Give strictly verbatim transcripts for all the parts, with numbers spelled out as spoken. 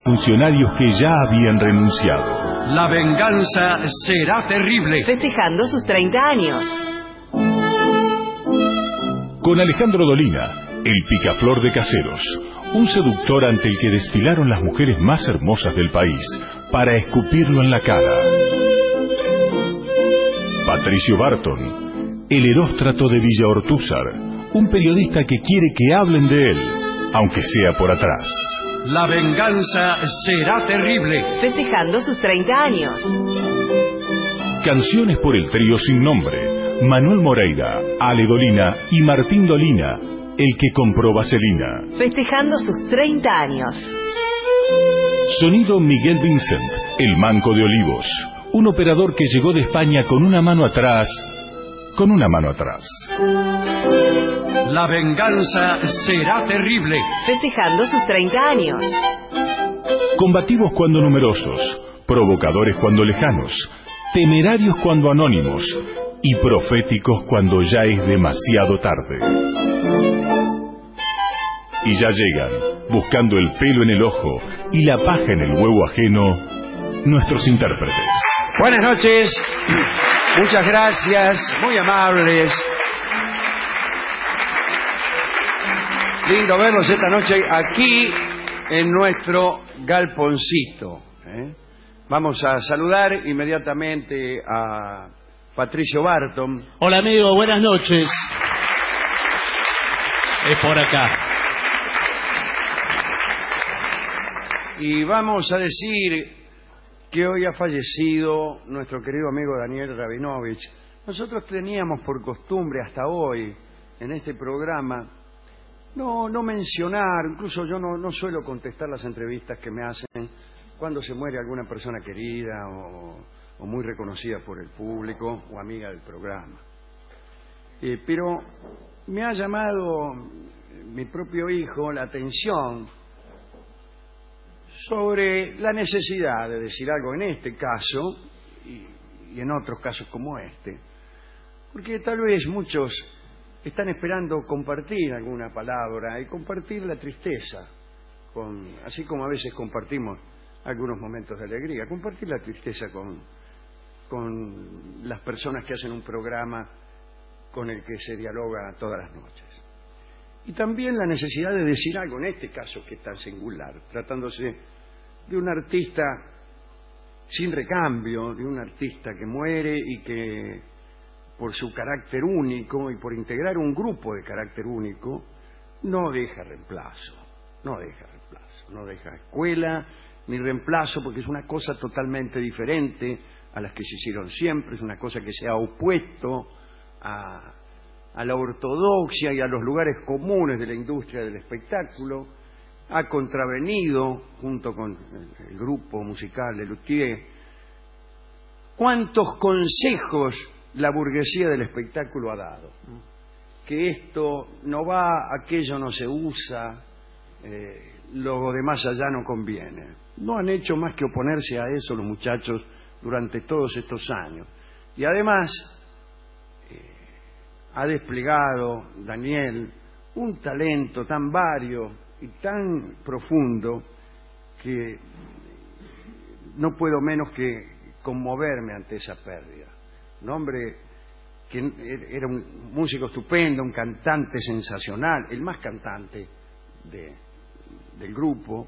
funcionarios que ya habían renunciado. La venganza será terrible. Festejando sus treinta años. Con Alejandro Dolina, el picaflor de Caseros, un seductor ante el que desfilaron las mujeres más hermosas del país para escupirlo en la cara. Patricio Barton, el Heróstrato de Villa Ortúzar, un periodista que quiere que hablen de él, aunque sea por atrás. La venganza será terrible. Festejando sus treinta años. Canciones por el trío sin nombre. Manuel Moreira, Ale Dolina y Martín Dolina, el que compró vaselina. Festejando sus treinta años. Sonido Miguel Vincent, el Manco de Olivos, un operador que llegó de España con una mano atrás, con una mano atrás. La venganza será terrible. Festejando sus treinta años. Combativos cuando numerosos, provocadores cuando lejanos, temerarios cuando anónimos y proféticos cuando ya es demasiado tarde. Y ya llegan, buscando el pelo en el ojo y la paja en el huevo ajeno, nuestros intérpretes. Buenas noches, muchas gracias, muy amables. Lindo verlos esta noche aquí en nuestro galponcito, ¿eh? Vamos a saludar inmediatamente a Patricio Barton. Hola amigo, buenas noches. Es por acá. Y vamos a decir que hoy ha fallecido nuestro querido amigo Daniel Rabinovich. Nosotros teníamos por costumbre hasta hoy en este programa no, no mencionar, incluso yo no, no suelo contestar las entrevistas que me hacen cuando se muere alguna persona querida o, o muy reconocida por el público o amiga del programa. Eh, pero me ha llamado mi propio hijo la atención sobre la necesidad de decir algo en este caso y, y en otros casos como este, porque tal vez muchos están esperando compartir alguna palabra y compartir la tristeza, con, así como a veces compartimos algunos momentos de alegría, compartir la tristeza con, con las personas que hacen un programa con el que se dialoga todas las noches. Y también la necesidad de decir algo, en este caso que es tan singular, tratándose de un artista sin recambio, de un artista que muere y que por su carácter único y por integrar un grupo de carácter único, no deja reemplazo, no deja reemplazo, no deja escuela ni reemplazo, porque es una cosa totalmente diferente a las que se hicieron siempre, es una cosa que se ha opuesto a, a la ortodoxia y a los lugares comunes de la industria del espectáculo, ha contravenido, junto con el, el grupo musical de Luthier, cuántos consejos la burguesía del espectáculo ha dado. Que esto no va, aquello no se usa, eh, lo demás allá no conviene. No han hecho más que oponerse a eso los muchachos durante todos estos años. Y además, eh, ha desplegado Daniel un talento tan vario y tan profundo que no puedo menos que conmoverme ante esa pérdida. Un hombre que era un músico estupendo, un cantante sensacional, el más cantante de, del grupo,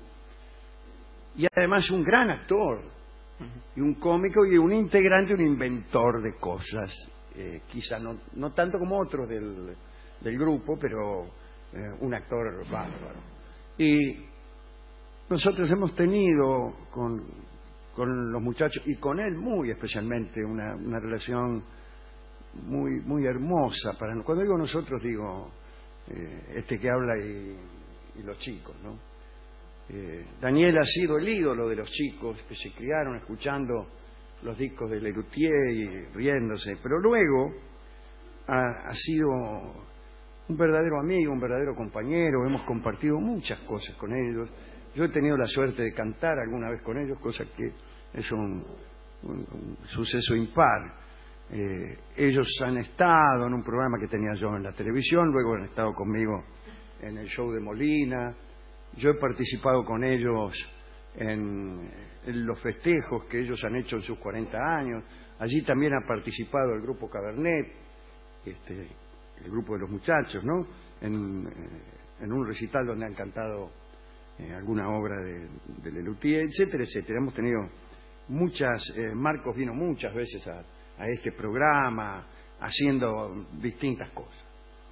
y además un gran actor, y un cómico y un integrante, un inventor de cosas, eh, quizá no, no tanto como otros del, del grupo, pero eh, un actor bárbaro. Y nosotros hemos tenido con, con los muchachos, y con él muy especialmente, una, una relación muy muy hermosa. Para cuando digo nosotros, digo eh, este que habla y, y los chicos, ¿no? Eh, Daniel ha sido el ídolo de los chicos que se criaron escuchando los discos de Lelutier y riéndose, pero luego ha, ha sido un verdadero amigo, un verdadero compañero. Hemos compartido muchas cosas con ellos. Yo he tenido la suerte de cantar alguna vez con ellos, cosa que es un, un, un suceso impar. Eh, ellos han estado en un programa que tenía yo en la televisión, luego han estado conmigo en el show de Molina. Yo he participado con ellos en, en los festejos que ellos han hecho en sus cuarenta años. Allí también ha participado el grupo Cabernet, este, el grupo de los muchachos, ¿no? En, en un recital donde han cantado eh, alguna obra de, de Lelutier, etcétera, etcétera. Hemos tenido muchas, eh, Marcos vino muchas veces a, a este programa, haciendo distintas cosas.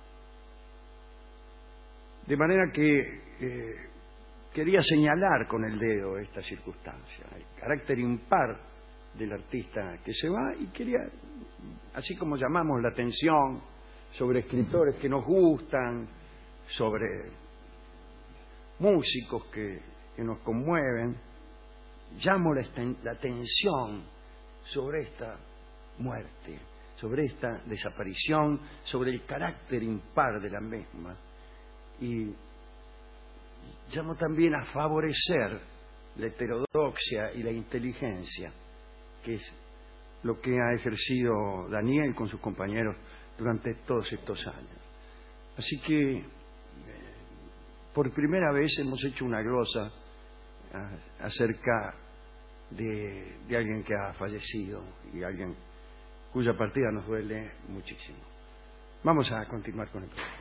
De manera que eh, quería señalar con el dedo esta circunstancia, el carácter impar del artista que se va, y quería, así como llamamos la atención sobre escritores que nos gustan, sobre músicos que, que nos conmueven, llamo la, la atención sobre esta muerte, sobre esta desaparición, sobre el carácter impar de la misma, y llamo también a favorecer la heterodoxia y la inteligencia, que es lo que ha ejercido Daniel con sus compañeros durante todos estos años. Así que eh, por primera vez hemos hecho una glosa a, acerca de, de alguien que ha fallecido y alguien cuya partida nos duele muchísimo. Vamos a continuar con el programa.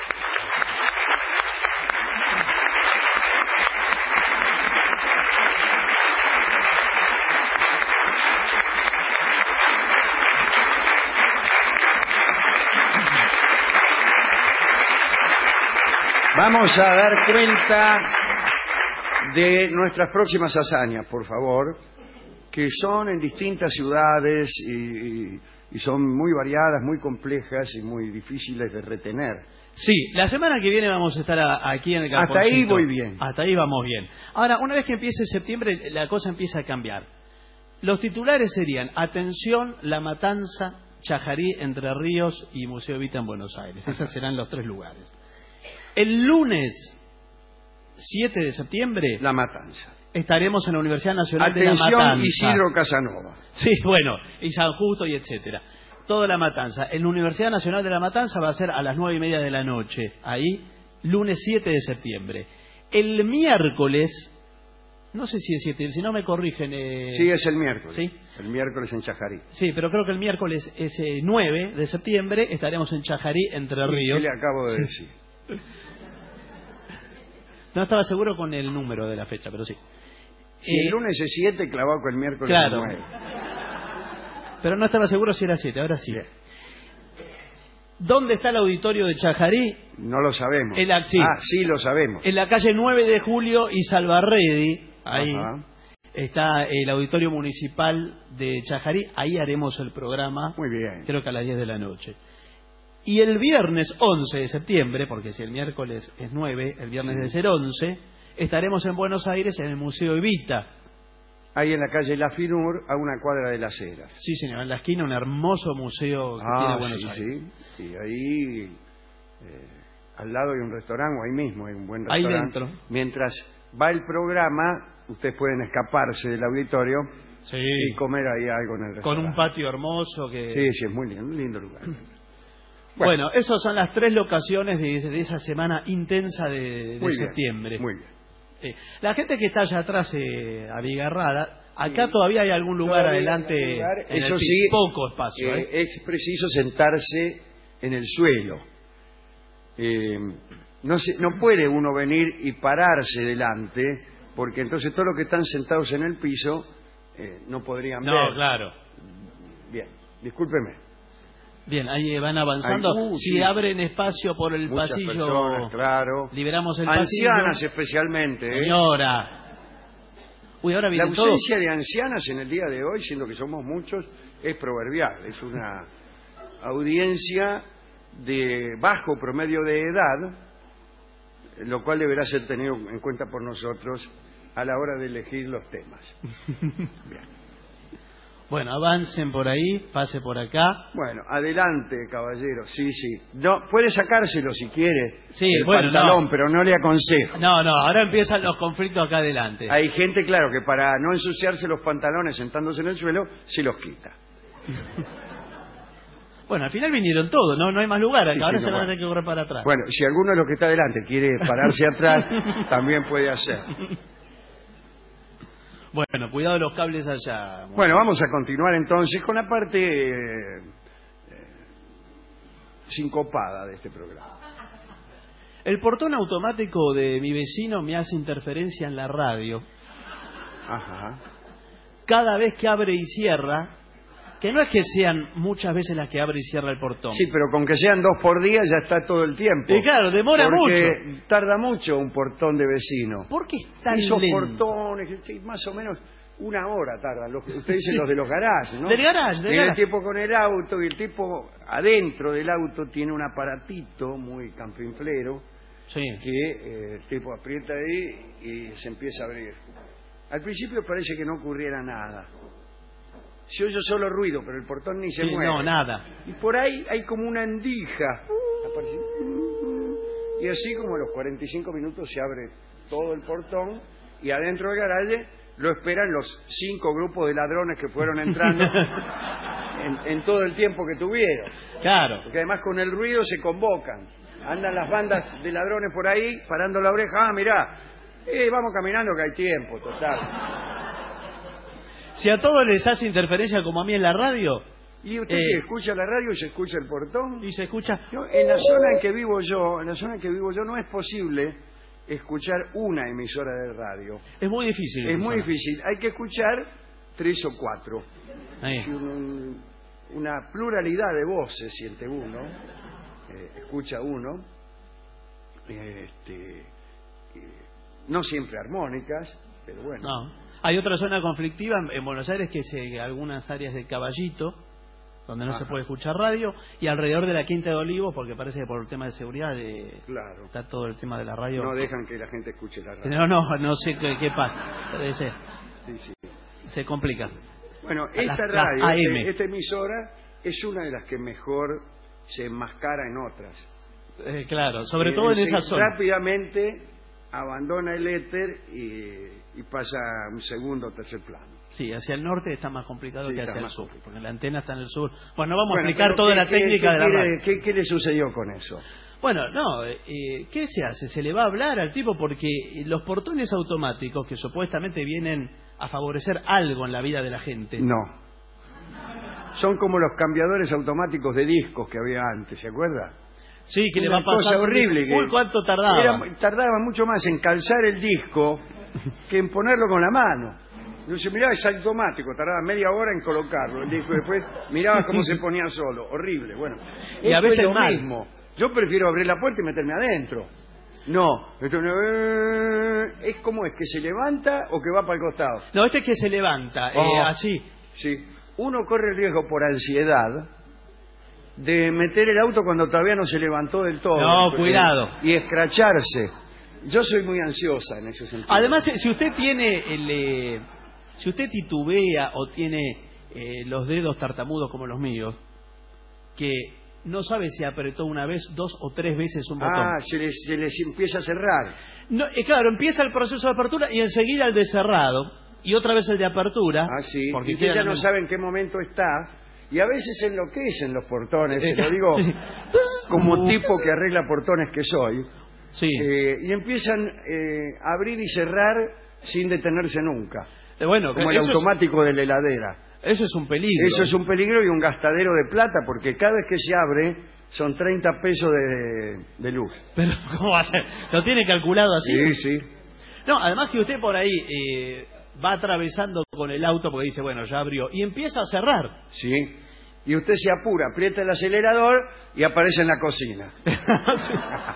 Vamos a dar cuenta de nuestras próximas hazañas, por favor, que son en distintas ciudades y, y, y son muy variadas, muy complejas y muy difíciles de retener. Sí, la semana que viene vamos a estar a, aquí en el Camponcito. Hasta ahí voy bien. Hasta ahí vamos bien. Ahora, una vez que empiece septiembre, la cosa empieza a cambiar. Los titulares serían: atención, La Matanza, Chajarí, Entre Ríos y Museo Evita en Buenos Aires. Esos serán los tres lugares. El lunes siete de septiembre... La Matanza. Estaremos en la Universidad Nacional Atención, de La Matanza. Isidro Casanova. Sí, bueno, y San Justo y etcétera. Toda La Matanza. En la Universidad Nacional de La Matanza va a ser a las nueve y media de la noche. Ahí, lunes siete de septiembre. El miércoles... No sé si es siete, si no me corrigen... Eh... Sí, es el miércoles. ¿Sí? El miércoles en Chajarí. Sí, pero creo que el miércoles es eh, nueve de septiembre. Estaremos en Chajarí, Entre Ríos. ¿Qué le acabo de decir? No estaba seguro con el número de la fecha, pero sí. Si eh, el lunes es siete, clavado con el miércoles claro, es nueve. Pero no estaba seguro si era siete, ahora sí. Bien. ¿Dónde está el auditorio de Chajarí? No lo sabemos. En la, sí. Ah, sí lo sabemos. En la calle nueve de julio y Salvarredi, ahí Ajá. está el auditorio municipal de Chajarí. Ahí haremos el programa. Muy bien. Creo que a las diez de la noche. Y el viernes once de septiembre, porque si el miércoles es nueve, el viernes Sí. debe ser once, estaremos en Buenos Aires en el Museo Evita. Ahí en la calle La Finur, a una cuadra de Las Heras. Sí, señor, en la esquina, un hermoso museo que Ah, tiene Buenos sí, Aires. sí. Y ahí, eh, al lado hay un restaurante, o ahí mismo hay un buen Ahí restaurante. dentro. Mientras va el programa, ustedes pueden escaparse del auditorio Sí. y comer ahí algo en el restaurante. Con un patio hermoso que... Sí, sí, es muy lindo, un lindo lugar. Bueno, bueno, esas son las tres locaciones de, de esa semana intensa de, de muy septiembre. Bien, muy bien. Eh, la gente que está allá atrás, eh, abigarrada, acá Sí. todavía hay algún lugar Todavía adelante, hay lugar. en Eso el sí, poco espacio. eh, ¿eh? es preciso sentarse en el suelo. Eh, no, se, no puede uno venir y pararse delante, porque entonces todos los que están sentados en el piso eh, no podrían No, ver. claro. Bien, discúlpeme. Bien, ahí van avanzando. Hay- uh, si sí. abren espacio por el Muchas pasillo, personas, claro. liberamos el Ancianas pasillo. especialmente. ¿eh? Señora. Uy, ahora La vienen todos. ausencia de ancianas en el día de hoy, siendo que somos muchos, es proverbial. Es una audiencia de bajo promedio de edad, lo cual deberá ser tenido en cuenta por nosotros a la hora de elegir los temas. Bien. Bueno, avancen por ahí, pase por acá. Bueno, adelante, caballero. Sí, sí. No, puede sacárselo si quiere, Sí, el bueno, pantalón, no. pero no le aconsejo. No, no, ahora empiezan los conflictos acá adelante. Hay gente, claro, que para no ensuciarse los pantalones sentándose en el suelo, se los quita. Bueno, al final vinieron todos, ¿no? No hay más lugar acá, Sí, ahora sí, se no, van a bueno. tener que correr para atrás. Bueno, si alguno de los que está adelante quiere pararse atrás, también puede hacer. Bueno, cuidado los cables allá. Bueno, vamos a continuar entonces con la parte eh, eh, sincopada de este programa. El portón automático de mi vecino me hace interferencia en la radio. Ajá. Cada vez que abre y cierra, que no es que sean muchas veces las que abre y cierra el portón. Sí, pero con que sean dos por día ya está todo el tiempo. Y claro, demora porque mucho. tarda mucho un portón de vecino. ¿Por qué es tan Esos lento? portones, sí, más o menos una hora tardan. Los, usted dice los de los garajes, ¿no? Del garage, del Viene el garage. tipo con el auto y el tipo adentro del auto tiene un aparatito muy canfinflero Sí. que eh, el tipo aprieta ahí y se empieza a abrir. Al principio parece que no ocurriera nada. Se oye solo ruido, pero el portón ni se Sí, mueve. no, nada. Y por ahí hay como una endija. Aparece. Y así como a los cuarenta y cinco minutos se abre todo el portón y adentro del garaje lo esperan los cinco grupos de ladrones que fueron entrando en, en todo el tiempo que tuvieron. Claro. Porque además con el ruido se convocan. Andan las bandas de ladrones por ahí parando la oreja. Ah, mirá, eh, vamos caminando que hay tiempo, total. Si a todos les hace interferencia como a mí en la radio, ¿Y usted Eh, que escucha la radio y se escucha el portón? y se escucha... No, en la zona en que vivo yo, en la zona en que vivo yo no es posible escuchar una emisora de radio. Es muy difícil. Es muy Susana. difícil. Hay que escuchar tres o cuatro. Ahí. Si un- una pluralidad de voces siente uno, eh, escucha uno, este, eh, no siempre armónicas, pero bueno. No. Hay otra zona conflictiva en, en Buenos Aires que es eh, algunas áreas del Caballito, donde no Ajá. se puede escuchar radio, y alrededor de la Quinta de Olivos, porque parece que por el tema de seguridad eh, Claro. está todo el tema de la radio. No dejan que la gente escuche la radio. No, no, no sé qué, qué pasa. Debe ser. Sí, sí. Se complica. Bueno, Las- esta las radio, A M. este- esta emisora, es una de las que mejor se enmascara en otras. Eh, claro, sobre Eh, todo en ense- esa zona. Rápidamente abandona el éter y, y pasa a un segundo o tercer plano. Sí, hacia el norte está más complicado Sí, que está hacia el más sur, complicado. porque la antena está en el sur. Bueno, no vamos Bueno, a explicar pero toda ¿qué- la qué- técnica qué de la quiere- radio. ¿qué, ¿Qué le sucedió con eso? Bueno, no, eh, ¿qué se hace? Se le va a hablar al tipo porque los portones automáticos que supuestamente vienen a favorecer algo en la vida de la gente. No. Son como los cambiadores automáticos de discos que había antes, ¿se acuerda? Sí, que le Una va a pasar cosa horrible. que Uy, ¿cuánto tardaba? era- tardaba mucho más en calzar el disco que en ponerlo con la mano. Yo decía, mirá, es automático, tardaba media hora en colocarlo. El disco después miraba cómo se ponía solo. Horrible, bueno. Y a Esto veces es lo mal. mismo. Yo prefiero abrir la puerta y meterme adentro. No, esto no, eh, es como es que se levanta o que va para el costado. No, este es que se levanta, eh, Oh. así. Sí. Uno corre el riesgo por ansiedad de meter el auto cuando todavía no se levantó del todo. No, cuidado. Y escracharse. Yo soy muy ansiosa en ese sentido. Además, eh, si usted tiene, el, eh, si usted titubea o tiene eh, los dedos tartamudos como los míos, que no sabe si apretó una vez, dos o tres veces un botón. Ah, se les, se les empieza a cerrar. No, eh, claro, empieza el proceso de apertura y enseguida el de cerrado y otra vez el de apertura. Ah, sí. Porque y que ya quedan no en- sabe en qué momento está. Y a veces enloquecen los portones. Eh, Se lo digo sí. como tipo que arregla portones que soy. Sí. Eh, y empiezan eh, a abrir y cerrar sin detenerse nunca. Eh, bueno, Como el eso, automático de la heladera. es, eso es un peligro. Eso es un peligro y un gastadero de plata, porque cada vez que se abre son treinta pesos de, de luz. Pero, ¿cómo va a ser? ¿Lo tiene calculado así? Sí, sí. No, además que usted por ahí eh, va atravesando con el auto porque dice, bueno, ya abrió, y empieza a cerrar. Sí. Y usted se apura, aprieta el acelerador y aparece en la cocina. Sí.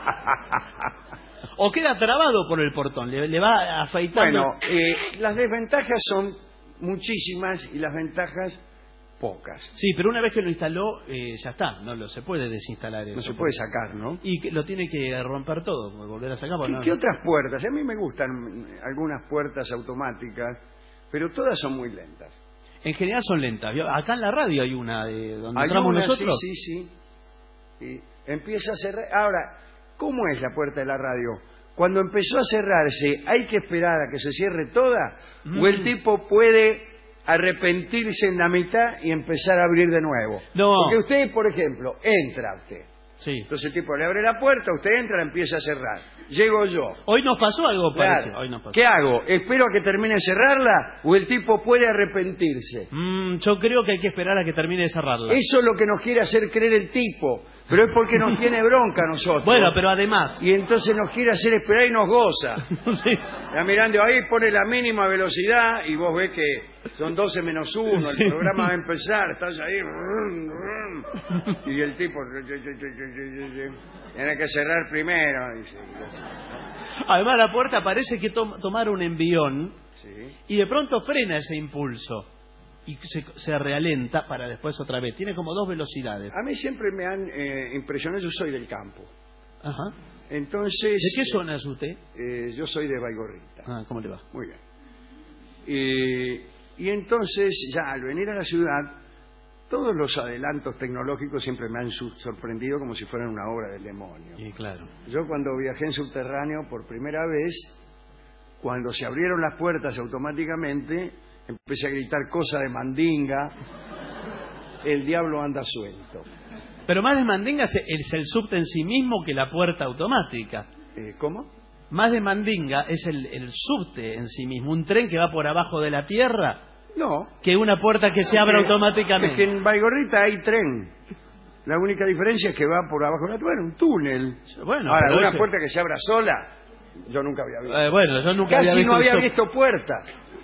O queda trabado por el portón, le, le va afeitando. Bueno, eh, las desventajas son muchísimas y las ventajas pocas. Sí, pero una vez que lo instaló, eh, ya está, no lo se puede desinstalar eso. No se puede sacar, ¿no? Y que lo tiene que romper todo, volver a sacar. porque ¿Qué, no- qué otras puertas? A mí me gustan algunas puertas automáticas, pero todas son muy lentas. En general son lentas. ¿Vio? Acá en la radio hay una de donde Hay entramos una, nosotros. Sí, sí, sí. Y empieza a cerrar. Ahora, ¿cómo es la puerta de la radio? Cuando empezó a cerrarse, ¿hay que esperar a que se cierre toda? Mm. ¿O el tipo puede arrepentirse en la mitad y empezar a abrir de nuevo? No. Porque usted, por ejemplo, entra usted. Sí. Entonces el tipo le abre la puerta, usted entra, la empieza a cerrar. Llego yo. Hoy nos pasó algo Claro. parecido. Hoy nos pasó. ¿Qué hago? ¿Espero a que termine de cerrarla o el tipo puede arrepentirse? Mm, yo creo que hay que esperar a que termine de cerrarla. Eso es lo que nos quiere hacer creer el tipo, pero es porque nos tiene bronca a nosotros. Bueno, pero además... Y entonces nos quiere hacer esperar y nos goza. Sí. Está mirando ahí, pone la mínima velocidad y vos ves que son doce menos uno, el Sí. programa va a empezar, estás ahí. Y el tipo... Tiene que cerrar primero. Dice. Además la puerta parece que tom tomar un envión Sí. y de pronto frena ese impulso y se, se realenta para después otra vez. Tiene como dos velocidades. A mí siempre me han eh, impresionado, yo soy del campo. Ajá. Entonces... ¿De qué zona es usted? Eh, yo soy de Baigorrita. Ah, ¿cómo le va? Muy bien. Eh, y entonces, ya al venir a la ciudad, todos los adelantos tecnológicos siempre me han su- sorprendido como si fueran una obra del demonio. Y claro. Yo cuando viajé en subterráneo por primera vez, cuando se abrieron las puertas automáticamente, empecé a gritar cosa de mandinga, el diablo anda suelto. Pero más de mandinga es es el subte en sí mismo que la puerta automática. Eh, ¿Cómo? Más de mandinga es el, el subte en sí mismo, un tren que va por abajo de la tierra, No. que una puerta que se abre Es que- automáticamente. Es que en Baigorrita hay tren. La única diferencia es que va por abajo de la bueno, un túnel. Bueno, Ahora, pero una ese- puerta que se abra sola, yo nunca había visto. Eh, bueno, yo nunca Casi había visto no había eso. visto puerta.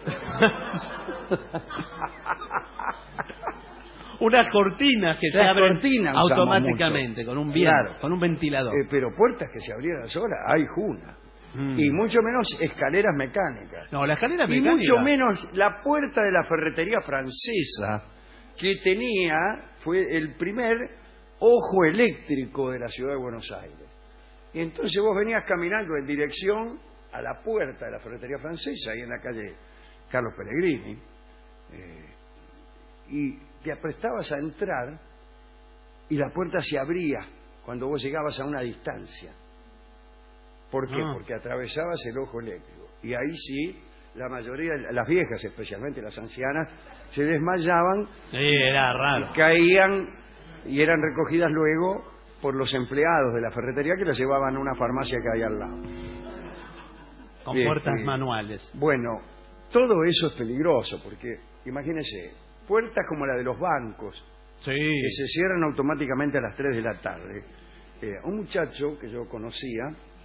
Unas cortinas que se Las abren cortinas usamos automáticamente, mucho. con un viento, Claro. con un ventilador. Eh, pero puertas que se abrieran solas, hay juna. Mm. Y mucho menos escaleras mecánicas. No, la escalera Y mecánica... mucho menos la puerta de la ferretería francesa, que tenía, fue el primer ojo eléctrico de la ciudad de Buenos Aires. Y entonces vos venías caminando en dirección a la puerta de la ferretería francesa, ahí en la calle Carlos Pellegrini, eh, y te aprestabas a entrar y la puerta se abría cuando vos llegabas a una distancia. ¿Por qué? Ah. Porque atravesabas el ojo eléctrico. Y ahí sí, la mayoría, las viejas especialmente, las ancianas, se desmayaban, Sí, era raro. caían y eran recogidas luego por los empleados de la ferretería que las llevaban a una farmacia que hay al lado. Con Bien, puertas bien. manuales. Bueno, todo eso es peligroso porque, imagínense, puertas como la de los bancos, Sí. que se cierran automáticamente a las tres de la tarde. Eh, un muchacho que yo conocía,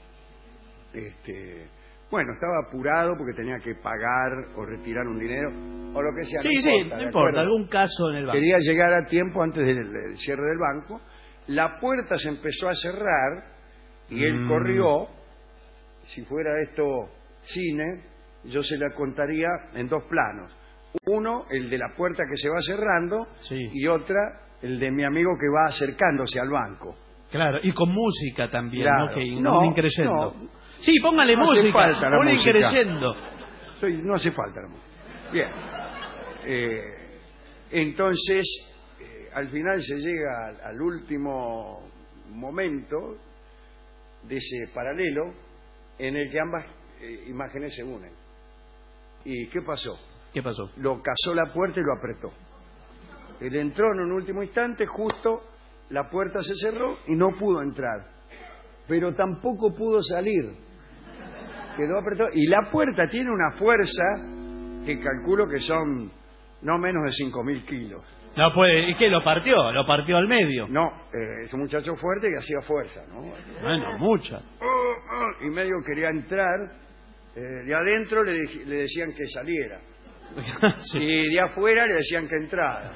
este, bueno, estaba apurado porque tenía que pagar o retirar un dinero o lo que sea. Sí, no sí, importa, no ¿de importa, acuerdo? algún caso en el banco. Quería llegar a tiempo antes del, del cierre del banco. La puerta se empezó a cerrar y él Mm. corrió. Si fuera esto cine, yo se la contaría en dos planos. Uno, el de la puerta que se va cerrando, Sí. y otra, el de mi amigo que va acercándose al banco. Claro, y con música también, Claro. ¿no? Que No, un increyendo. no. Sí, póngale No hace música, falta la un música. increyendo. Soy- no hace falta la música. Bien. Eh, entonces, eh, al final se llega al, al último momento de ese paralelo en el que ambas eh, imágenes se unen. ¿Y qué pasó? ¿Qué pasó? Lo cazó la puerta y lo apretó. Él entró en un último instante, justo la puerta se cerró y no pudo entrar. Pero tampoco pudo salir. Quedó apretado. Y la puerta tiene una fuerza que calculo que son no menos de cinco mil kilos. No puede, ¿y qué? ¿Lo partió? ¿Lo partió al medio? No, eh, es un muchacho fuerte que hacía fuerza, ¿no? Bueno, mucha. Y medio quería entrar. eh, de adentro le, dej- le decían que saliera. Sí. Y de afuera le decían que entrara.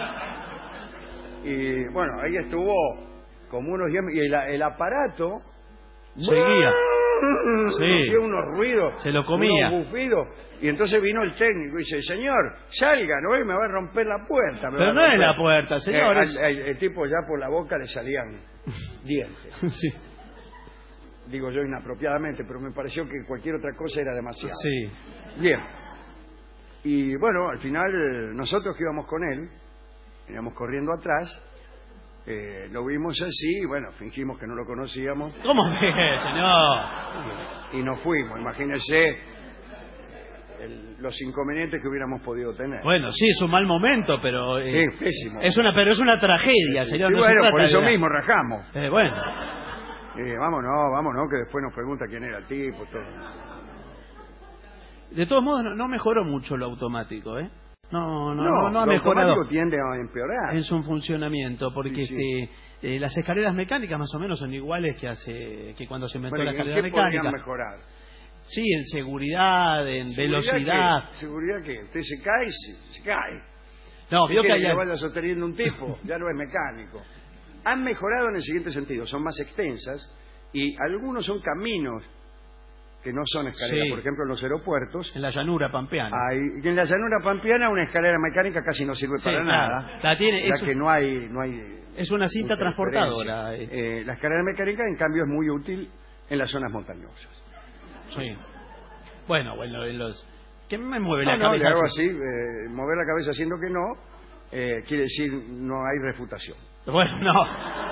Y bueno, ahí estuvo como unos diez. Y el, el aparato Seguía. Sí. hacía unos ruidos, Se lo comía. unos bufidos. Y entonces vino el técnico y dice: señor, salga, no ve, me va a romper la puerta. me va Pero a no es romper". la puerta, señor. Eh, es- al- al- el tipo ya por la boca le salían dientes. Sí. Digo yo inapropiadamente, pero me pareció que cualquier otra cosa era demasiado. Sí. Bien. Y bueno, al final eh, nosotros que íbamos con él, íbamos corriendo atrás, eh, lo vimos así, y bueno, fingimos que no lo conocíamos ¿Cómo que, señor? y nos fuimos. Imagínese el- los inconvenientes que hubiéramos podido tener. Bueno, sí, es un mal momento, pero... eh, Es pésimo. Es una, pero es una tragedia, Sí, señor. sí, no se bueno, trata por eso de- mismo rajamos. Eh, bueno, Eh, vámonos, vámonos, que después nos pregunta quién era el tipo. Todo. de todos modos, no, no mejoró mucho lo automático, ¿eh? No, no, no, No, no ha lo mejorado automático tiende a empeorar. en su funcionamiento, porque Sí, sí. este, eh, las escaleras mecánicas más o menos son iguales que hace que cuando se inventó Bueno, la ¿y ¿en escalera qué podrían mecánica. mejorar? Sí, en seguridad, en ¿Seguridad velocidad. qué? ¿Seguridad qué? Usted se cae, se, se cae. No, ¿Qué vio que quiere hay que lo vaya sosteniendo un tipo? Ya no es mecánico. Han mejorado en el siguiente sentido, son más extensas y algunos son caminos que no son escaleras. Sí. Por ejemplo, en los aeropuertos, en la llanura pampeana. hay, y en la llanura pampeana una escalera mecánica casi no sirve Sí, para claro. nada. La tiene, ya es, que no hay, no hay es una cinta mucha transportadora. diferencia. eh. Eh, la escalera mecánica, en cambio, es muy útil en las zonas montañosas. Sí. Bueno, bueno, en los... ¿Qué me mueve No, la no, cabeza? le hago así? así, eh, mover la cabeza haciendo que no, eh, quiere decir no hay refutación. Bueno, no.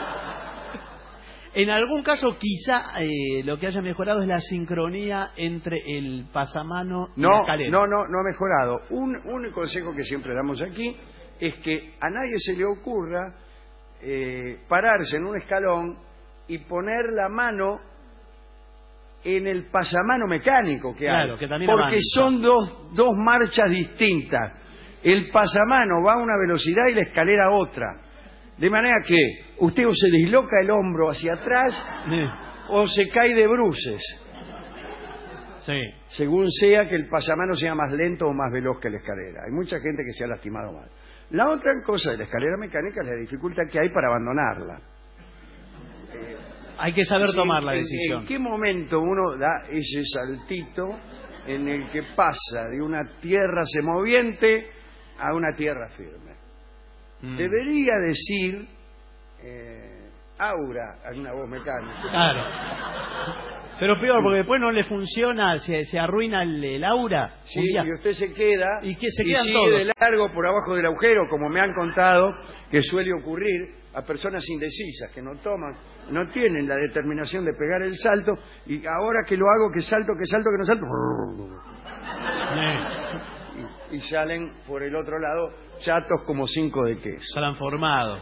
En algún caso, quizá eh, lo que haya mejorado es la sincronía entre el pasamano y la No, escalera. no, no, no ha mejorado. Un, un consejo que siempre damos aquí es que a nadie se le ocurra eh, pararse en un escalón y poner la mano en el pasamano mecánico que Claro, hay. que también porque avanza. son dos, dos marchas distintas. El pasamano va a una velocidad y la escalera a otra. De manera que usted o se disloca el hombro hacia atrás Eh, o se cae de bruces, Sí. según sea que el pasamano sea más lento o más veloz que la escalera. Hay mucha gente que se ha lastimado mal. La otra cosa de la escalera mecánica es la dificultad que hay para abandonarla. Hay que saber Sí, tomar la en- decisión. ¿En qué momento uno da ese saltito en el que pasa de una tierra semoviente a una tierra firme? Mm. Debería decir eh, aura, alguna voz mecánica. Claro. Pero peor, porque después no le funciona, se, se arruina el, el aura. Sí, un día. y usted se queda Y que se quedan sigue todos. de largo por abajo del agujero, como me han contado que suele ocurrir a personas indecisas que no toman, no tienen la determinación de pegar el salto y ahora que lo hago, que salto, que salto, que no salto, Eh, y, y salen por el otro lado chatos como cinco de queso. transformado.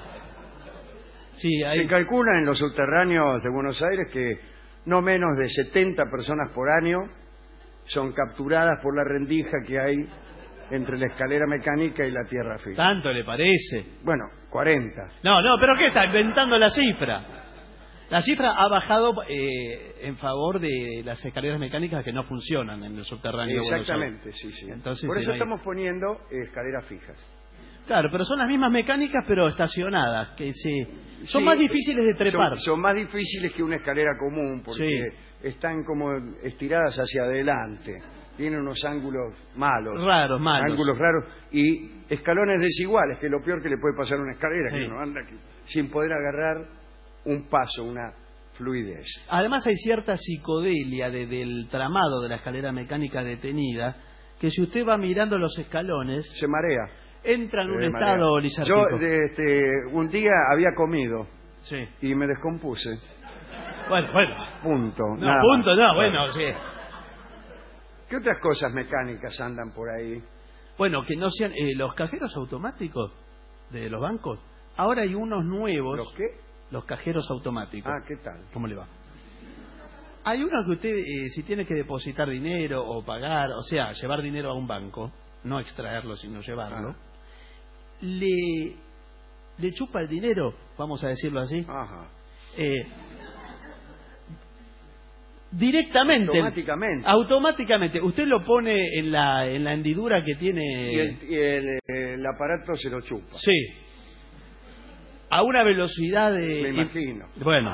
Sí, hay... Se calcula en los subterráneos de Buenos Aires que no menos de setenta personas por año son capturadas por la rendija que hay entre la escalera mecánica y la tierra firme. Tanto le parece. Bueno, cuarenta. No, no, pero ¿qué está inventando la cifra? La cifra ha bajado eh, en favor de las escaleras mecánicas que no funcionan en el subterráneo de Buenos Aires. Exactamente, sí, sí. Entonces, por eso no hay- estamos poniendo eh, escaleras fijas. Claro, pero son las mismas mecánicas, pero estacionadas, que se... son Sí, más difíciles de trepar. Son, son más difíciles que una escalera común porque están como estiradas hacia adelante. Tienen unos ángulos malos. Raros, malos. Ángulos raros y escalones desiguales, que es lo peor que le puede pasar a una escalera, Sí. que uno anda aquí sin poder agarrar un paso, una fluidez. Además hay cierta psicodelia de- del tramado de la escalera mecánica detenida, que si usted va mirando los escalones, Se marea. entra en un Se marea. estado Yo lisérgico. de- este, un día había comido Sí. y me descompuse. Bueno, bueno. Punto. No, nada punto, más. no, bueno, sí. ¿Qué otras cosas mecánicas andan por ahí? Bueno, que no sean eh, los cajeros automáticos de los bancos. Ahora hay unos nuevos, ¿Los qué? los cajeros automáticos. Ah, ¿qué tal? ¿Cómo le va? Hay uno que usted, eh, si tiene que depositar dinero o pagar, o sea, llevar dinero a un banco, no extraerlo, sino llevarlo, Ah. le, le chupa el dinero, vamos a decirlo así, Ajá. eh, directamente. Automáticamente. Automáticamente. Usted lo pone en la, en la hendidura que tiene... Y, el, y el, el aparato se lo chupa. Sí. A una velocidad de... Me imagino. Bueno.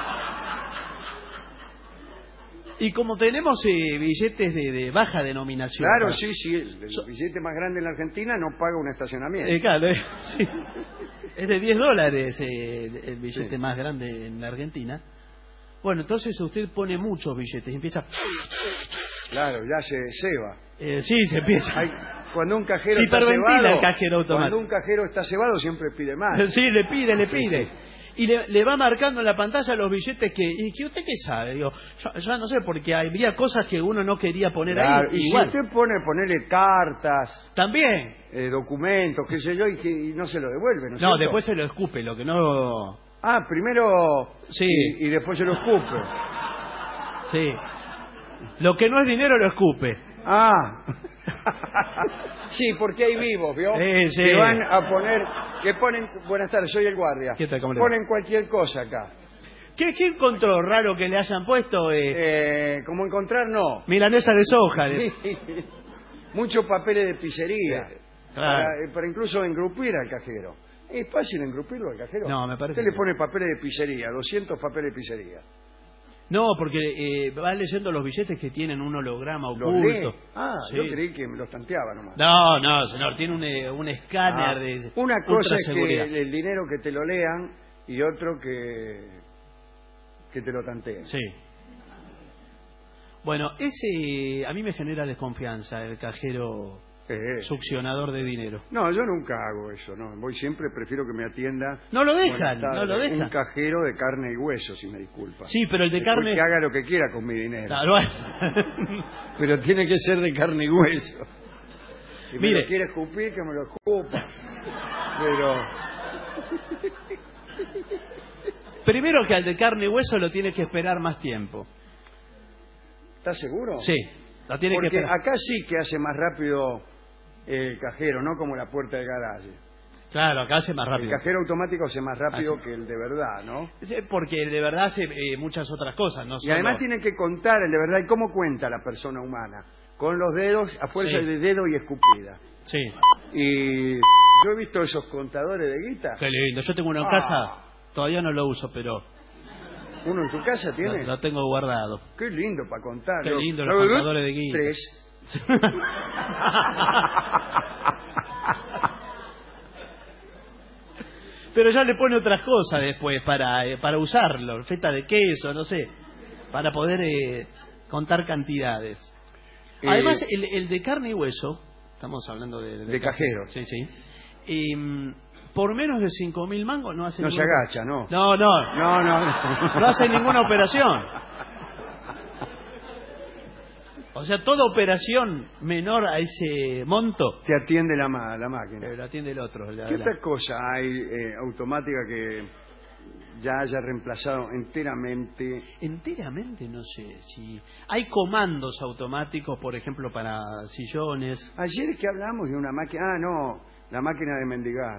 Y como tenemos eh, billetes de, de baja denominación... Claro, ¿no? sí, sí. El, el So- billete más grande en la Argentina no paga un estacionamiento. Eh, claro, eh, sí. Es de diez dólares eh, el billete Sí. más grande en la Argentina. Bueno, entonces usted pone muchos billetes y empieza... Claro, ya se ceba. Eh, sí, se empieza... Hay- cuando un cajero Se está hiperventila cebado, el cajero automático. cuando un cajero está cebado siempre pide más. Sí, le pide, le Sí, pide. sí. y le, le va marcando en la pantalla los billetes que... ¿Y que usted qué sabe? Digo, yo, yo no sé, porque había cosas que uno no quería poner Claro, ahí. y Igual. si usted pone, ponerle cartas, También. eh, documentos, qué sé yo, y, que, y no se lo devuelve, ¿no es No, cierto? después se lo escupe, lo que no... Ah, primero... Sí. Y, y después se lo escupe. Sí. Lo que no es dinero lo escupe. Ah. Sí, porque hay vivos, ¿vio? Sí, sí. Que van a poner... Que ponen... Buenas tardes, soy el guardia. ¿Qué tal, cómo le va? Ponen cualquier cosa acá. ¿Qué, qué encontró raro que le hayan puesto? Eh, Eh, como encontrar, no. milanesa de soja. de- Sí. Muchos papeles de pizzería. Sí, claro. Para, eh, para incluso engrupir al cajero. ¿Es fácil engrupirlo al cajero? No, me parece Usted le que- pone papeles de pizzería, doscientos papeles de pizzería. No, porque eh, va leyendo los billetes que tienen un holograma ¿Los lee? oculto. Ah, Sí. yo creí que me los tanteaba nomás. No, no, señor, tiene un, eh, un escáner Ah, de una cosa es que ultraseguridad. el, el dinero que te lo lean y otro que, que te lo tanteen. Sí. Bueno, ese a mí me genera desconfianza, el cajero Eh, succionador de dinero. No, yo nunca hago eso, no. Voy siempre, prefiero que me atienda. No lo Buenas dejan, tardes, no lo dejan. Un cajero de carne y hueso, si me disculpa. Sí, pero el de Después carne... que haga lo que quiera con mi dinero. Claro, bueno. Pero tiene que ser de carne y hueso. Si me Mire. lo quiere escupir, que me lo escupa. Pero... Primero que al de carne y hueso lo tiene que esperar más tiempo. ¿Estás seguro? Sí, lo tiene que Porque esperar. acá sí que hace más rápido el cajero, no como la puerta del garaje. Claro, acá hace más El rápido. cajero automático hace más rápido Ah, sí. que el de verdad, ¿no? Sí, porque de verdad hace eh, muchas otras cosas, no Y solo- además tiene que contar el de verdad. ¿Y cómo cuenta la persona humana? Con los dedos, a fuerza Sí. de dedo y escupida. Sí, Y yo he visto esos contadores de guita. qué lindo. Yo tengo uno en Ah. casa, todavía no lo uso, pero ¿Uno en tu casa lo, tiene? lo tengo guardado. Qué lindo para contar. Qué ¿no? lindo los ¿No? contadores de guita. Tres. Pero ya le pone otras cosas después para, eh, para usarlo, feta de queso, no sé, para poder eh, contar cantidades. Eh, Además, el, el de carne y hueso, estamos hablando de... De cajero. Sí, sí. Y, por menos de cinco mil mangos no hace No se ninguna- agacha, ¿no? No, no, No, no. No, no hace ninguna operación. O sea, toda operación menor a ese monto, Te atiende la, ma- la máquina. eh, la atiende el otro. el de ¿Qué adelante. otra cosa hay eh, automática que ya haya reemplazado enteramente? Enteramente, no sé. Si hay comandos automáticos, por ejemplo, para sillones. Ayer es que hablamos de una máquina... Ah, no, la máquina de mendigar.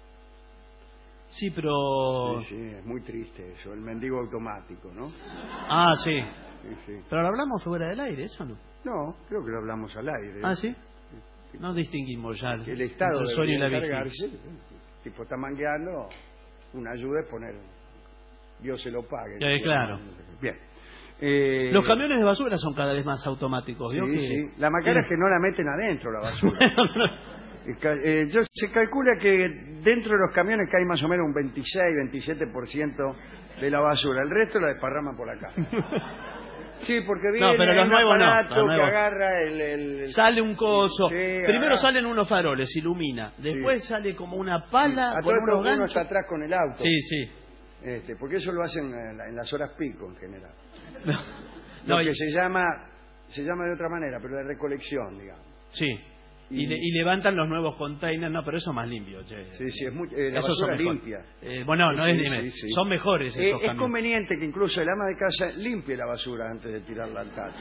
Sí, pero... Sí, sí, es muy triste eso, el mendigo automático, ¿no? Ah, sí. Sí, sí. Pero lo hablamos fuera del aire, ¿eso no? No, creo que lo hablamos al aire. Ah, sí. No distinguimos ya Que el Estado entre el sueño y la debería vigilia. encargarse. El tipo está mangueando, una ayuda es poner... Dios se lo pague. Eh, claro. Bien. Eh, Los camiones de basura son cada vez más automáticos, ¿vio? Sí, que... sí. La macana es que no la meten adentro la basura. Eh, ca- eh, yo, se calcula que dentro de los camiones cae más o menos un veintiséis, veintisiete por ciento de la basura. El resto la desparraman por acá. Sí, porque viene No, pero los un nuevos no, aparato los que nuevos. agarra el... el- Sale un coso. Sí, Primero agarra- salen unos faroles, ilumina. Después sale como una pala A con todo esto unos uno ganchos. está atrás con el auto. Sí, sí. Este, porque eso lo hacen en, la- en las horas pico en general. No, Lo no, que y- se llama se llama de otra manera, pero de recolección, digamos. sí. Y, Y- le- y levantan los nuevos containers. No, pero eso es más limpio, che. Sí, sí, es muy, eh, la Esos son basura mejores. limpia. Eh, bueno, no Sí, es sí, dime, sí, sí. son mejores Eh, estos es camiones. conveniente que incluso el ama de casa limpie la basura antes de tirarla al tacho.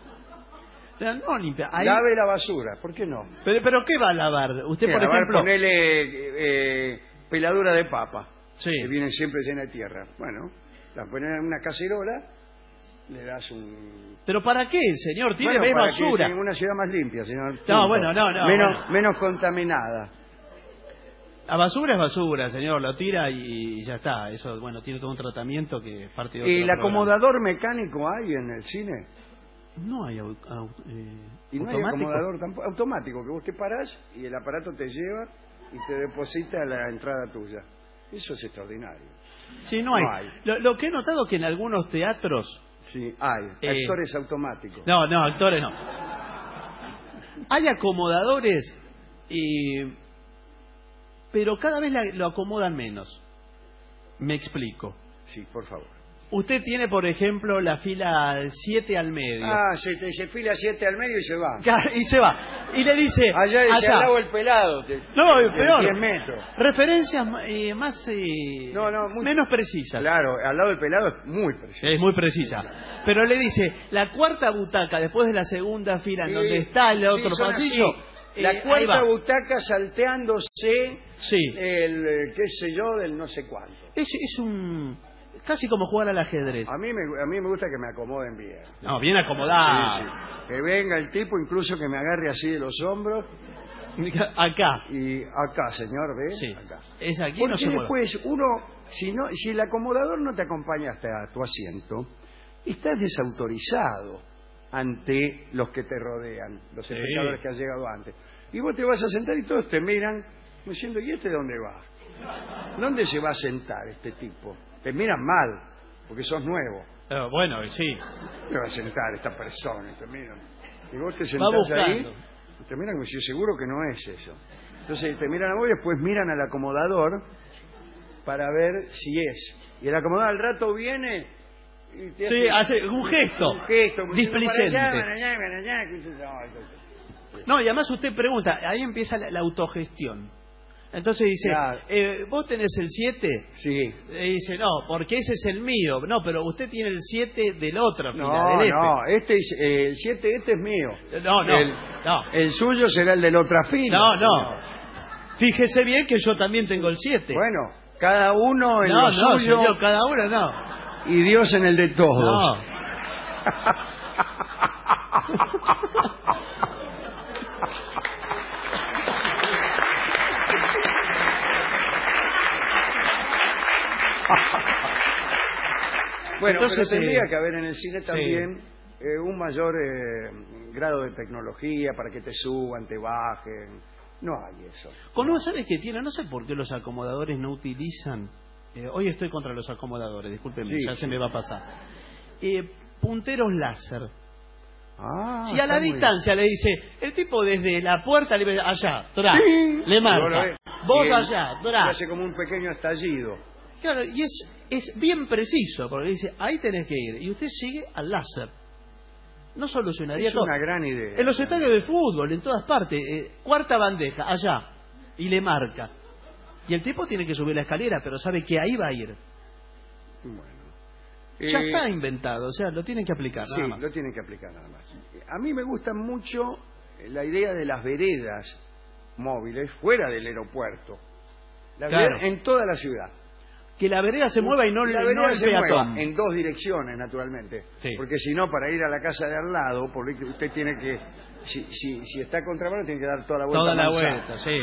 No, no limpia. Ahí- Lave la basura, ¿por qué no? Pero, pero ¿qué va a lavar? Usted, Mira, por a ver, ejemplo... ponele eh, peladura de papa, Sí. que vienen siempre llena de tierra. Bueno, la pones en una cacerola, le das un... ¿Pero para qué, señor? Tiene Bueno, ve para que basura. tenga una ciudad más limpia, señor. No, Punto. bueno, no, no, Menos, bueno. menos contaminada. La basura es basura, señor. Lo tira y ya está. Eso, bueno, tiene todo un tratamiento que es parte de otro ¿Y el programa. acomodador mecánico hay en el cine? No hay au- au- eh, Y no hay automático. acomodador tampoco, automático, que vos te parás y el aparato te lleva y te deposita a la entrada tuya. Eso es extraordinario. Sí, no hay. No hay. Lo, lo que he notado que en algunos teatros... Sí, hay. Eh, Actores automáticos. No, no, actores no. Hay acomodadores, y pero cada vez la- lo acomodan menos. Me explico. Sí, por favor. Usted tiene, por ejemplo, la fila siete al medio. Ah, se, te, se fila siete al medio y se va. Y se va. Y le dice... Allá dice, al lado el pelado. Te, no, de peor. diez metros. Referencias eh, más... Eh, no, no, muy, menos precisas. Claro, al lado del pelado es muy precisa. Es muy precisa. Pero le dice, la cuarta butaca, después de la segunda fila, en sí, donde está el otro sí, pasillo... Eh, la cuarta butaca salteándose sí. el, qué sé yo, del no sé cuánto. Es, es un... Casi como jugar al ajedrez. A mí me, a mí me gusta que me acomoden bien. No, bien acomodado. Sí, sí. Que venga el tipo, incluso que me agarre así de los hombros. Acá. Y acá, señor, ¿ve? Sí. Acá. Es aquí. Porque no se después uno, si no, si el acomodador no te acompaña hasta tu asiento, estás desautorizado ante los que te rodean, los sí. espectadores que han llegado antes. Y vos te vas a sentar y todos te miran diciendo, ¿y este dónde va? ¿Dónde se va a sentar este tipo? Te miran mal, porque sos nuevo. Uh, bueno, sí. ¿Dónde va a sentar esta persona? Y te miran. Y vos te sentás ahí, y te miran como si yo seguro que no es eso. Entonces te miran a vos y después miran al acomodador para ver si es. Y el acomodador al rato viene y te sí, hace, hace un gesto. Un gesto. Displicente. Para allá, para allá, para allá, no, no, y además usted pregunta, ahí empieza la, la autogestión. Entonces dice, claro. eh, ¿vos tenés el siete? Sí. Y dice, no, porque ese es el mío. No, pero usted tiene el siete del otro fila, no, del no, este es, eh, el siete este es mío. No, no, el, no. El suyo será el de la otra fila. No, no. Fíjese bien que yo también tengo el siete. Bueno, cada uno en no, lo no, suyo. Señor, cada uno no. Y Dios en el de todos. No. Bueno, entonces pero tendría eh, que haber en el cine también sí. eh, un mayor eh, grado de tecnología para que te suban, te bajen. No hay eso. Con no sabes que tiene, no sé por qué los acomodadores no utilizan. Eh, hoy estoy contra los acomodadores, discúlpenme, sí, ya sí. se me va a pasar. Eh, punteros láser. Ah, si a la distancia le dice, el tipo desde la puerta le ve allá, tra, sí. le marca. Vos él, allá, tra. hace como un pequeño estallido. Claro, y es, es bien preciso, porque dice, ahí tenés que ir. Y usted sigue al láser. No solucionaría es todo. Es una gran idea. En los estadios de fútbol, en todas partes, eh, cuarta bandeja, allá, y le marca. Y el tipo tiene que subir la escalera, pero sabe que ahí va a ir. Bueno. Ya eh, está inventado, o sea, lo tienen que aplicar, nada sí, más. lo tienen que aplicar nada más. A mí me gusta mucho la idea de las veredas móviles fuera del aeropuerto. Las claro. veredas en toda la ciudad. Que la vereda se mueva y no, la no vereda el se peatón. mueva en dos direcciones, naturalmente. Sí. Porque si no, para ir a la casa de al lado, porque usted tiene que, si, si, si está contramano, tiene que dar toda la vuelta. Toda la manzana. vuelta, sí.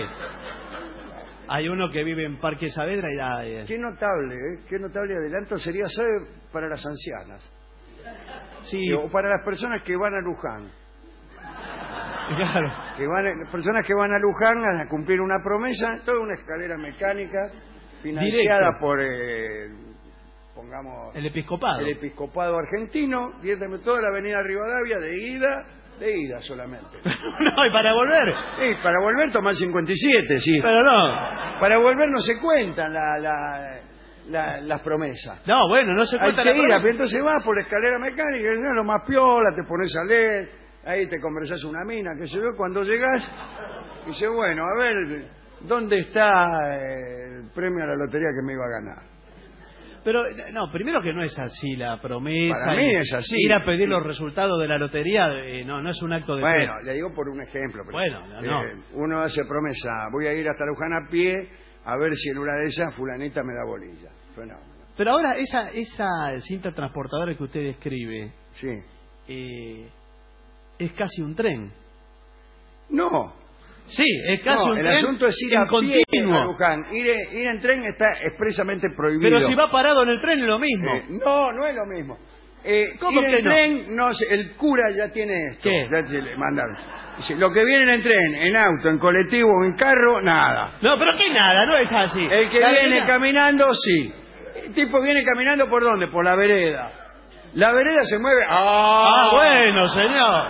Hay uno que vive en Parque Saavedra y da... Eh. Qué notable, ¿eh? Qué notable adelanto sería, ¿sabe? Para las ancianas. Sí. O para las personas que van a Luján. Claro. Que van, personas que van a Luján a cumplir una promesa, toda una escalera mecánica financiada Directo. por, eh, pongamos... El episcopado. El episcopado argentino, directamente toda la avenida Rivadavia, de ida, de ida solamente. No, y para volver. Sí, para volver tomar cincuenta y siete, sí. Pero no. Para volver no se cuentan la, la, la, las promesas. No, bueno, no se Hay cuenta que la ir, promesa. pero entonces vas por la escalera mecánica, es lo más piola, te pones a leer, ahí te conversás una mina, qué sé yo, cuando llegás, dice, bueno, a ver, ¿dónde está el premio a la lotería que me iba a ganar? Pero, no, primero que no es así la promesa. Para mí y es así. Ir a pedir los resultados de la lotería, eh, no, no es un acto de fe. Bueno, le digo por un ejemplo. Pero, Bueno, no, no. eh, uno hace promesa, voy a ir hasta Luján a pie, a ver si en una de esas fulanita me da bolilla. Fenómeno. Pero ahora, esa, esa cinta transportadora que usted describe, Sí. eh, es casi un tren. No. Sí, es casi no, un el tren asunto es ir en a pie continuo. a Luján. Ir, ir en tren está expresamente prohibido. Pero si va parado en el tren es lo mismo. Eh, no, no es lo mismo. Eh, ¿Cómo ir que en no? tren, no sé, el cura ya tiene esto. ¿Qué? Ya te le mandaron. Dice, lo que viene en tren, en auto, en colectivo o en carro, nada. No, pero que nada, no es así. El que La viene vereda- caminando, sí. El tipo viene caminando por dónde? Por la vereda. La vereda se mueve. ¡Ah! Ah, bueno, señor.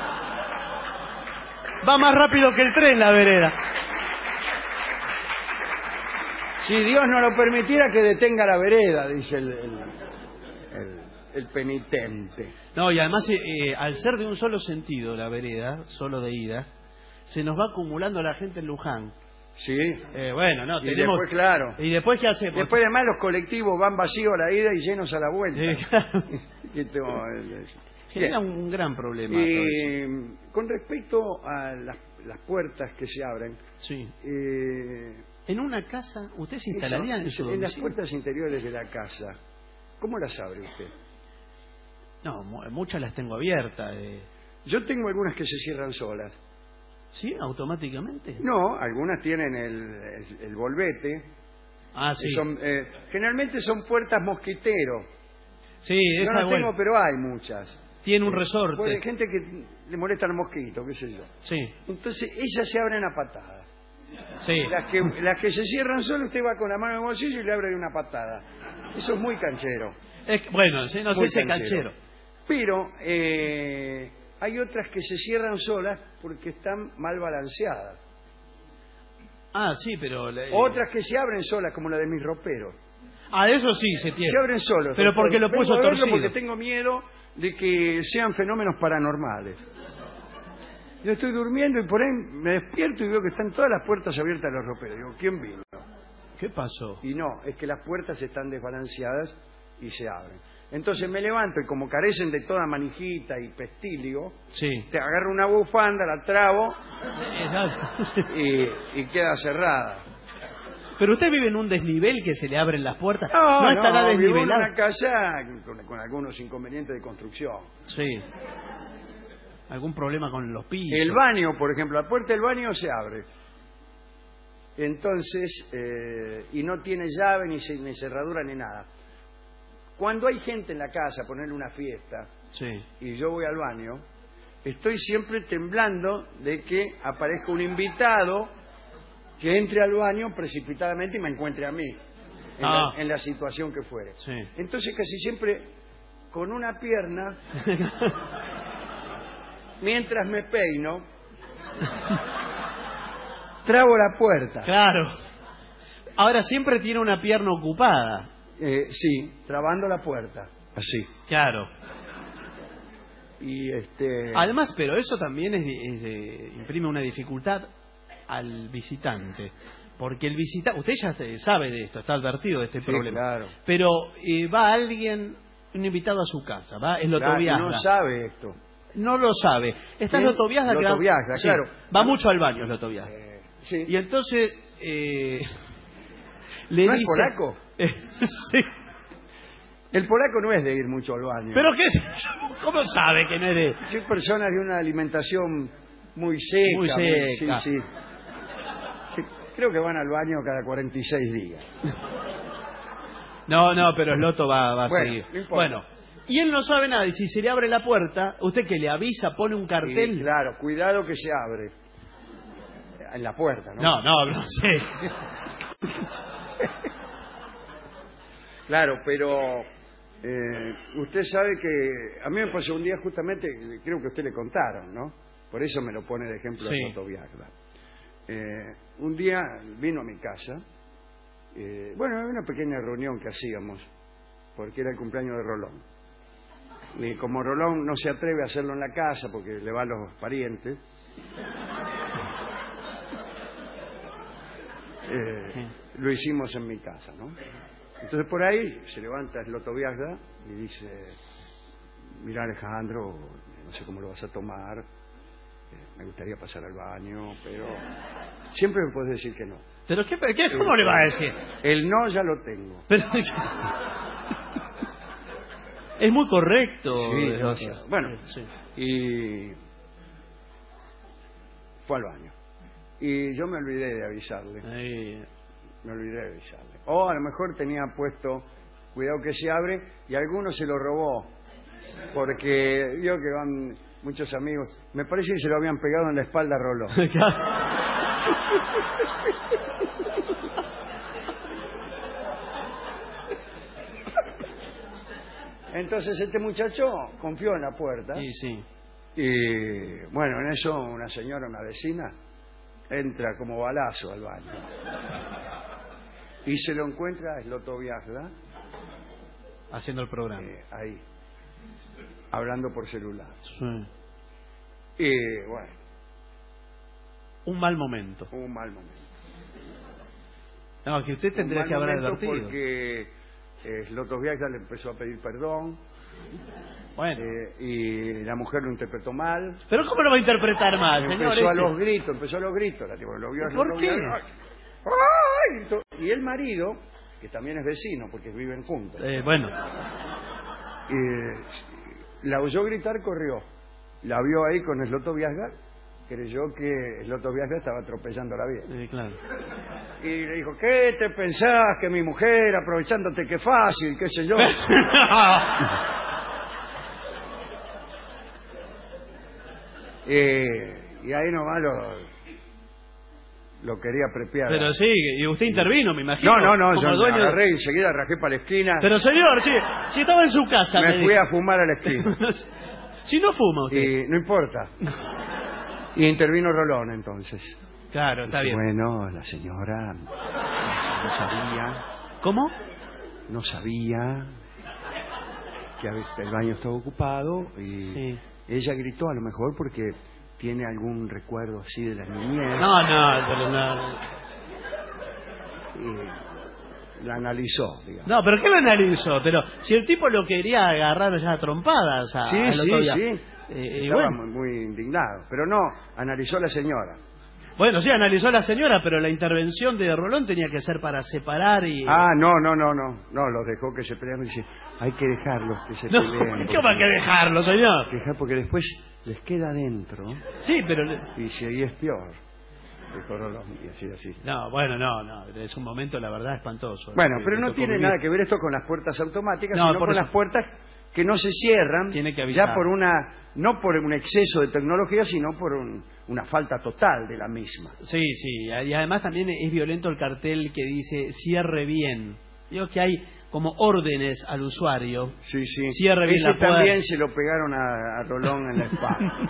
Va más rápido que el tren la vereda. Si Dios no lo permitiera, que detenga la vereda, dice el, el, el, el penitente. No, y además, eh, eh, al ser de un solo sentido la vereda, solo de ida, se nos va acumulando la gente en Luján. Sí. Eh, bueno, no, Y tenemos... después, claro. ¿Y después qué hacemos? Después, además, los colectivos van vacíos a la ida y llenos a la vuelta. Eh, claro. Esto, eh, Genera bien. un gran problema. Y con respecto a las, las puertas que se abren, Sí. eh, En una casa, ¿usted se instalaría en eso, su en las domicilio? puertas interiores de la casa, ¿cómo las abre usted? No, mu- muchas las tengo abiertas. Eh. Yo tengo algunas que se cierran solas. ¿Sí? ¿Automáticamente? No, algunas tienen el, el, el volvete. Ah, que sí. son, eh, generalmente son puertas mosquitero. Sí, Yo esa no bueno, tengo, pero hay muchas. tiene un Pues, resorte. hay gente que le molesta el mosquito, qué sé yo. Sí, Entonces, ellas se abren a patadas. sí. Las que, las que se cierran solo, usted va con la mano en el bolsillo y le abre de una patada. Eso es muy canchero. Es que- bueno, sí, no sé Muy si es canchero. canchero. Pero eh, hay otras que se cierran solas porque están mal balanceadas. Ah, sí, pero... le- Otras que se abren solas, como la de mis roperos. Ah, eso sí se tiene. Se abren solos. Pero doctor. porque lo Vengo puso a verlo torcido. porque tengo miedo de que sean fenómenos paranormales. Yo estoy durmiendo y por ahí me despierto y veo que están todas las puertas abiertas de los roperos. Digo, ¿quién vino? ¿Qué pasó? Y no, es que las puertas están desbalanceadas y se abren. Entonces me levanto y como carecen de toda manijita y pestilio, Sí. te agarro una bufanda, la trabo Exacto. y, y queda cerrada. Pero usted vive en un desnivel que se le abren las puertas. No, no, estará vivo en desnivelado. una casa con, con algunos inconvenientes de construcción. Sí. ¿Algún problema con los pisos? El baño, por ejemplo, la puerta del baño se abre. Entonces, eh, y no tiene llave, ni, ce- ni cerradura, ni nada. Cuando hay gente en la casa, ponerle una fiesta, Sí. y yo voy al baño, estoy siempre temblando de que aparezca un invitado que entre al baño precipitadamente y me encuentre a mí, en, Ah. la, en la situación que fuere. Sí. Entonces, casi siempre, con una pierna, mientras me peino, trabo la puerta. Claro. Ahora siempre tiene una pierna ocupada. Eh, sí, trabando la puerta, así. Claro. Y este. Además, pero eso también es, es, eh, imprime una dificultad al visitante. Porque el visitante, usted ya se- sabe de esto, está advertido de este Sí, problema. claro. Pero eh, va alguien, un invitado a su casa, va, es Claro, Lotoviazga. no sabe esto. No lo sabe. Está ¿Quién? Lotoviazga que va- Lotoviazga, sí, claro. va mucho al baño Lotoviazga. Eh, sí. Y entonces eh, le ¿No es dice, polaco? Eh, sí. El polaco no es de ir mucho al baño. Pero qué, ¿cómo sabe que no es de? Son personas de una alimentación muy seca. Muy seca. sí, sí. Sí, creo que van al baño cada cuarenta y seis días. No, no, pero el Loto va, va a Bueno, seguir. no importa. Bueno, y él no sabe nada. Y si se le abre la puerta, usted que le avisa, pone un cartel. Sí, claro, cuidado que se abre. En la puerta, ¿no? No, no, no sé. Claro, pero eh, usted sabe que a mí me pasó un día justamente, creo que a usted le contaron, ¿no? Por eso me lo pone de ejemplo Sí. de Lotoviazga. Eh, un día vino a mi casa, eh, bueno, era una pequeña reunión que hacíamos, porque era el cumpleaños de Rolón. Y como Rolón no se atreve a hacerlo en la casa porque le va a los parientes, eh, lo hicimos en mi casa, ¿no? Entonces por ahí se levanta el Lotoviazga y dice, mira Alejandro, no sé cómo lo vas a tomar, eh, me gustaría pasar al baño, pero siempre me puedes decir que no. ¿Pero qué, qué, cómo le va a decir? El no ya lo tengo. Pero- es muy correcto. Sí, eh, demasiado. Bueno, sí. y fue al baño. Y yo me olvidé de avisarle. Ahí. Me olvidé de avisarle. O a lo mejor tenía puesto, cuidado que se abre, y alguno se lo robó. Porque vio que van muchos amigos. Me parece que se lo habían pegado en la espalda a Rolón. Entonces este muchacho confió en la puerta. Sí, sí. Y bueno, en eso una señora, una vecina, entra como balazo al baño. Y se lo encuentra a Sloto Viajda haciendo el programa. Eh, ahí, hablando por celular. Sí. Y bueno, un mal momento. un mal momento. No, que usted Un tendría mal que haber momento advertido. porque eh, Sloto Viajda le empezó a pedir perdón. Bueno. Eh, y la mujer lo interpretó mal. Pero ¿cómo lo va a interpretar mal, señor? Empezó a ese? los gritos, empezó a los gritos. La tipo lo vio a ¿Por Sloto qué? Viajda, ¡ay! Gritó. Y el marido, que también es vecino porque viven juntos, Eh, bueno. eh, la oyó gritar, corrió. La vio ahí con Sloto Viajda, creyó que Sloto Viajda estaba atropellándola bien. Eh, claro. Y le dijo, ¿qué te pensás que mi mujer, aprovechándote que fácil, qué sé yo? eh, y ahí nomás lo, lo quería prepiar. Pero sí, y usted intervino, me imagino. No, no, no, como yo dueño me de- agarré y enseguida rajé para la esquina. Pero señor, sí, si estaba en su casa. me me fui dijo. a fumar a la esquina. Si no fuma usted. Y no importa. Y intervino Rolón entonces. Claro, está bien. Bueno, la señora no sabía, ¿Cómo? no sabía que el baño estaba ocupado y Sí. ella gritó a lo mejor porque tiene algún recuerdo así de la niñez. No, no, pero no. Y la analizó, digamos. No, pero ¿qué lo analizó? Pero si el tipo lo quería agarrar ya a trompadas a, Sí, al sí, otro día. sí. Eh, y Estaba bueno. muy, muy indignado. Pero no, analizó la señora. Bueno, sí, analizó a la señora, pero la intervención de Rolón tenía que ser para separar y... Ah, no, no, no, no. No, los dejó que se pelearan y dice, hay que dejarlos que se no, peleen. ¿qué va a que dejarlo, señor? Dejar porque después les queda adentro Sí, pero... y si ahí es peor. Dijo Rolón, y así, así. No, bueno, no, no, es un momento, la verdad, espantoso. Bueno, Eh, pero me no tocó tiene vivir. nada que ver esto con las puertas automáticas, No, sino por con eso. las puertas que no se cierran, Tiene que avisar. ya por una, no por un exceso de tecnología, sino por un- una falta total de la misma. Sí, sí, y además también es violento el cartel que dice cierre bien. Digo que hay como órdenes al usuario. Sí, sí. Cierre bien Ese la puerta. también se lo pegaron a, a Rolón en la espalda.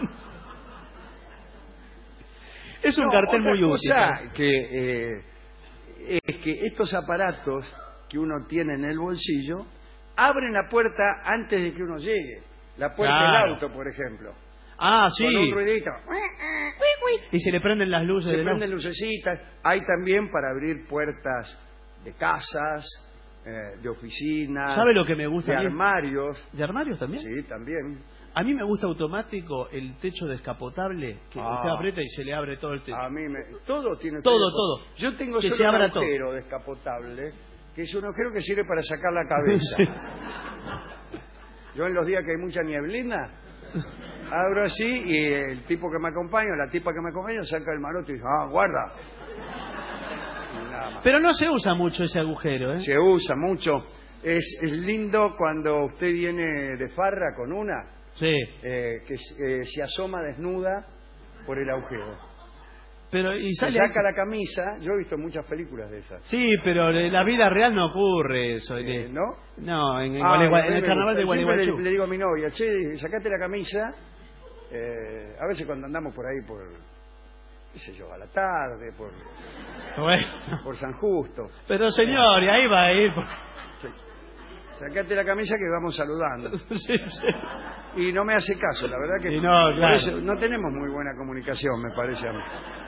Es un No, cartel otra muy útil. cosa que eh, es que estos aparatos que uno tiene en el bolsillo abren la puerta antes de que uno llegue. La puerta Claro. del auto, por ejemplo. Ah, sí. Con un ruidito. Y se le prenden las luces Se del prenden auto. lucecitas. Hay también para abrir puertas de casas, eh, de oficinas, ¿Sabe lo que me gusta de a mí? armarios. ¿De armarios también? Sí, también. A mí me gusta automático el techo descapotable, que Ah. usted aprieta y se le abre todo el techo. A mí me... Todo tiene Todo, teléfono. todo. Yo tengo Que se solo un abra todo. agujero descapotable, que es un agujero que sirve para sacar la cabeza. Sí. Yo en los días que hay mucha nieblina, abro así y el tipo que me acompaña, la tipa que me acompaña, saca el maroto y dice, ah, guarda. Y nada más. Pero no se usa mucho ese agujero, ¿eh? Se usa mucho. Es, es lindo cuando usted viene de farra con una, Sí. eh, que eh, se asoma desnuda por el agujero. Pero y Se sale saca la camisa, yo he visto muchas películas de esas. Sí, pero en la vida real no ocurre eso. Eh, ¿No? No, en, en Ah, Gualeguay- a mí en el me carnaval de gusta. Siempre Gualeguaychú. le, le digo a mi novia, che, sacate la camisa. Eh, a veces cuando andamos por ahí por, qué sé yo, a la tarde, por, Bueno. por San Justo. Pero señor, y ahí va a ir. porque- Sí. Sacate la camisa que vamos saludando. Sí, sí. Y no me hace caso, la verdad que Y no, por claro. eso no tenemos muy buena comunicación, me parece a mí.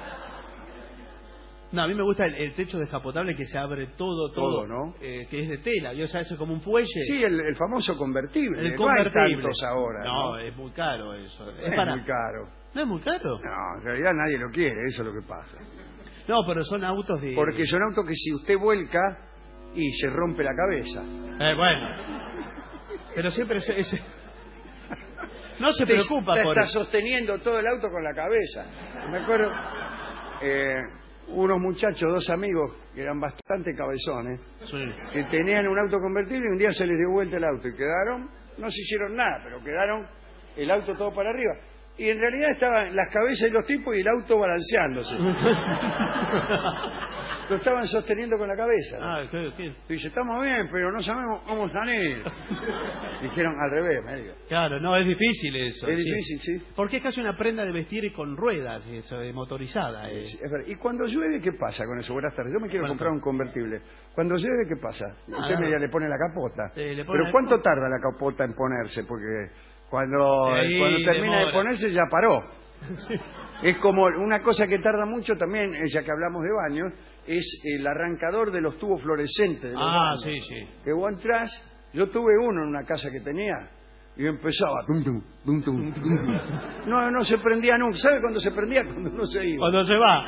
No, a mí me gusta el, el techo descapotable que se abre todo, todo, Todo, ¿no? eh, que es de tela. Yo, o sea, eso es como un fuelle. Sí, el, el famoso convertible. el no convertible. hay tantos ahora. No, No, es muy caro eso. Es Es para... muy caro. No es muy caro. No, en realidad nadie lo quiere, eso es lo que pasa. No, pero son autos de... Porque son autos que si usted vuelca y se rompe la cabeza. Eh, bueno. Pero siempre es... es- No se Te- preocupa te por está eso. sosteniendo todo el auto con la cabeza. Me acuerdo, eh, unos muchachos, dos amigos, que eran bastante cabezones, Sí. que tenían un auto convertible y un día se les dio vuelta el auto y quedaron, no se hicieron nada, pero quedaron el auto todo para arriba. Y en realidad estaban las cabezas de los tipos y el auto balanceándose. Lo estaban sosteniendo con la cabeza. Ah, ¿qué, qué? Dice, estamos bien, pero no sabemos cómo salir. Dijeron al revés, medio. Claro, no, es difícil eso. Es sí. difícil, sí. Porque es casi una prenda de vestir con ruedas, eso, de motorizada. eh. Sí, es verdad. ¿Y cuando llueve qué pasa con eso? Buenas tardes. Yo me quiero Buenas comprar un convertible. Cuando llueve, ¿qué pasa? Nada. Usted me ya le pone la capota. Eh, le pone Pero la ¿cuánto capota. tarda la capota en ponerse? Porque cuando, Sí, cuando termina demora. de ponerse ya paró. Es como una cosa que tarda mucho también, eh, ya que hablamos de baños, es el arrancador de los tubos fluorescentes de los Ah, baños. sí, sí. Que vos entrás, yo tuve uno en una casa que tenía y empezaba tum, tum, tum, tum, tum, tum. No, no se prendía nunca. ¿Sabe cuándo se prendía? Cuando no se iba. Cuando se va.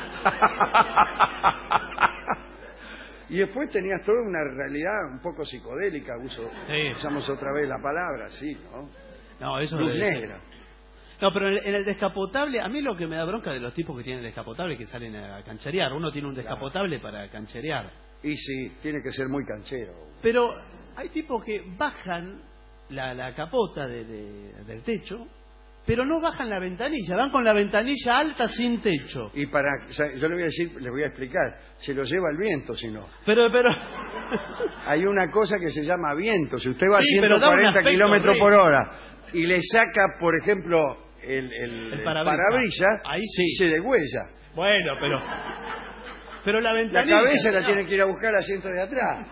Y después tenías toda una realidad un poco psicodélica, uso, Sí. usamos otra vez la palabra, sí, ¿no? No, eso Luz debe ser. negra. No, pero en el, en el descapotable, a mí lo que me da bronca de los tipos que tienen descapotable que salen a cancherear. Uno tiene un descapotable para cancherear. Y sí, tiene que ser muy canchero. Pero hay tipos que bajan la, la capota de, de- del techo, pero no bajan la ventanilla, van con la ventanilla alta sin techo. Y para, o sea, yo le voy a decir, les voy a explicar, se lo lleva el viento, si no. Pero, pero... Hay una cosa que se llama viento. Si usted va Sí, a pero da un ciento cuarenta aspecto kilómetros por horrible. hora y le saca, por ejemplo, el, el, El el parabrisas. parabrisas, Ahí sí. se degüella. Bueno, pero... Pero la La ventanilla... cabeza la no. tiene que ir a buscar al asiento de atrás.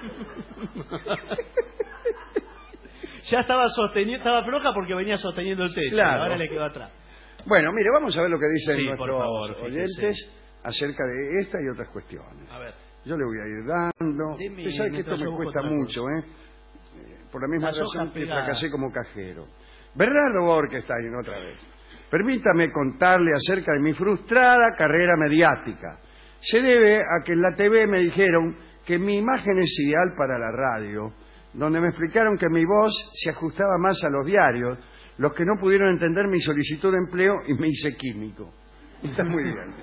Ya estaba sosteniendo, estaba floja porque venía sosteniendo el techo. Claro. Ahora le quedó atrás. Bueno, mire, vamos a ver lo que dicen Sí, por nuestros favor, fíjese. oyentes acerca de esta y otras cuestiones. A ver. Yo le voy a ir dando. Deme, Usted sabe que esto mientras yo me busco cuesta otra mucho, ¿eh? Eh, Por la misma Las razón hojas que pegadas. fracasé como cajero. Bernardo Borkenstein, otra vez. Permítame contarle acerca de mi frustrada carrera mediática. Se debe a que en la T V me dijeron que mi imagen es ideal para la radio, donde me explicaron que mi voz se ajustaba más a los diarios, los que no pudieron entender mi solicitud de empleo y me hice químico. Está muy bien.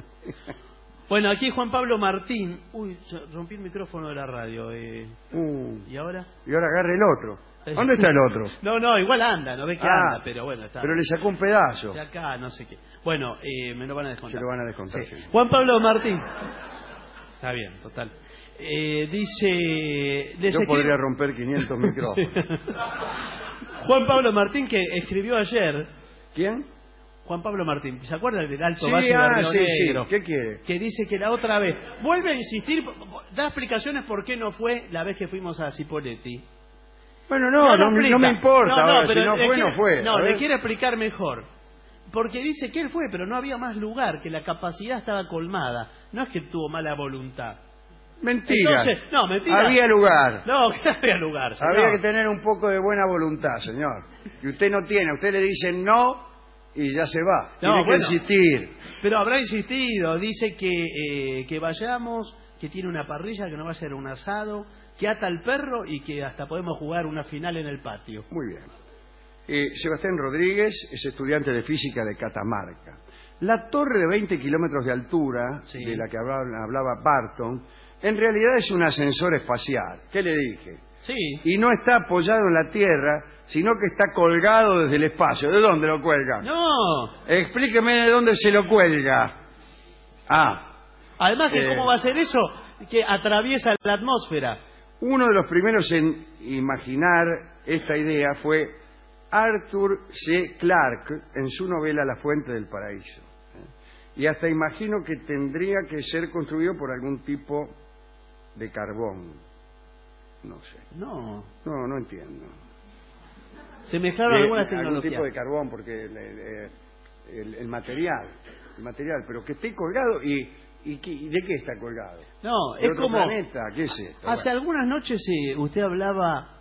Bueno, aquí Juan Pablo Martín. Uy, se- rompí el micrófono de la radio. eh. Uh, ¿Y ahora? y ahora agarre el otro. ¿Dónde está el otro? No, no, igual anda, no ve que Ah, anda, pero bueno, está. Pero le sacó un pedazo. De acá, no sé qué. Bueno, eh, me lo van a descontar. Se lo van a descontar. Sí. sí. Juan Pablo Martín. Está bien, total. Eh, dice... les Yo escribo- podría romper quinientos micrófonos. Juan Pablo Martín, que escribió ayer... ¿Quién? Juan Pablo Martín, ¿se acuerda del Alto Sí, Valle de ah, Río sí, sí. Negro? ¿Qué quiere? Que dice que la otra vez... Vuelve a insistir, da explicaciones por qué no fue la vez que fuimos a Cipoletti. Bueno, no, no, me- explica. no me importa. No, no, ahora, si pero no le fue, quiere- no fue. No, A le ver. quiere explicar mejor. Porque dice que él fue, pero no había más lugar, que la capacidad estaba colmada. No es que tuvo mala voluntad. Mentira. Entonces, no, mentira. Había lugar. No, que había lugar. señor. Había que tener un poco de buena voluntad, señor. Y usted no tiene. Usted le dice no y ya se va. No, Tiene que bueno. insistir. Pero habrá insistido. Dice que, eh, que vayamos, que tiene una parrilla, que no va a ser un asado, que ata al perro y que hasta podemos jugar una final en el patio. Muy bien. Eh, Sebastián Rodríguez es estudiante de física de Catamarca. La torre de veinte kilómetros de altura, Sí. de la que hablaba, hablaba Barton, en realidad es un ascensor espacial. ¿Qué le dije? Sí. Y no está apoyado en la Tierra, sino que está colgado desde el espacio. ¿De dónde lo cuelga? No. Explíqueme de dónde se lo cuelga. Ah, Además, que Eh. ¿cómo va a ser eso? Que atraviesa la atmósfera. uno de los primeros en imaginar esta idea fue Arthur C. Clarke en su novela La fuente del paraíso. Y hasta imagino que tendría que ser construido por algún tipo de carbón. No sé. No. No, no entiendo. Se mezclaron De- algunas algún tecnologías. tipo de carbón, porque el, el- el- el material, el material, pero que esté colgado y, y, qué- y ¿de qué está colgado? No, ¿De es otro como... planeta? ¿Qué es esto? Hace Bueno. algunas noches eh, usted hablaba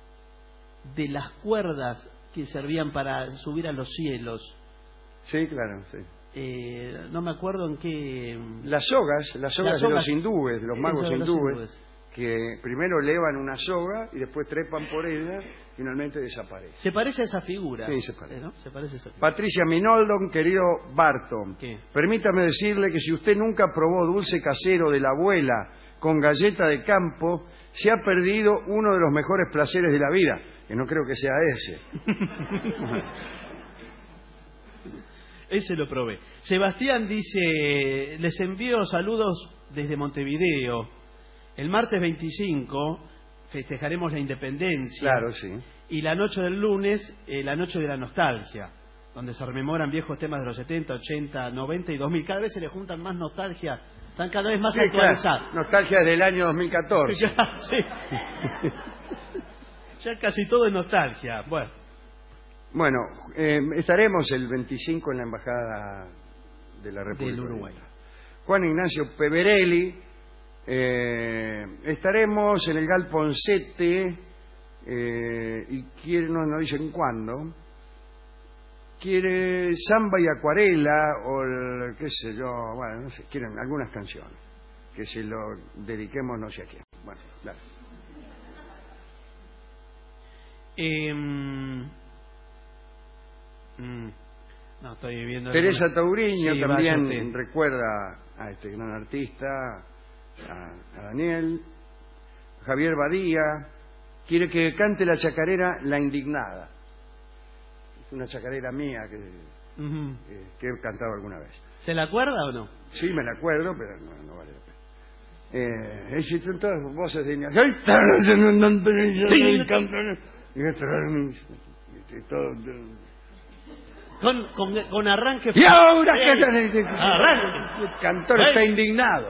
de las cuerdas que servían para subir a los cielos. Sí, claro, sí. Eh, no me acuerdo en qué... Las sogas, las sogas Las de los sogas- hindúes, de los magos Eso de los hindúes, hindúes. que primero elevan una soga y después trepan por ella, finalmente desaparece. Se parece a esa figura. Sí, se parece. Eh, ¿no? Se parece a esa figura. Patricia Minoldon, querido Barton, ¿Qué? permítame decirle que si usted nunca probó dulce casero de la abuela con galleta de campo, se ha perdido uno de los mejores placeres de la vida, que no creo que sea ese. Ese lo probé. Sebastián dice, les envío saludos desde Montevideo. El martes veinticinco festejaremos la independencia. Claro, sí. Y la noche del lunes, eh, la noche de la nostalgia, donde se rememoran viejos temas de los setenta, ochenta, noventa y dos mil. Cada vez se le juntan más nostalgia, están cada vez más Sí, actualizados. claro. Nostalgia del año dos mil catorce. Ya, sí. Ya casi todo es nostalgia. Bueno. Bueno, eh, estaremos el veinticinco en la Embajada de la República del Uruguay. Juan Ignacio Peverelli. Eh, estaremos en el Galponcete eh, y quiere, no nos dicen cuándo. Quiere samba y acuarela o el, qué sé yo, bueno, no sé, quieren algunas canciones que se lo dediquemos no sé a quién. Bueno, claro. Eh, mm, no, estoy viendo. Teresa alguna... Tauriño sí, también recuerda a este gran artista, a, a Daniel. Javier Badía quiere que cante la chacarera La Indignada. Es una chacarera mía que, uh-huh. eh, que he cantado alguna vez. ¿Se la acuerda o no? Sí, me la acuerdo, pero no, no vale la pena. Eh, existen todas voces de niñas. Con, con, con arranque. Y ahora que ¡Ey! Arranque. el cantor ¡Ey! está indignado.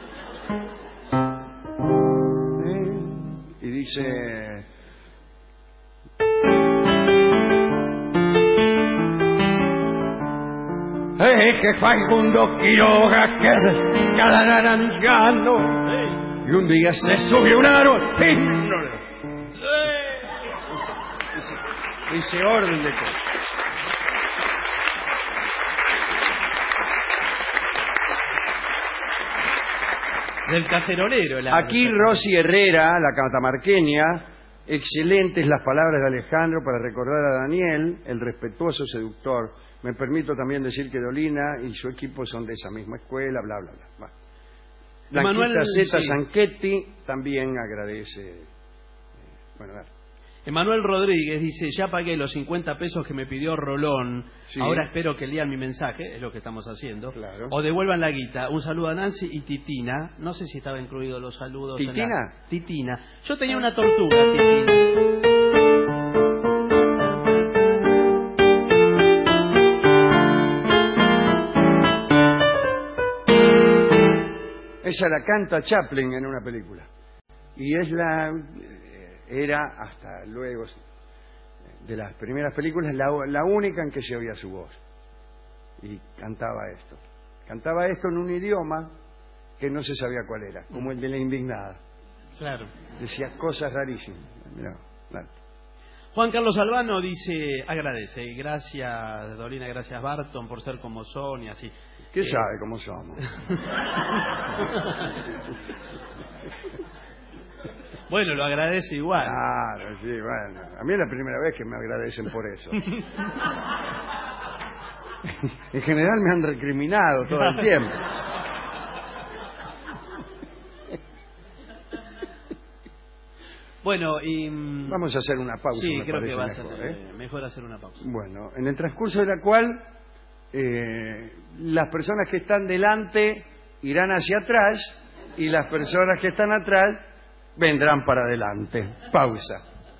Eh, y dice: Eh, que Facundo Quiroga que cada naranjano y un día se subió un árbol y no le- Dice, dice orden de cosas. Del cacerolero. La... Aquí Rosy Herrera, la catamarqueña, excelentes las palabras de Alejandro para recordar a Daniel, el respetuoso seductor. Me permito también decir que Dolina y su equipo son de esa misma escuela, bla, bla, bla. Va. Blanquita Emanuel, Zeta sí. Zanchetti también agradece. eh, Bueno, dale. Emanuel Rodríguez dice, ya pagué los cincuenta pesos que me pidió Rolón, Sí. ahora espero que lean mi mensaje, es lo que estamos haciendo, Claro. o devuelvan la guita. Un saludo a Nancy y Titina, no sé si estaba incluido los saludos. en ¿Titina? la... Titina. Yo tenía una tortuga, Titina. Esa la canta Chaplin en una película. Y es la... Era hasta luego de las primeras películas la, la única en que se oía su voz. Y cantaba esto. Cantaba esto en un idioma que no se sabía cuál era, como el de la indignada. Claro. Decía cosas rarísimas. Mirá, claro. Juan Carlos Albano dice, agradece, gracias Dolina, gracias Barton por ser como son y así. ¿Qué Eh, sabe cómo somos? Bueno, lo agradece igual. Claro, sí, bueno. A mí es la primera vez que me agradecen por eso. En general me han recriminado todo el tiempo. Bueno, y... mm, Vamos a hacer una pausa. sí, me creo que parece va a ser mejor, eh, ¿eh? mejor hacer una pausa. Bueno, en el transcurso de la cual eh, las personas que están delante irán hacia atrás y las personas que están atrás vendrán para adelante. Pausa.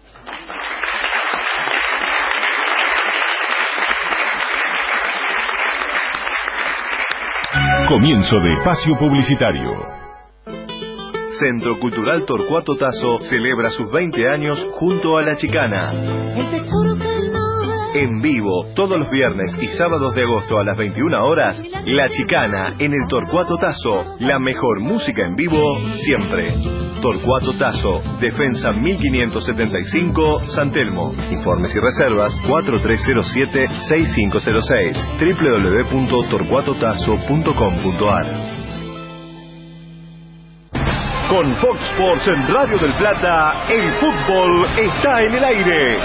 Comienzo de espacio publicitario. Centro Cultural Torcuato Tasso celebra sus veinte años junto a La Chicana. El tesoro que no ve. En vivo, todos los viernes y sábados de agosto a las veintiuna horas, La Chicana en el Torcuato Tasso. La mejor música en vivo siempre. Torcuato Tasso, Defensa mil quinientos setenta y cinco, San Telmo. Informes y reservas cuatro tres cero siete, seis cinco cero seis, doble u doble u doble u punto torcuato tasso punto com punto a r. Con Fox Sports en Radio del Plata, el fútbol está en el aire.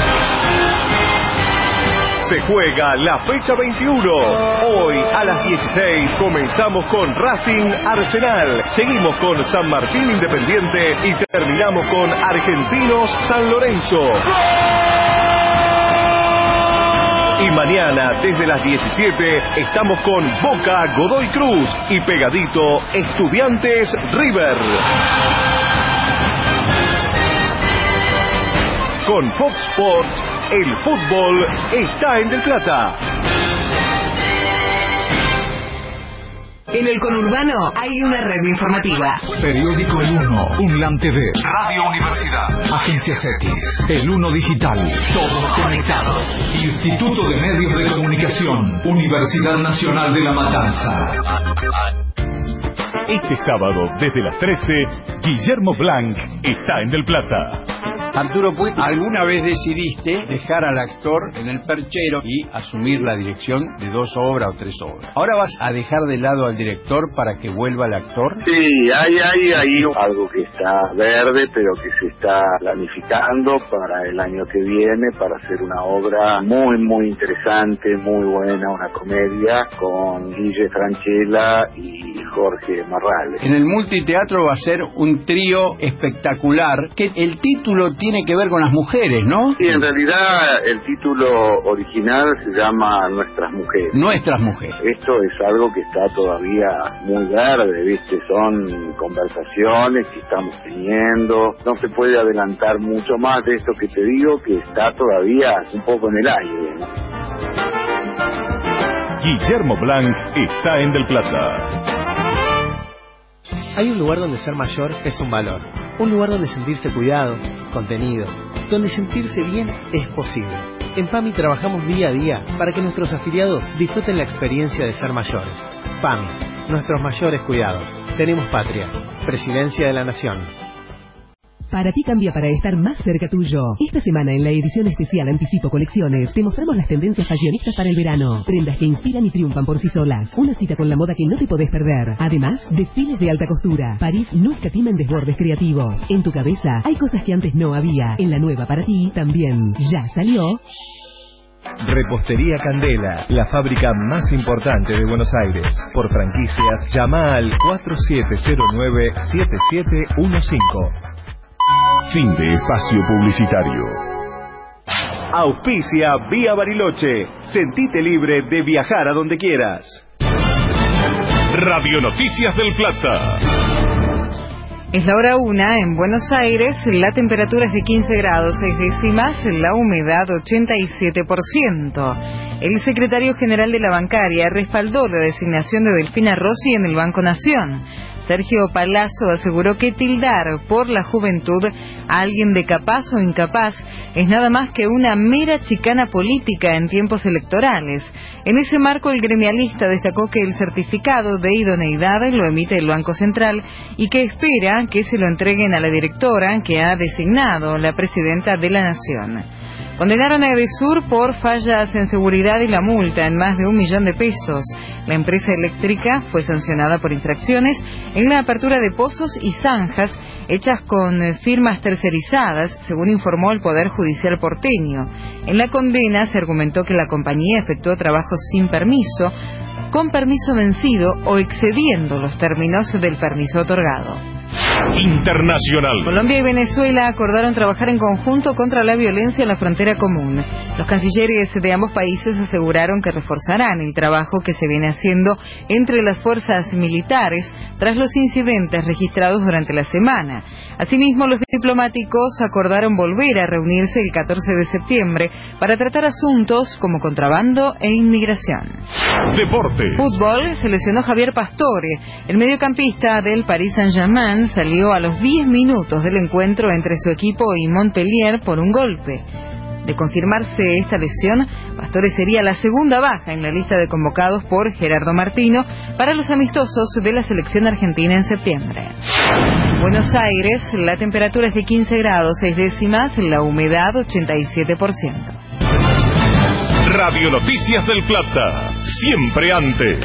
Se juega la fecha veintiuno. Hoy a las dieciséis comenzamos con Racing Arsenal. Seguimos con San Martín Independiente y terminamos con Argentinos San Lorenzo. Y mañana, desde las diecisiete, estamos con Boca Godoy Cruz y pegadito Estudiantes River. Con Fox Sports, el fútbol está en Del Plata. En el conurbano hay una red informativa. Periódico El Uno, UNLAM T V, Radio Universidad. Agencias X, El Uno Digital, todos conectados. Instituto de Medios de Comunicación, Universidad Nacional de La Matanza. Este sábado, desde las trece, Guillermo Blanc está en Del Plata. Arturo Puig, ¿alguna vez decidiste dejar al actor en el perchero y asumir la dirección de dos obras o tres obras? ¿Ahora vas a dejar de lado al director para que vuelva el actor? Sí, hay, hay, hay algo que está verde, pero que se está planificando para el año que viene, para hacer una obra muy, muy interesante, muy buena, una comedia con Guille Franchella y Jorge Marrales. En el multiteatro va a ser un trío espectacular, que el título tiene que ver con las mujeres, ¿no? Sí, en realidad el título original se llama Nuestras Mujeres. Nuestras Mujeres. Esto es algo que está todavía muy verde, ¿viste? Son conversaciones que estamos teniendo. No se puede adelantar mucho más de esto que te digo, que está todavía un poco en el aire, ¿no? Guillermo Blanc está en Del Plata. Hay un lugar donde ser mayor es un valor. Un lugar donde sentirse cuidado, contenido, donde sentirse bien es posible. En PAMI trabajamos día a día para que nuestros afiliados disfruten la experiencia de ser mayores. PAMI, nuestros mayores cuidados. Tenemos patria. Presidencia de la Nación. Para ti cambia para estar más cerca tuyo. Esta semana en la edición especial Anticipo Colecciones te mostramos las tendencias fashionistas para el verano. Prendas que inspiran y triunfan por sí solas. Una cita con la moda que no te podés perder. Además, desfiles de alta costura. París no escatima en desbordes creativos. En tu cabeza hay cosas que antes no había. En la nueva para ti también. Ya salió. Repostería Candela, la fábrica más importante de Buenos Aires. Por franquicias, llama al cuatro siete cero nueve siete siete uno cinco. Fin de espacio publicitario. Auspicia Vía Bariloche. Sentite libre de viajar a donde quieras. Radio Noticias del Plata. Es la hora una en Buenos Aires, la temperatura es de quince grados seis décimas, la humedad ochenta y siete por ciento. El secretario general de la bancaria respaldó la designación de Delfina Rossi en el Banco Nación. Sergio Palazzo aseguró que tildar por la juventud a alguien de capaz o incapaz es nada más que una mera chicana política en tiempos electorales. En ese marco, el gremialista destacó que el certificado de idoneidad lo emite el Banco Central y que espera que se lo entreguen a la directora que ha designado la presidenta de la Nación. Condenaron a Edesur por fallas en seguridad y la multa en más de un millón de pesos. La empresa eléctrica fue sancionada por infracciones en la apertura de pozos y zanjas hechas con firmas tercerizadas, según informó el Poder Judicial porteño. En la condena se argumentó que la compañía efectuó trabajos sin permiso, con permiso vencido o excediendo los términos del permiso otorgado. Internacional. Colombia y Venezuela acordaron trabajar en conjunto contra la violencia en la frontera común. Los cancilleres de ambos países aseguraron que reforzarán el trabajo que se viene haciendo entre las fuerzas militares tras los incidentes registrados durante la semana. Asimismo, los diplomáticos acordaron volver a reunirse el catorce de septiembre para tratar asuntos como contrabando e inmigración. Deportes. Fútbol. Se lesionó Javier Pastore. El mediocampista del Paris Saint-Germain salió a los diez minutos del encuentro entre su equipo y Montpellier por un golpe. De confirmarse esta lesión, Pastore sería la segunda baja en la lista de convocados por Gerardo Martino para los amistosos de la selección argentina en septiembre. Buenos Aires, la temperatura es de quince grados seis décimas, la humedad ochenta y siete por ciento. Radio Noticias del Plata, siempre antes.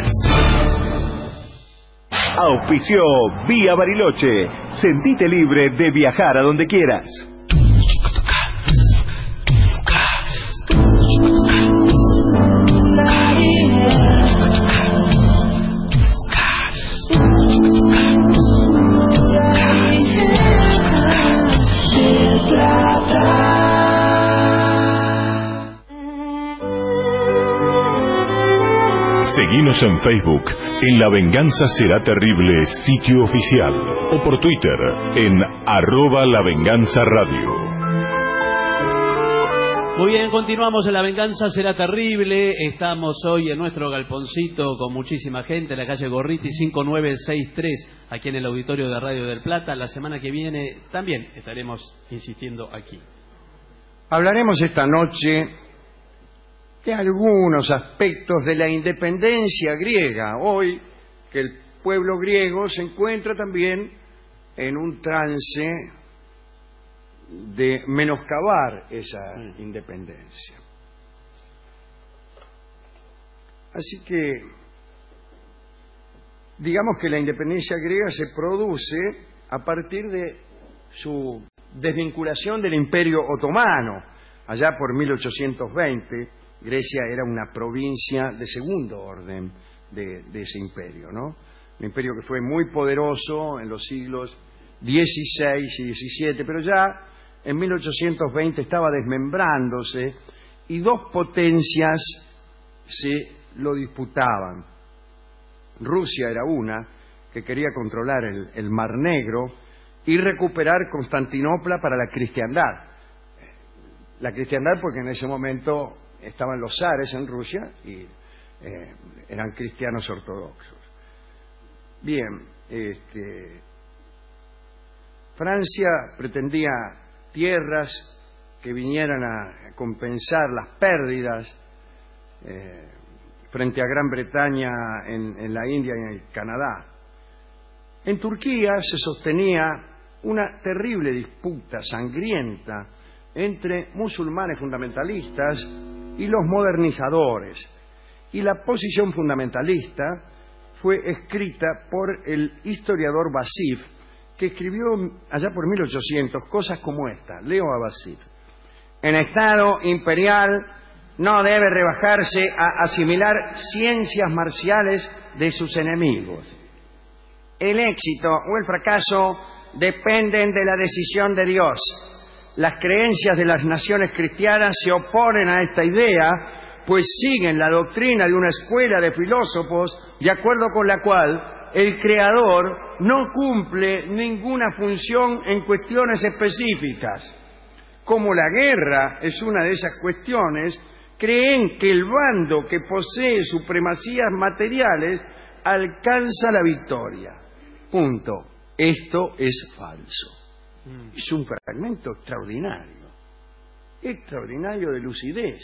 Auspició Vía Bariloche. Sentite libre de viajar a donde quieras. Seguinos en Facebook, en La Venganza Será Terrible, sitio oficial, o por Twitter, en arroba La Venganza Radio. Muy bien, continuamos en La Venganza Será Terrible. Estamos hoy en nuestro galponcito con muchísima gente en la calle Gorriti cinco nueve seis tres, aquí en el auditorio de Radio del Plata. La semana que viene también estaremos insistiendo aquí. Hablaremos esta noche de algunos aspectos de la independencia griega. Hoy, que el pueblo griego se encuentra también en un trance de menoscabar esa independencia. Así que, digamos que la independencia griega se produce a partir de su desvinculación del Imperio Otomano. Allá por mil ochocientos veinte, Grecia era una provincia de segundo orden de, de ese imperio, ¿no? Un imperio que fue muy poderoso en los siglos dieciséis y diecisiete, pero ya en mil ochocientos veinte estaba desmembrándose y dos potencias se lo disputaban. Rusia era una, que quería controlar el, el Mar Negro y recuperar Constantinopla para la cristiandad. La cristiandad porque en ese momento estaban los zares en Rusia y eh, eran cristianos ortodoxos. Bien, este, Francia pretendía tierras que vinieran a compensar las pérdidas eh, frente a Gran Bretaña en, en la India y en el Canadá. En Turquía se sostenía una terrible disputa sangrienta entre musulmanes fundamentalistas y los modernizadores. Y la posición fundamentalista fue escrita por el historiador Vasif, que escribió allá por mil ochocientos cosas como esta. Leo a Vasif. El Estado imperial no debe rebajarse a asimilar ciencias marciales de sus enemigos. El éxito o el fracaso dependen de la decisión de Dios. Las creencias de las naciones cristianas se oponen a esta idea, pues siguen la doctrina de una escuela de filósofos de acuerdo con la cual el Creador no cumple ninguna función en cuestiones específicas. Como la guerra es una de esas cuestiones, creen que el bando que posee supremacías materiales alcanza la victoria. Punto. Esto es falso. Es un fragmento extraordinario, extraordinario de lucidez,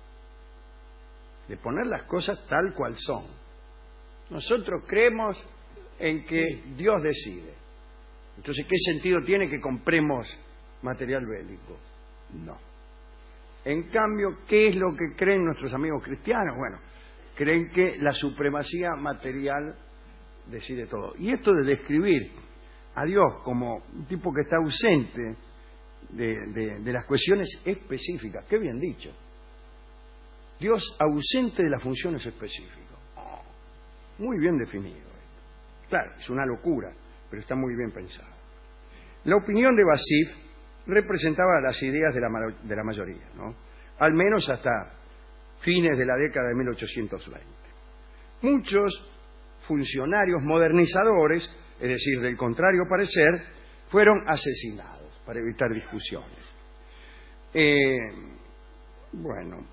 de poner las cosas tal cual son. Nosotros creemos en que Dios decide. Entonces, ¿qué sentido tiene que compremos material bélico? No. En cambio, ¿qué es lo que creen nuestros amigos cristianos? Bueno, creen que la supremacía material decide todo. Y esto de describir a Dios como un tipo que está ausente de, de, de las cuestiones específicas. Qué bien dicho. Dios ausente de las funciones específicas. Oh, muy bien definido esto. Claro, es una locura, pero está muy bien pensado. La opinión de Vasif representaba las ideas de la, de la mayoría, ¿no? Al menos hasta fines de la década de mil ochocientos veinte. Muchos funcionarios modernizadores, es decir, del contrario parecer, fueron asesinados para evitar discusiones. Eh, bueno,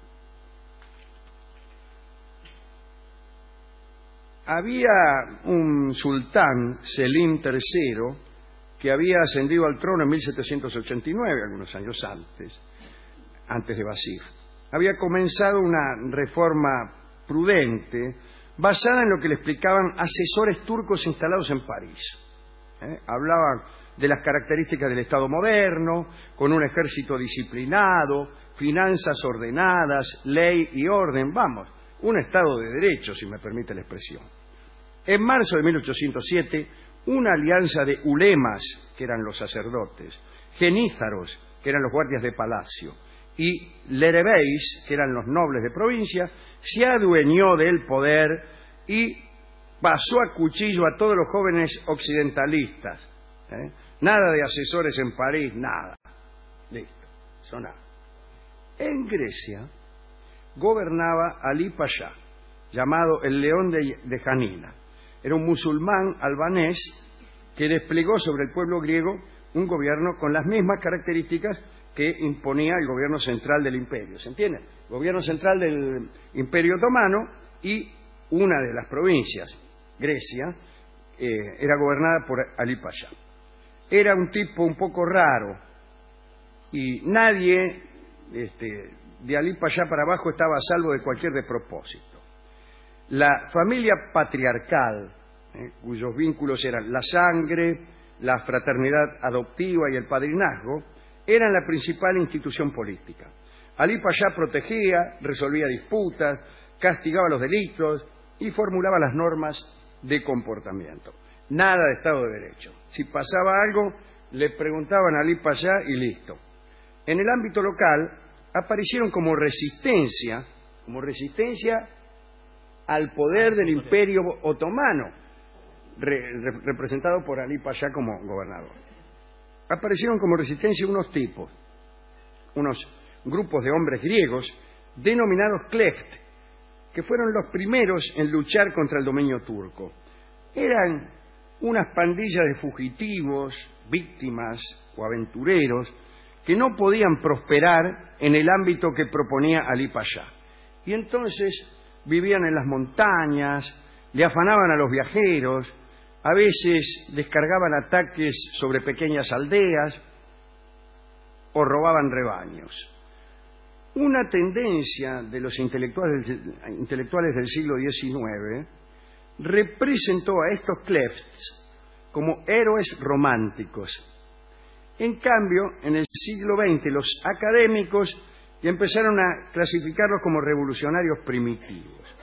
había un sultán, Selim tercero, que había ascendido al trono en mil setecientos ochenta y nueve, algunos años antes, antes de Vasif. Había comenzado una reforma prudente, basada en lo que le explicaban asesores turcos instalados en París. ¿Eh? Hablaban de las características del Estado moderno, con un ejército disciplinado, finanzas ordenadas, ley y orden, vamos, un Estado de derecho, si me permite la expresión. En marzo de mil ochocientos siete, una alianza de ulemas, que eran los sacerdotes, genízaros, que eran los guardias de palacio, y lerebeis, que eran los nobles de provincia, se adueñó del poder y pasó a cuchillo a todos los jóvenes occidentalistas. ¿Eh? Nada de asesores en París, nada. Listo, son nada. En Grecia gobernaba Ali Pasha, llamado el León de, de Janina. Era un musulmán albanés que desplegó sobre el pueblo griego un gobierno con las mismas características que imponía el gobierno central del imperio. ¿Se entiende? El gobierno central del imperio otomano y una de las provincias, Grecia, eh, era gobernada por Ali Pasha. Era un tipo un poco raro y nadie este, de Ali Pasha para abajo estaba a salvo de cualquier despropósito. La familia patriarcal, eh, cuyos vínculos eran la sangre, la fraternidad adoptiva y el padrinazgo, eran la principal institución política. Ali Pasha protegía, resolvía disputas, castigaba los delitos y formulaba las normas de comportamiento. Nada de Estado de Derecho. Si pasaba algo, le preguntaban a Ali Pasha y listo. En el ámbito local aparecieron como resistencia, como resistencia al poder del Imperio Otomano, re, re, representado por Ali Pasha como gobernador. Aparecieron como resistencia unos tipos, unos grupos de hombres griegos denominados kleft, que fueron los primeros en luchar contra el dominio turco. Eran unas pandillas de fugitivos, víctimas o aventureros que no podían prosperar en el ámbito que proponía Ali Pasha. Y entonces vivían en las montañas, le afanaban a los viajeros, a veces descargaban ataques sobre pequeñas aldeas o robaban rebaños. Una tendencia de los intelectuales, intelectuales del siglo diecinueve representó a estos klefts como héroes románticos. En cambio, en el siglo veinte los académicos ya empezaron a clasificarlos como revolucionarios primitivos.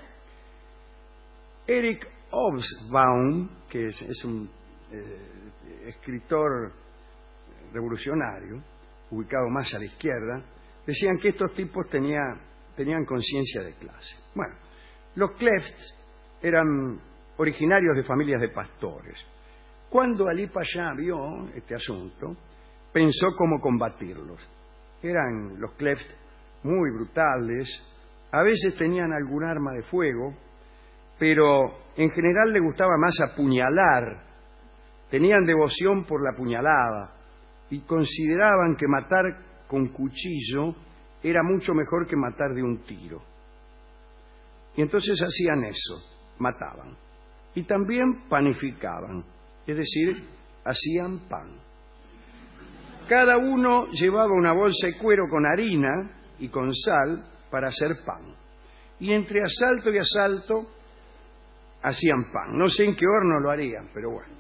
Eric Hobsbawm, que es, es un eh, escritor revolucionario, ubicado más a la izquierda, decían que estos tipos tenía, tenían conciencia de clase. Bueno, los klefts eran originarios de familias de pastores. Cuando Ali Pasha vio este asunto, pensó cómo combatirlos. Eran los klefts muy brutales, a veces tenían algún arma de fuego, pero en general le gustaba más apuñalar. Tenían devoción por la puñalada y consideraban que matar con cuchillo era mucho mejor que matar de un tiro. Y entonces hacían eso, mataban. Y también panificaban, es decir, hacían pan. Cada uno llevaba una bolsa de cuero con harina y con sal para hacer pan. Y entre asalto y asalto hacían pan. No sé en qué horno lo harían, pero bueno.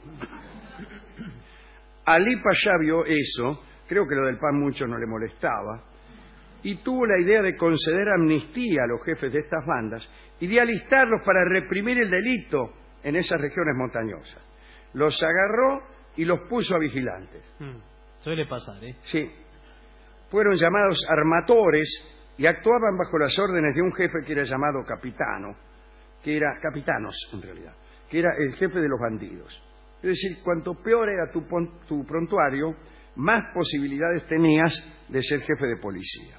Ali Pasha vio eso, creo que lo del pan mucho no le molestaba, y tuvo la idea de conceder amnistía a los jefes de estas bandas y de alistarlos para reprimir el delito en esas regiones montañosas. Los agarró y los puso a vigilantes. Hmm. Suele pasar, ¿eh? Sí. Fueron llamados armatores y actuaban bajo las órdenes de un jefe que era llamado capitano, que era capitanos en realidad, que era el jefe de los bandidos. Es decir, cuanto peor era tu, tu prontuario, más posibilidades tenías de ser jefe de policía.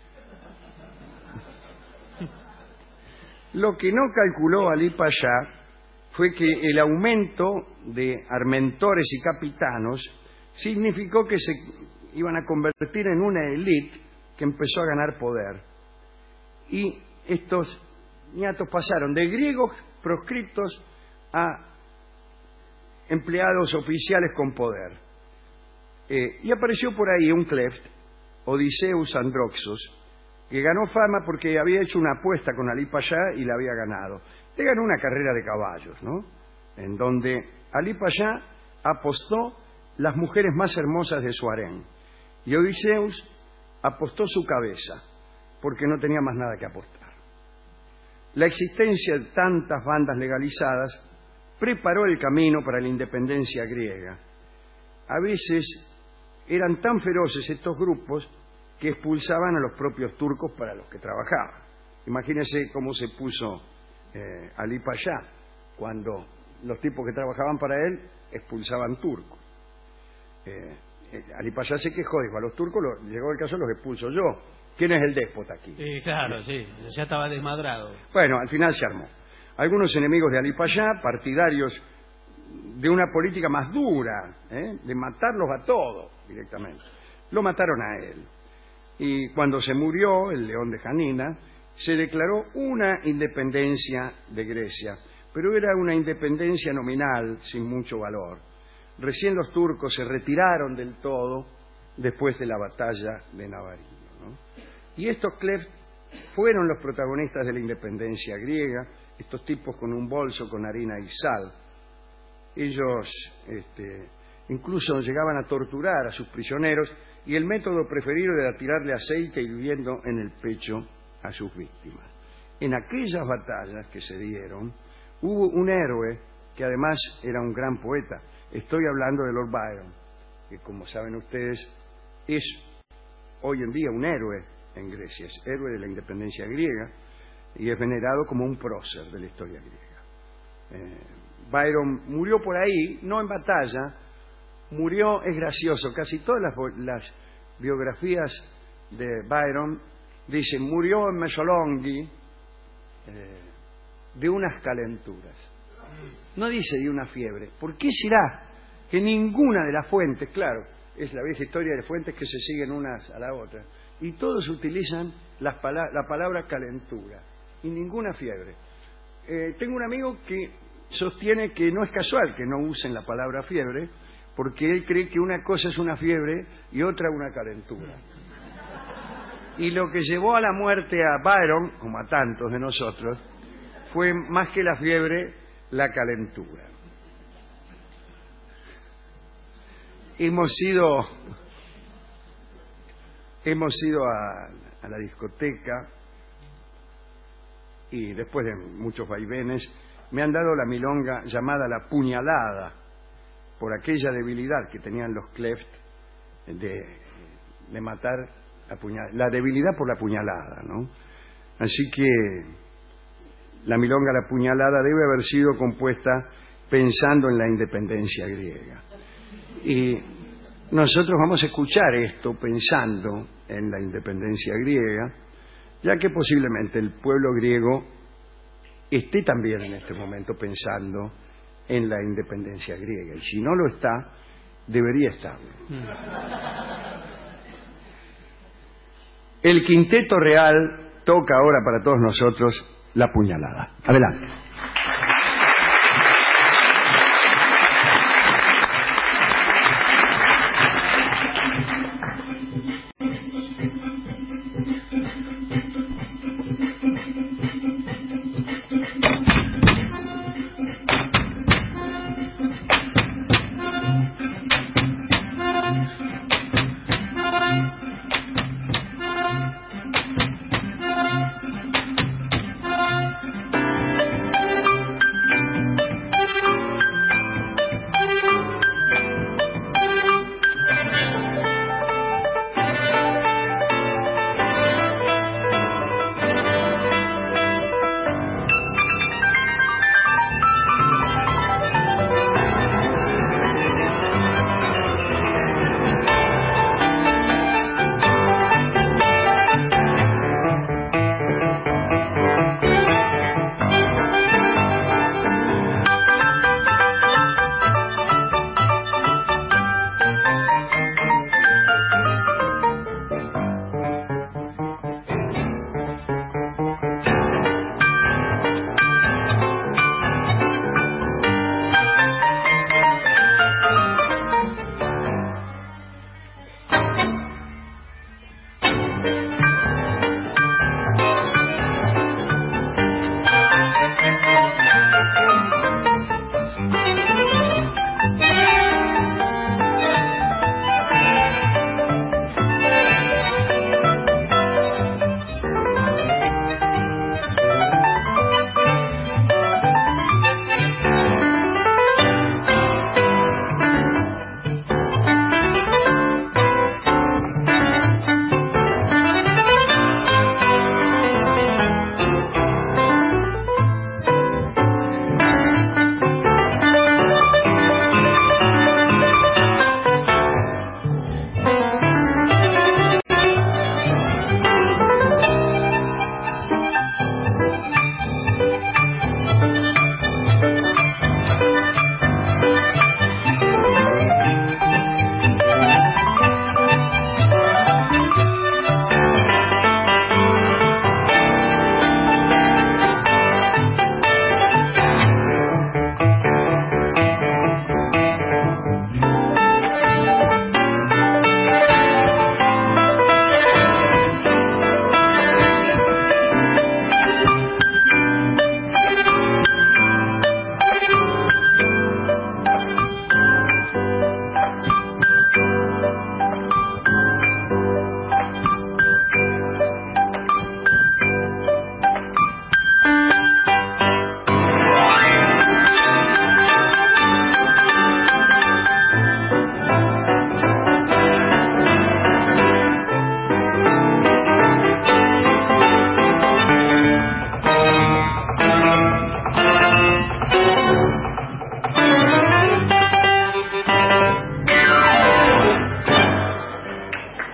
Lo que no calculó Ali Pasha fue que el aumento de armentores y capitanos significó que se iban a convertir en una élite que empezó a ganar poder. Y estos ñatos pasaron de griegos proscriptos a empleados oficiales con poder. Eh, y apareció por ahí un kleft, Odiseus Androxos, que ganó fama porque había hecho una apuesta con Ali Pasha y la había ganado. Le ganó una carrera de caballos, ¿no? En donde Ali Pasha apostó las mujeres más hermosas de su harén. Y Odiseus apostó su cabeza, porque no tenía más nada que apostar. La existencia de tantas bandas legalizadas preparó el camino para la independencia griega. A veces eran tan feroces estos grupos que expulsaban a los propios turcos para los que trabajaban. Imagínense cómo se puso eh, Ali Pasha cuando los tipos que trabajaban para él expulsaban turcos. Eh, eh, Ali Pasha se quejó, dijo, a los turcos lo, llegó el caso, los expulso yo. ¿Quién es el déspota aquí? Sí, claro, sí, ya estaba desmadrado. Bueno, al final se armó. Algunos enemigos de Ali Pasha, partidarios de una política más dura, ¿eh? de matarlos a todos directamente, lo mataron a él. Y cuando se murió el león de Janina, se declaró una independencia de Grecia, pero era una independencia nominal, sin mucho valor. Recién los turcos se retiraron del todo después de la batalla de Navarino, ¿no? Y estos klefts fueron los protagonistas de la independencia griega, estos tipos con un bolso con harina y sal. Ellos este, incluso llegaban a torturar a sus prisioneros y el método preferido era tirarle aceite hirviendo en el pecho a sus víctimas. En aquellas batallas que se dieron, hubo un héroe que además era un gran poeta. Estoy hablando de Lord Byron, que como saben ustedes es hoy en día un héroe en Grecia, es héroe de la independencia griega y es venerado como un prócer de la historia griega. Eh, Byron murió por ahí, no en batalla, murió, es gracioso, casi todas las, las biografías de Byron dicen, murió en Mesolonghi eh, de unas calenturas. No dice de una fiebre. ¿Por qué será que ninguna de las fuentes, claro, es la vieja historia de fuentes que se siguen unas a la otra, y todos utilizan las pala la palabra calentura y ninguna fiebre? Eh, tengo un amigo que sostiene que no es casual que no usen la palabra fiebre, porque él cree que una cosa es una fiebre y otra una calentura. Y lo que llevó a la muerte a Byron, como a tantos de nosotros, fue más que la fiebre, la calentura. Hemos ido, hemos ido a, a la discoteca y después de muchos vaivenes me han dado la milonga llamada La Puñalada, por aquella debilidad que tenían los klefts de, de matar a puñalada, la debilidad por la puñalada, ¿no? Así que la milonga La Puñalada debe haber sido compuesta pensando en la independencia griega. Y nosotros vamos a escuchar esto pensando en la independencia griega, ya que posiblemente el pueblo griego esté también en este momento pensando en la independencia griega, y si no lo está, debería estarlo. El Quinteto Real toca ahora para todos nosotros La Puñalada. Adelante. Thank you.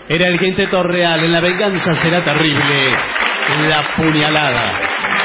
Era el quinteto real. En La venganza será terrible. La puñalada.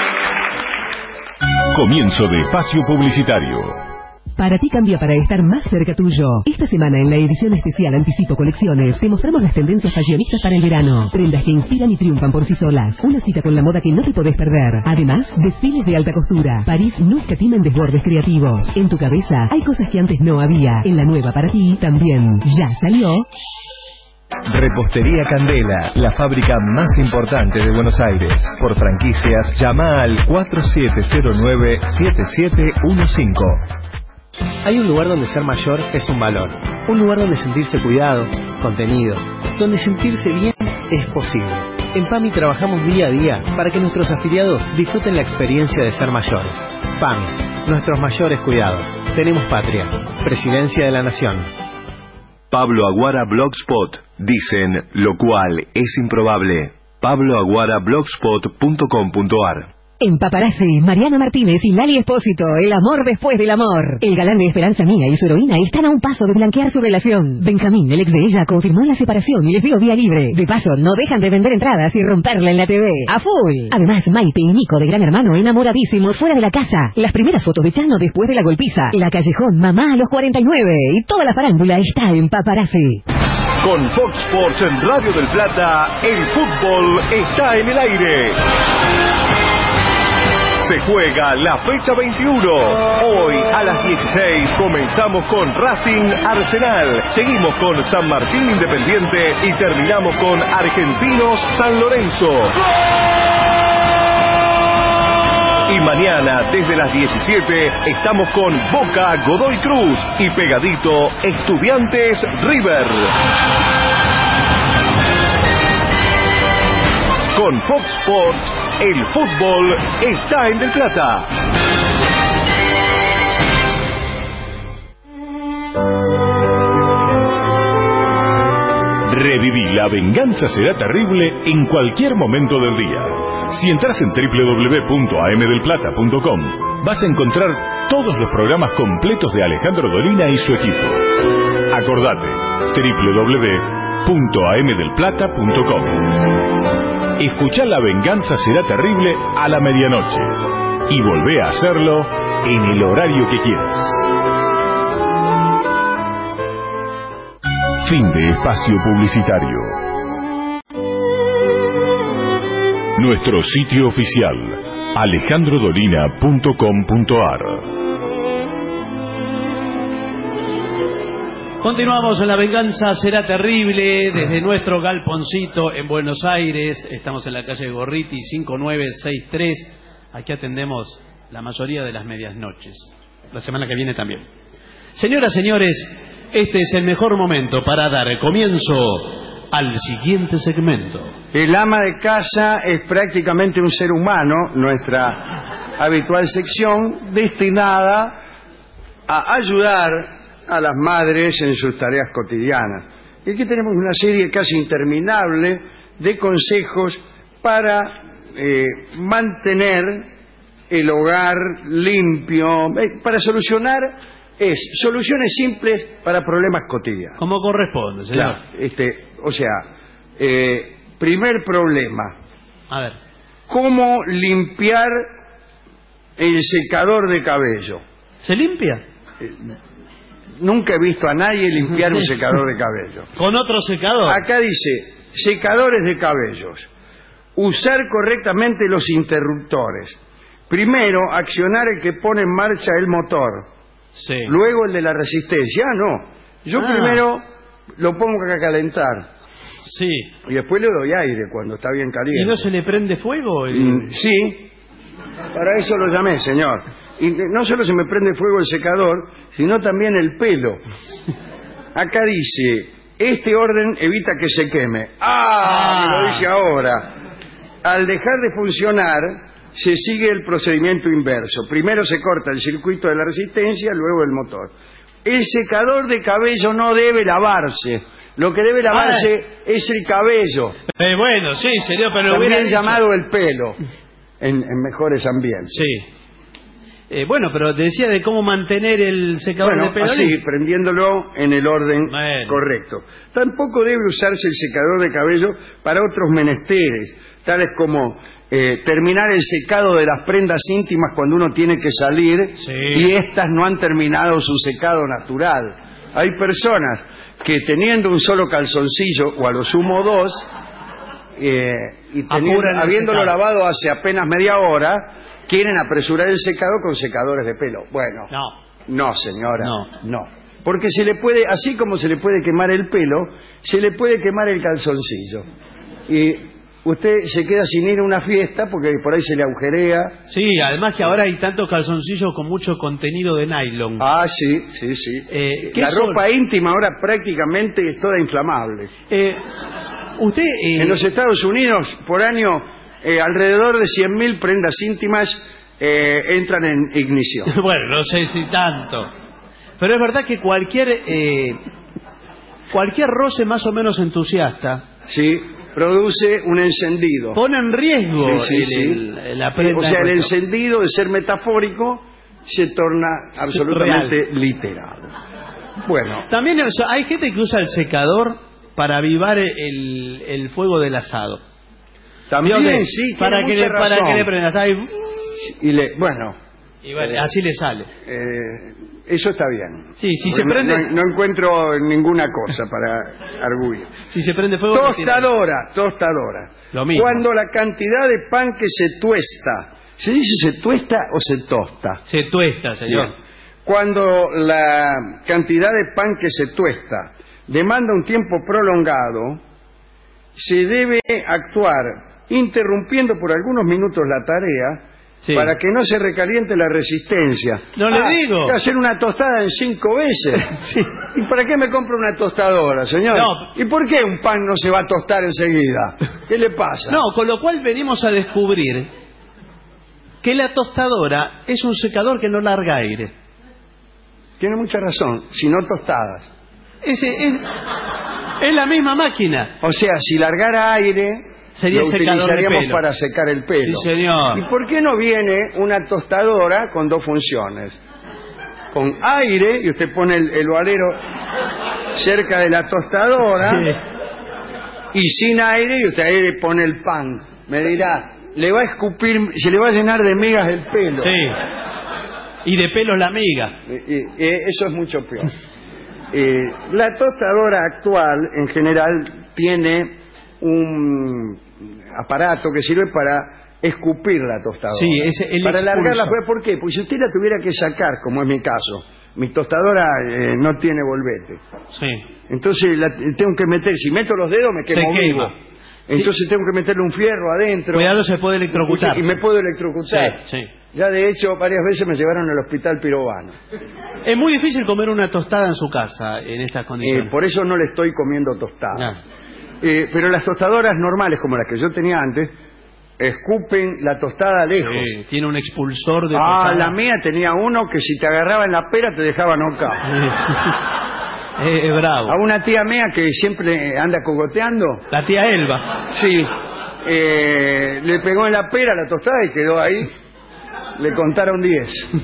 Comienzo de espacio publicitario. Para ti cambia para estar más cerca tuyo. Esta semana en la edición especial Anticipo Colecciones te mostramos las tendencias fashionistas para el verano. Prendas que inspiran y triunfan por sí solas. Una cita con la moda que no te podés perder. Además, desfiles de alta costura. París no escatima en desbordes creativos. En tu cabeza hay cosas que antes no había. En la nueva para ti también. Ya salió. Repostería Candela, la fábrica más importante de Buenos Aires. Por franquicias, llama al cuatro siete cero nueve siete siete uno cinco. Hay un lugar donde ser mayor es un valor. Un lugar donde sentirse cuidado, contenido, donde sentirse bien es posible. En PAMI trabajamos día a día para que nuestros afiliados disfruten la experiencia de ser mayores. PAMI, nuestros mayores cuidados. Tenemos patria. Presidencia de la Nación. Pablo Aguara Blogspot. Dicen lo cual es improbable. pablo aguara blogspot punto com punto ar. En Paparazzi, Mariana Martínez y Lali Espósito, el amor después del amor. El galán de Esperanza Mía y su heroína están a un paso de blanquear su relación. Benjamín, el ex de ella, confirmó la separación y les dio vía libre. De paso, no dejan de vender entradas y romperla en la T V. ¡A full! Además, Maite y Nico de Gran Hermano enamoradísimos fuera de la casa. Las primeras fotos de Chano después de la golpiza. La Callejón, mamá a los cuarenta y nueve. Y toda la farándula está en Paparazzi. Con Fox Sports en Radio del Plata, el fútbol está en el aire. Se juega la fecha veintiuno. Hoy a las dieciséis comenzamos con Racing Arsenal. Seguimos con San Martín Independiente y terminamos con Argentinos San Lorenzo. Y mañana desde las diecisiete estamos con Boca Godoy Cruz y pegadito Estudiantes River. Con Fox Sports, el fútbol está en Del Plata. Reviví La venganza será terrible en cualquier momento del día. Si entras en doble u doble u doble u punto a m del plata punto com, vas a encontrar todos los programas completos de Alejandro Dolina y su equipo. Acordate, doble u doble u doble u punto a m del plata punto com. Escuchá La venganza será terrible a la medianoche y volvé a hacerlo en el horario que quieras. Fin de espacio publicitario. Nuestro sitio oficial, alejandro dolina punto com punto ar. Continuamos en La venganza será terrible desde nuestro galponcito en Buenos Aires. Estamos en la calle Gorriti cinco nueve seis tres. Aquí atendemos la mayoría de las medias noches. La semana que viene también. Señoras, señores, este es el mejor momento para dar comienzo al siguiente segmento. El ama de casa es prácticamente un ser humano, nuestra habitual sección destinada a ayudar a las madres en sus tareas cotidianas. Y aquí tenemos una serie casi interminable de consejos para eh, mantener el hogar limpio, eh, para solucionar es soluciones simples para problemas cotidianos. Como corresponde, señor. Claro, este, o sea, eh, primer problema. A ver. ¿Cómo limpiar el secador de cabello? ¿Se limpia? Eh, nunca he visto a nadie limpiar un secador de cabello. ¿Con otro secador? Acá dice, secadores de cabellos. Usar correctamente los interruptores. Primero, accionar el que pone en marcha el motor. Sí. Luego el de la resistencia. Ah, no. Yo ah. primero lo pongo a calentar. Sí. Y después le doy aire cuando está bien caliente. ¿Y no se le prende fuego? El... Mm, sí. Para eso lo llamé, señor. Y no solo se me prende fuego el secador, sino también el pelo. Acá dice, este orden evita que se queme. ¡Ah! ah. Me lo dice ahora. Al dejar de funcionar, se sigue el procedimiento inverso. Primero se corta el circuito de la resistencia, luego el motor. El secador de cabello no debe lavarse. Lo que debe lavarse ah. es el cabello. Eh, bueno, sí, sería, pero también hubiera llamado dicho... el pelo, en, en mejores ambientes. Sí. Eh, bueno, pero te decía de cómo mantener el secador Bueno, de pelo. así, limpio. prendiéndolo en el orden Bueno. correcto. Tampoco debe usarse el secador de cabello para otros menesteres, tales como eh, terminar el secado de las prendas íntimas cuando uno tiene que salir Sí. y éstas no han terminado su secado natural. Hay personas que teniendo un solo calzoncillo o a lo sumo dos, eh, y teniendo, Apuran el habiéndolo secado. lavado hace apenas media hora, quieren apresurar el secado con secadores de pelo. Bueno, No. no, señora, No. no. Porque se le puede, así como se le puede quemar el pelo, se le puede quemar el calzoncillo. Y usted se queda sin ir a una fiesta porque por ahí se le agujerea. Sí, además que ahora hay tantos calzoncillos con mucho contenido de nylon. Ah, sí, sí, sí. Eh, ¿qué La son? ropa íntima ahora prácticamente es toda inflamable. Eh, usted... eh, En los Estados Unidos, por año, eh, alrededor de cien mil prendas íntimas eh, entran en ignición. Bueno, no sé si tanto. Pero es verdad que cualquier eh, cualquier roce más o menos entusiasta Sí, produce un encendido. pone en riesgo Sí, sí, el- sí. el- la prenda. O sea, en el cuestión. encendido, de ser metafórico, se torna absolutamente literal. Bueno, También eso, hay gente que usa el secador para avivar el, el fuego del asado. también Digo que sí, para tiene que mucha le, para razón. que le prenda, está ahí, Y le, bueno, y bueno, Eh, así le sale. eh, eso está bien. Sí, si se Porque no- prende- No, no encuentro ninguna cosa para arguir. Si se prende fuego, lo tira. Tostadora, tostadora. Lo mismo. Cuando la cantidad de pan que se tuesta, ¿se dice se tuesta o se tosta? Se tuesta, señor. Bien. Cuando la cantidad de pan que se tuesta demanda un tiempo prolongado, se debe actuar interrumpiendo por algunos minutos la tarea Sí. para que no se recaliente la resistencia. No le Ah, digo. hay que hacer una tostada en cinco veces. Sí. ¿Y para qué me compro una tostadora, señor? No. ¿Y por qué un pan no se va a tostar enseguida? ¿Qué le pasa? No, con lo cual venimos a descubrir que la tostadora es un secador que no larga aire. Tiene mucha razón, si no tostadas. Ese es, es la misma máquina. O sea, si largara aire, Sería lo secador de utilizaríamos pelo. para secar el pelo. Sí, señor. ¿Y por qué no viene una tostadora con dos funciones? Con aire, y usted pone el, el valero cerca de la tostadora, y sin aire, y usted ahí le pone el pan. Me dirá, le va a escupir, se le va a llenar de migas el pelo. Sí. Y de pelos la miga. Eh, eh, eh, eso es mucho peor. Eh, la tostadora actual, en general, tiene un aparato que sirve para escupir la tostadora. Sí, es el para alargar la expulso. ¿Por qué? Porque si usted la tuviera que sacar, como es mi caso, mi tostadora eh, no tiene volvete. Sí. Entonces la tengo que meter, si meto los dedos me quemo Se vivo. quema. Entonces tengo que meterle un fierro adentro. Cuidado, se puede electrocutar. Y me puedo electrocutar. Sí, sí. Ya de hecho varias veces me llevaron al hospital pirobano. Es muy difícil comer una tostada en su casa en estas Eh, condiciones. por eso no le estoy comiendo tostadas. Eh, pero las tostadoras normales, como las que yo tenía antes, escupen la tostada lejos. Sí, tiene un expulsor de Ah, tostada. la mía tenía uno que si te agarraba en la pera te dejaba nocao. es, es bravo. A una tía mía que siempre anda cogoteando, La tía Elba. sí, eh, le pegó en la pera la tostada y quedó ahí. Le contaron diez.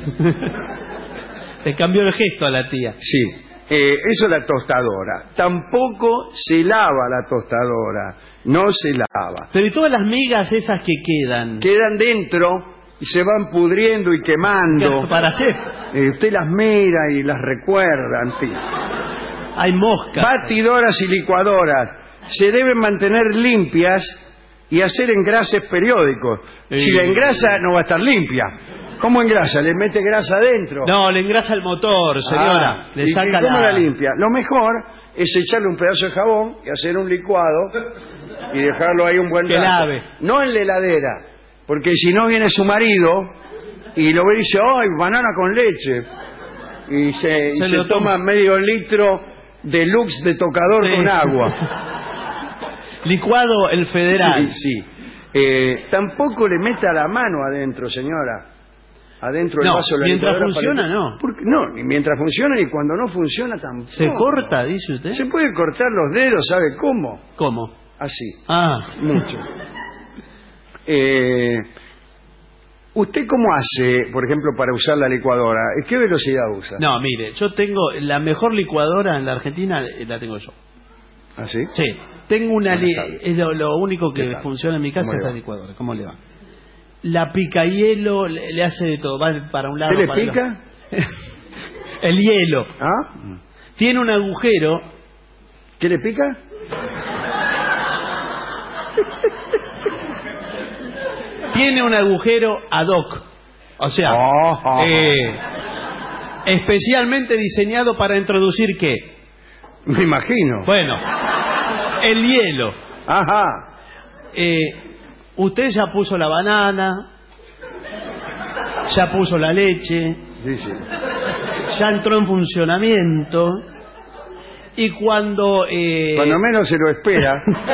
Le cambió el gesto a la tía. Sí, eh, eso es la tostadora. Tampoco se lava la tostadora, no se lava. Pero y todas las migas esas que quedan. Quedan dentro y se van pudriendo y quemando. ¿Para hacer? Eh, usted las mira y las recuerda, en fin. Hay moscas. Batidoras y licuadoras se deben mantener limpias y hacer engrases periódicos. Sí. Si la engrasa no va a estar limpia. ¿Cómo engrasa? ¿Le mete grasa adentro? No, le engrasa el motor, señora. Ah, le ¿y saca cómo la... la limpia? Lo mejor es echarle un pedazo de jabón y hacer un licuado y dejarlo ahí un buen Que rato. lave. No en la heladera, porque si no viene su marido y lo ve y dice, ¡ay, banana con leche! Y se, y Se se lo toma toma. medio litro de Lux de tocador Sí. con agua. Licuado el federal. Sí, sí. Eh, tampoco le meta la mano adentro, señora. Adentro del No, vaso de la mientras licuadora funciona, para- no. Porque- no, ni mientras funciona ni cuando no funciona tampoco. ¿Se corta, dice usted? Se puede cortar los dedos, ¿sabe cómo? ¿Cómo? Así, Ah. mucho. Eh, ¿Usted cómo hace, por ejemplo, para usar la licuadora? ¿Qué velocidad usa? No, mire, yo tengo la mejor licuadora en la Argentina, eh, la tengo yo. ¿Ah, sí? Sí. Tengo una... Buenas Li tardes. es lo, lo único que ¿Qué tal? funciona en mi casa ¿Cómo es le la va? licuadora. ¿Cómo le va? La pica hielo, le, le hace de todo. Va para un lado, ¿Qué le para el pica? otro. El hielo. ¿Ah? Tiene un agujero. ¿Qué le pica? Tiene un agujero ad hoc. O sea, Oh. eh, especialmente diseñado para introducir ¿qué? Me imagino. Bueno, el hielo. Ajá. Eh, usted ya puso la banana, ya puso la leche, Sí, sí. ya entró en funcionamiento y cuando eh, Cuando menos se lo espera.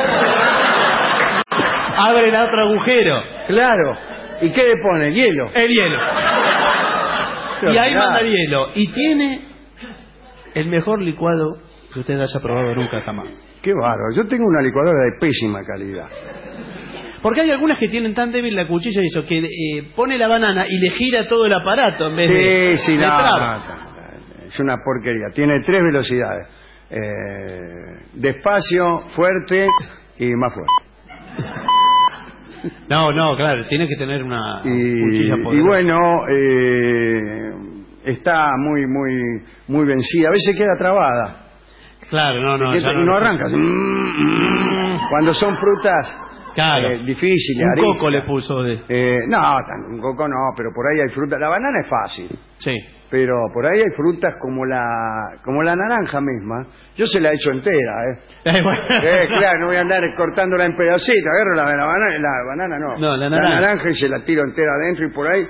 abre el otro agujero, Claro. ¿Y qué le pone? ¿Hielo? el hielo. Pero Y ahí claro. manda el hielo. Y tiene el mejor licuado que usted haya probado nunca jamás. Qué bárbaro. Yo tengo una licuadora de pésima calidad. Porque hay algunas que tienen tan débil la cuchilla eso que eh, pone la banana y le gira todo el aparato en vez de, Sí, sí, de no, traba. no, no, es una porquería. Tiene tres velocidades. Eh, despacio, fuerte y más fuerte. No, no, claro, tiene que tener una Y, cuchilla y poderosa. bueno, eh, está muy, muy, muy vencida. A veces queda trabada. Claro, no, no. y ya no, no arranca. Cuando son frutas Claro. eh, difíciles. Un ariscas. coco le puso de... Eh, no, tan- un coco no, pero por ahí hay frutas. La banana es fácil. Sí. Pero por ahí hay frutas como la como la naranja misma. Yo se la he hecho entera, ¿eh? Eh, bueno. Eh, claro, no voy a andar cortándola en pedacitos. Agarro la, la banana, la banana no. No, la naranja. y se la tiro entera adentro y por ahí.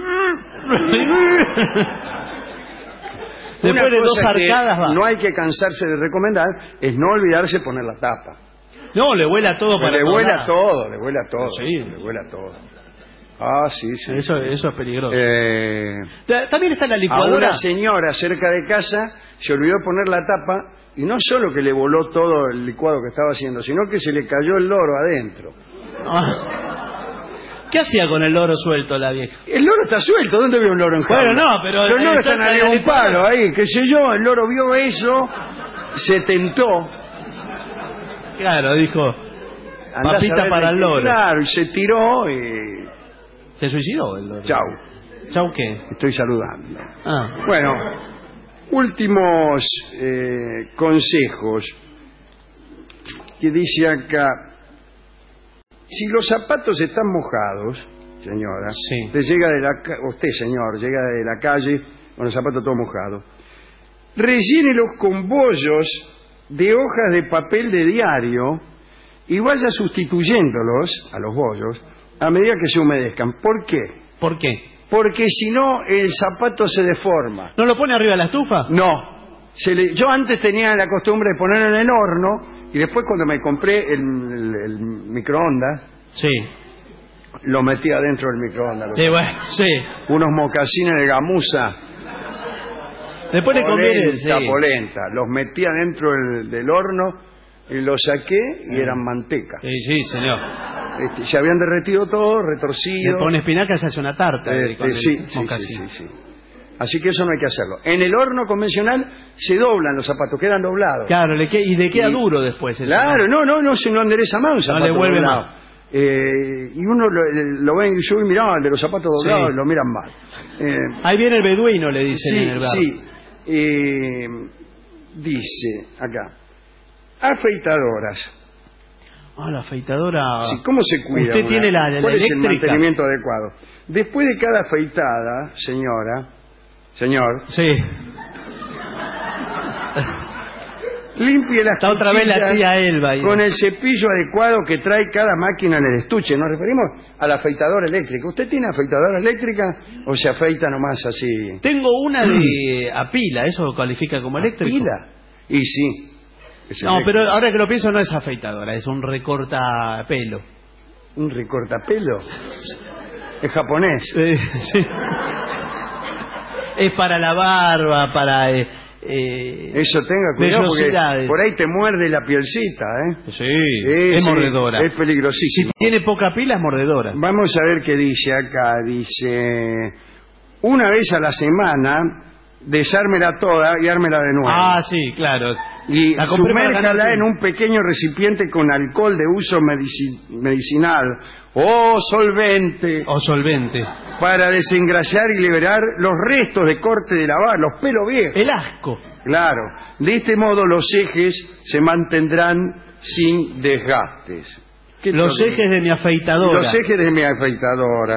Después Una de dos cosa que arcadas va. no hay que cansarse de recomendar es no olvidarse poner la tapa. No, le vuela todo para le todos vuela lados. todo, le vuela todo. Sí. Le vuela todo. Ah, sí, sí. Eso, eso es peligroso. Eh, Ta- También está la a licuadora. una señora cerca de casa se olvidó poner la tapa y no solo que le voló todo el licuado que estaba haciendo, sino que se le cayó el loro adentro. Ah. ¿Qué hacía con el loro suelto la vieja? El loro está suelto, ¿dónde veo un loro en jaula? Bueno, no, pero- Los loros eh, están cerca ahí de la un licuadora. palo, ahí, qué sé yo, el loro vio eso, se tentó. Claro, dijo, Andá a papita saber para de el qué, loro. Claro, y se tiró y... ¿Se suicidó el loro? Chau, ¿Chau qué? estoy saludando. Ah, Bueno, últimos eh, consejos que dice acá. Si los zapatos están mojados, señora, Sí. usted llega de la ca- usted señor, llega de la calle con los zapatos todos mojados, rellénelos con bollos de hojas de papel de diario y vaya sustituyéndolos a los bollos a medida que se humedezcan. ¿Por qué? ¿por qué? Porque si no el zapato se deforma. ¿No lo pone arriba de la estufa? No. Se le- yo antes tenía la costumbre de ponerlo en el horno y después cuando me compré el, el- el microondas, Sí. lo metí adentro del microondas. Sí, bueno, sí. Unos mocasines de gamuza. Después le conviene... Sí. Polenta, polenta. Los metí adentro del, del horno y los saqué y eran manteca. Sí, sí, señor. Este, se habían derretido todo, Le retorcido. pone espinaca y se hace una tarta. eh, Este, con el sí, sí, sí, mocasín. sí, sí. Así que eso no hay que hacerlo. En el horno convencional se doblan los zapatos, quedan doblados. Claro, le que- y le queda Y- duro después. eso, Claro, no, no, no se no endereza más un No zapato le vuelve doblado. más. Eh, y uno lo, lo ve en YouTube y mira, el de los zapatos doblados, Sí. lo miran mal. Eh, Ahí viene el beduino, le dicen en el bar. sí, sí. Eh, dice acá, afeitadoras. Ah, la afeitadora... Sí, ¿cómo se cuida? ¿Usted una? tiene la, la ¿Cuál es el eléctrica? mantenimiento adecuado? Después de cada afeitada, señora, señor, Sí. limpie las Está otra vez la cuchillas tía Elba ahí. con el cepillo adecuado que trae cada máquina en el estuche. Nos referimos a la afeitadora eléctrica. ¿Usted tiene afeitadora eléctrica o se afeita nomás así? Tengo una de a pila, ¿eso califica como eléctrico? ¿Pila? Y sí. es No, eléctrico. pero ahora que lo pienso no es afeitadora, es un recortapelo. ¿Un recortapelo? Es japonés. Eh, sí. Es para la barba, para... eh, eh, Eso tenga cuidado porque vellosidades. por ahí te muerde la pielcita, ¿eh? Sí, Eh, es sí, mordedora. Es peligrosísimo. Si tiene poca pila, es mordedora. Vamos a ver qué dice acá. Dice, una vez a la semana, desármela toda y ármela de nuevo. Ah, sí, claro. Y La compré para sumérjala ganar en un pequeño recipiente con alcohol de uso medici- medicinal o solvente. O solvente. Para desengrasar y liberar los restos de corte de lavar, los pelos viejos. El asco. Claro. De este modo los ejes se mantendrán sin desgastes. ¿Qué Los problema? ejes de mi afeitadora. Los ejes de mi afeitadora.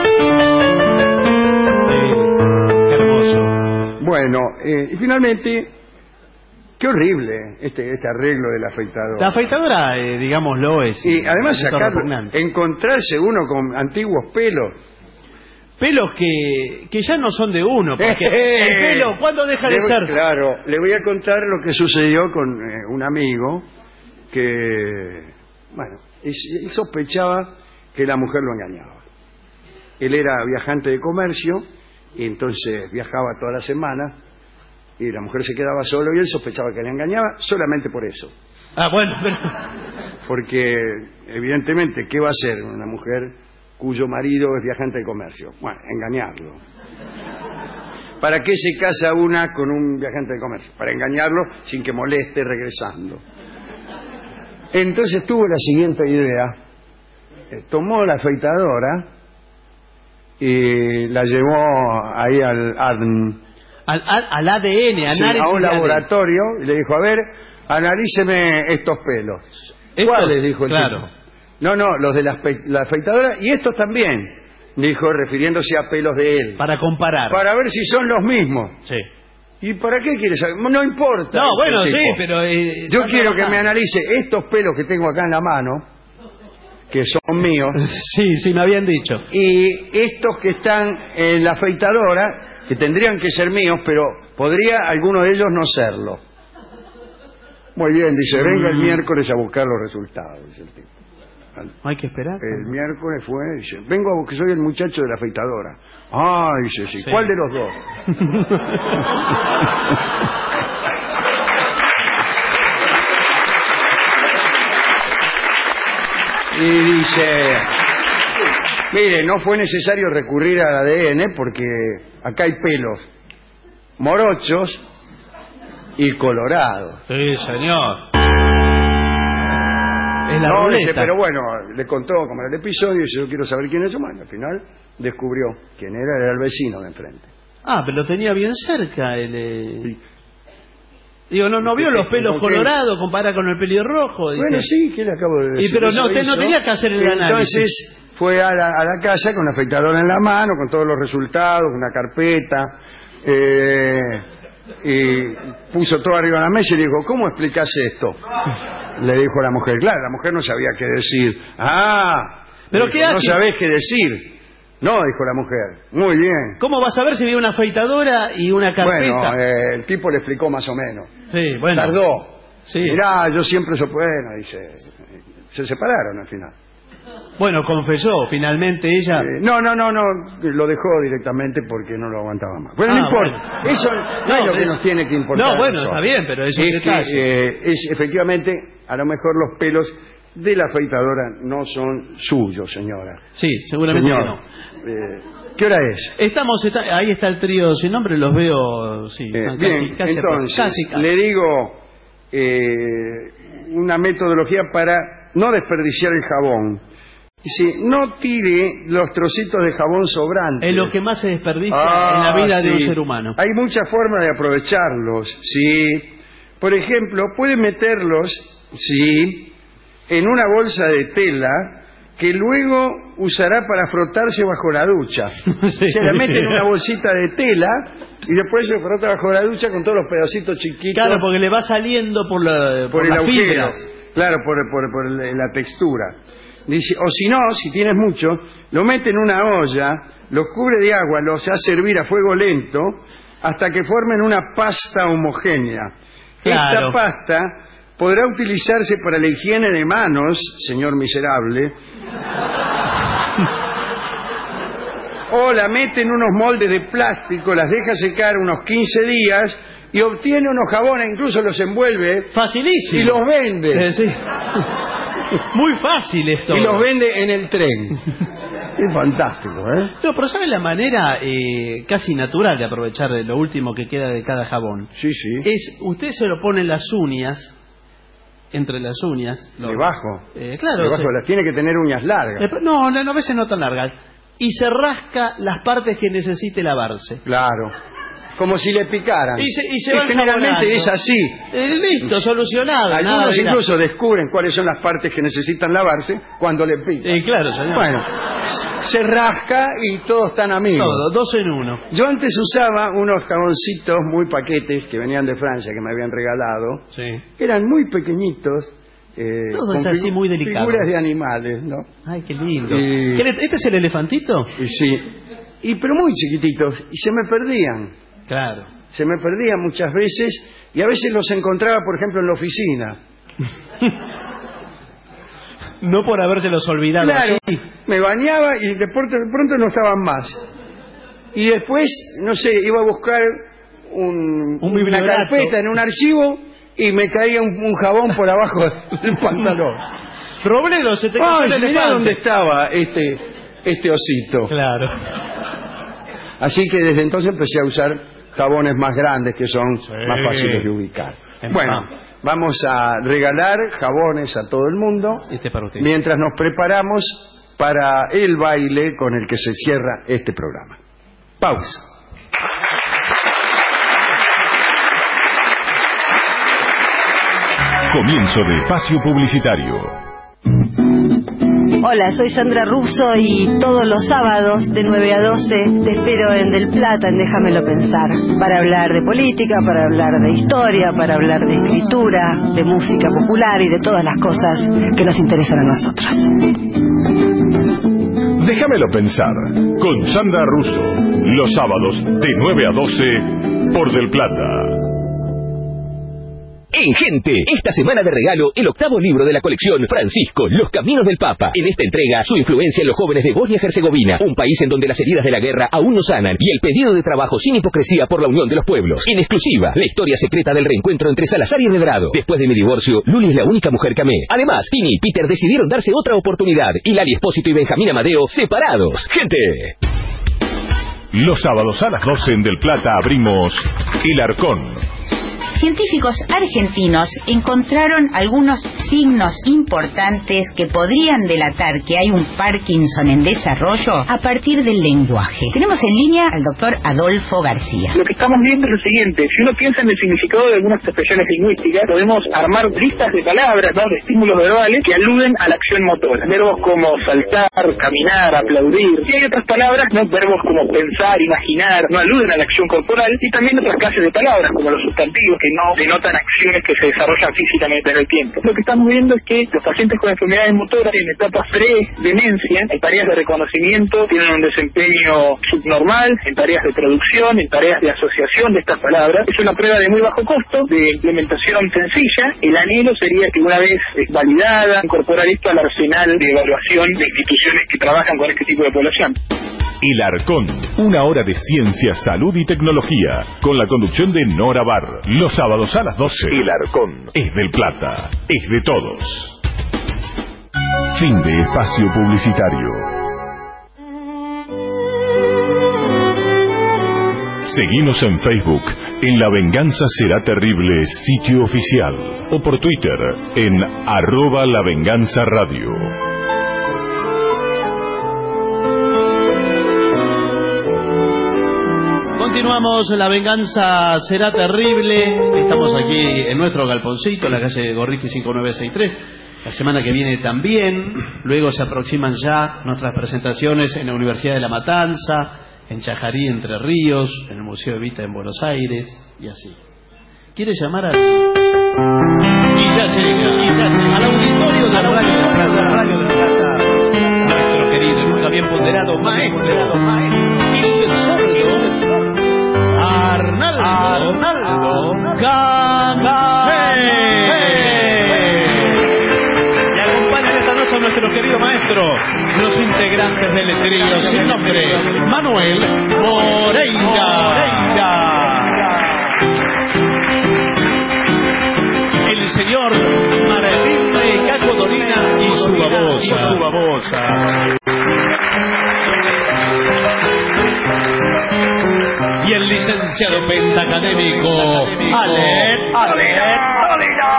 Sí, qué hermoso. Bueno, eh, y finalmente, qué horrible este, este arreglo de la afeitadora. La afeitadora, eh, digámoslo, es... Y además es sacar, repugnante. encontrarse uno con antiguos pelos. Pelos que, que ya no son de uno, porque el pelo, ¿cuándo deja de Le voy- ser? Claro, le voy a contar lo que sucedió con eh, un amigo que, bueno, es- él sospechaba que la mujer lo engañaba. Él era viajante de comercio y entonces viajaba toda la semana y la mujer se quedaba solo y él sospechaba que le engañaba solamente por eso. Ah, bueno, pero... Porque evidentemente, ¿qué va a hacer una mujer cuyo marido es viajante de comercio? Bueno, engañarlo. ¿Para qué se casa una con un viajante de comercio? Para engañarlo sin que moleste regresando. Entonces tuvo la siguiente idea. Eh, Tomó la afeitadora y la llevó ahí al A D N. Al, al, al A D N, Sí, análisis a un de A D N. laboratorio y le dijo, a ver, analíceme estos pelos. Esto, ¿Cuáles? Dijo el claro. tipo. No, no, los de la, aspe- la afeitadora y estos también, dijo, refiriéndose a pelos de él. Para comparar. Para ver si son los mismos. Sí. ¿Y para qué quieres saber? No importa. No, bueno, el sí, tipo. pero... eh, Yo está quiero que trabajando. me analice estos pelos que tengo acá en la mano, que son míos, Sí, sí, me habían dicho. y estos que están en la afeitadora, que tendrían que ser míos, pero podría alguno de ellos no serlo. Muy bien, dice, venga el Mm. miércoles a buscar los resultados, dice el tipo. Hay que esperar. El miércoles fue, dice, vengo a buscar, soy el muchacho de la afeitadora. Ah, dice, sí, Sí. ¿cuál de los dos? Y dice, mire, no fue necesario recurrir al A D N porque acá hay pelos morochos y colorados. Sí, señor. Es la No, ruleta. dice, pero bueno, le contó como era el episodio y dice, yo quiero saber quién es. Bueno, al final descubrió quién era, era el vecino de enfrente. Ah, pero lo tenía bien cerca. El, eh... Digo, no, no vio los pelos ¿Con qué? colorados, compara con el pelirrojo. Dice. Bueno, sí, que le acabo de decir. Y pero Eso no, usted no hizo. tenía que hacer el Entonces, análisis. fue a la, a la casa con la afeitadora en la mano, con todos los resultados, una carpeta, eh, y puso todo arriba de la mesa y le dijo, ¿cómo explicás esto? Le dijo a la mujer. Claro, la mujer no sabía qué decir. Ah, ¿pero dijo, qué hace? no sabés qué decir. No, dijo la mujer. Muy bien. ¿Cómo vas a ver si vi una afeitadora y una carpeta? Bueno, eh, el tipo le explicó más o menos. Sí, bueno. Tardó. Sí. Mirá, yo siempre soy bueno, dice. Se separaron al final. Bueno, confesó, finalmente ella... Eh, no, no, no, no, lo dejó directamente porque no lo aguantaba más. Bueno, Ah, no importa. bueno. Eso no, No, es lo que es- nos tiene que importar. No, a bueno, nosotros. está bien, pero es un es detalle. que, eh, es efectivamente, a lo mejor los pelos de la afeitadora no son suyos, señora. Sí, seguramente Señor, que no. eh, ¿qué hora es? Estamos, está- ahí está el trío sin nombre, los veo, sí. Eh, están bien, casi, casi, entonces, casi, casi. le digo eh, una metodología para no desperdiciar el jabón. Dice, no tire los trocitos de jabón sobrantes. Es lo que más se desperdicia Ah, en la vida de un sí. ser humano. Hay muchas formas de aprovecharlos, sí. Por ejemplo, puede meterlos, sí, en una bolsa de tela que luego usará para frotarse bajo la ducha. Se la mete en una bolsita de tela y después se frota bajo la ducha con todos los pedacitos chiquitos. Claro, porque le va saliendo por, la, por, por el las agujero. fibras. Claro, por, por, por la textura. Dice, o si no, si tienes mucho, lo mete en una olla, los cubre de agua, los hace hervir a fuego lento hasta que formen una pasta homogénea. Claro. Esta pasta podrá utilizarse para la higiene de manos, señor miserable, o la mete en unos moldes de plástico, las deja secar unos quince días y obtiene unos jabones, incluso los envuelve. Facilísimo. Y los vende. Eh, sí. Muy fácil esto. Y los vende en el tren. Es fantástico, ¿eh? No, pero ¿sabe la manera eh, casi natural de aprovechar lo último que queda de cada jabón? Sí, sí. Es, usted se lo pone en las uñas, entre las uñas. Lo, Debajo. Eh, claro. Debajo, se, las tiene que tener uñas largas. Eh, no, no, no, a veces no tan largas. Y se rasca las partes que necesite lavarse. Claro. Como si le picaran. Y se, y se y van generalmente jabonando. es así. Eh, listo, solucionado. Algunos nada, incluso descubren cuáles son las partes que necesitan lavarse cuando le pican. Eh, claro, señor. Bueno, se rasca y todos están amigos. Todo, dos en uno. Yo antes usaba unos jaboncitos muy paquetes que venían de Francia, que me habían regalado. Sí. Eran muy pequeñitos. Eh, Todo es así muy delicado. Figuras de animales, ¿no? Ay, qué lindo. Y... ¿Qué, ¿Este es el elefantito? Y sí. Y, pero muy chiquititos. Y se me perdían. Claro. Se me perdían muchas veces. Y a veces los encontraba, por ejemplo, en la oficina. No por habérselos olvidado. Claro. Así. Me bañaba y de pronto, de pronto no estaban más. Y después, no sé, iba a buscar un, Un una bibliorato. carpeta en un archivo y me caía un, un jabón por abajo del pantalón. Robledo, se te Ah, cayó el mirá elefante. dónde estaba este, este osito. Claro. Así que desde entonces empecé a usar jabones más grandes que son Sí. más fáciles de ubicar. En Bueno, pan. vamos a regalar jabones a todo el mundo Este para usted. mientras nos preparamos para el baile con el que se cierra este programa. Pausa. Comienzo de espacio publicitario. Hola, soy Sandra Russo y todos los sábados de nueve a doce te espero en Del Plata, en Déjamelo Pensar, para hablar de política, para hablar de historia, para hablar de escritura, de música popular y de todas las cosas que nos interesan a nosotros. Déjamelo pensar, con Sandra Russo, los sábados de nueve a doce por Del Plata. En Gente, esta semana de regalo, el octavo libro de la colección Francisco, Los Caminos del Papa. En esta entrega, su influencia en los jóvenes de Bosnia-Herzegovina, un país en donde las heridas de la guerra aún no sanan, y el pedido de trabajo sin hipocresía por la unión de los pueblos. En exclusiva, la historia secreta del reencuentro entre Salazar y Redrado. Después de mi divorcio, Luli es la única mujer que amé. Además, Tini y Peter decidieron darse otra oportunidad, y Lali Espósito y Benjamín Amadeo separados. Gente. Los sábados a las doce en Del Plata abrimos El Arcón. Científicos argentinos encontraron algunos signos importantes que podrían delatar que hay un Parkinson en desarrollo a partir del lenguaje. Tenemos en línea al doctor Adolfo García. Lo que estamos viendo es lo siguiente: si uno piensa en el significado de algunas expresiones lingüísticas, podemos armar listas de palabras, ¿no?, de estímulos verbales que aluden a la acción motora. Verbos como saltar, caminar, aplaudir. Y hay otras palabras, ¿no?, verbos como pensar, imaginar, no aluden a la acción corporal. Y también otras clases de palabras, como los sustantivos, que no denotan acciones que se desarrollan físicamente en el tiempo. Lo que estamos viendo es que los pacientes con enfermedades motoras en etapa pre-demencia, en tareas de reconocimiento, tienen un desempeño subnormal, en tareas de traducción, en tareas de asociación de estas palabras. Es una prueba de muy bajo costo, de implementación sencilla. El anhelo sería que una vez validada, incorporar esto al arsenal de evaluación de instituciones que trabajan con este tipo de población. El Arcón, una hora de ciencia, salud y tecnología, con la conducción de Nora Bar. Los sábados a las doce. El Arcón es del Plata, es de todos. Fin de espacio publicitario. Seguinos en Facebook, en La Venganza Será Terrible, sitio oficial, o por Twitter, en arroba La Venganza Radio. Continuamos, La Venganza Será Terrible. Estamos aquí en nuestro galponcito, en la calle Gorriti cinco nueve seis tres. La semana que viene también. Luego se aproximan ya nuestras presentaciones en la Universidad de La Matanza, en Chajarí, Entre Ríos, en el Museo Evita en Buenos Aires, y así. ¿Quiere llamar a...? Y ya llega, y ya llega al auditorio de la Radio de la Plata, nuestro querido, nunca bien ponderado maestro, el sordo Arnaldo, Arnaldo Cancé. Y acompañan esta noche a nuestro querido maestro, los integrantes del trío sin nombre, Manuel Moreira. señor Martín de Caco Dolina y su babosa. Y su babosa. Y el licenciado pentacadémico Ale Dolina.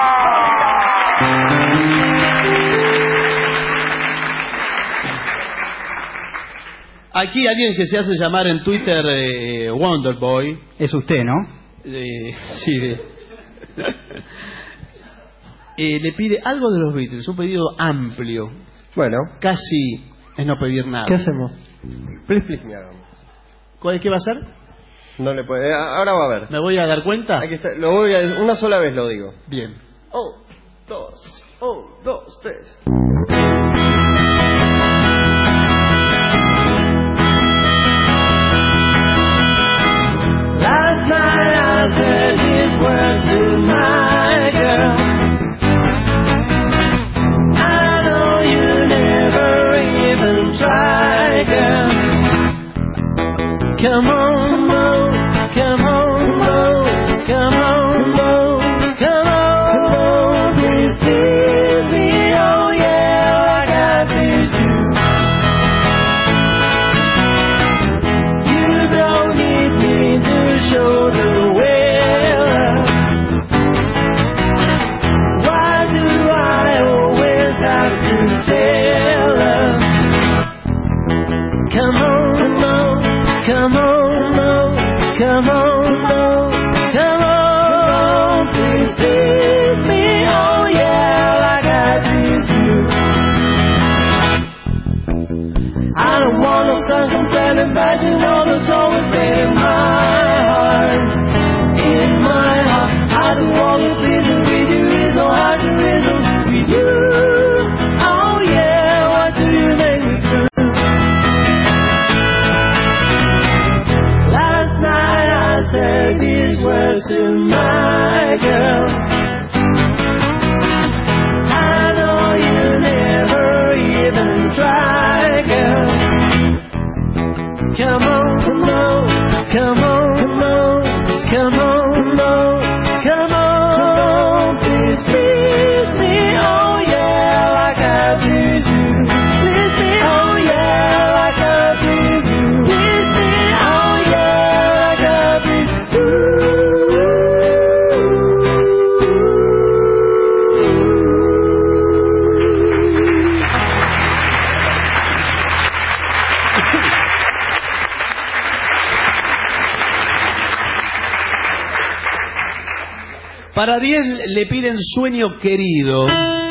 Aquí alguien que se hace llamar en Twitter eh, Wonderboy. Es usted, ¿no? Eh, sí. De... eh, le pide algo de los Beatles, un pedido amplio. Bueno. Casi es no pedir nada. ¿Qué hacemos? Please, please, me hagamos. ¿Cuál, ¿Qué va a hacer? No le puede. Ahora va a ver. ¿Me voy a dar cuenta? Aquí está. Lo voy a... Una sola vez lo digo. Bien. Oh, dos. Oh, dos, tres. Last night I said these words to my girl. I know you never even try, girl. Come on, Mo, come on, Mo, come on, Mo, come on, please please me, oh yeah, like I please you. You don't need me to show the way. Why do I always have to say love? Come on, Mo, come on, Mo, come on, Mo, come on, please please me, oh yeah, like I please you. I don't want no circumventing, but you know there's always pain in my heart, in my heart. I do all the pleasing with you, is so hard to reason with you. Oh yeah, what do you make me do? Last night I said these words to my girl. I know you never even try, girl. Come on, come on, come on, come on, come on, Mo, come on, please please me, oh yeah, like I please you. Please me, oh yeah, like I please you. Please me, oh yeah, like I please you. Para Ariel le piden Sueño Querido.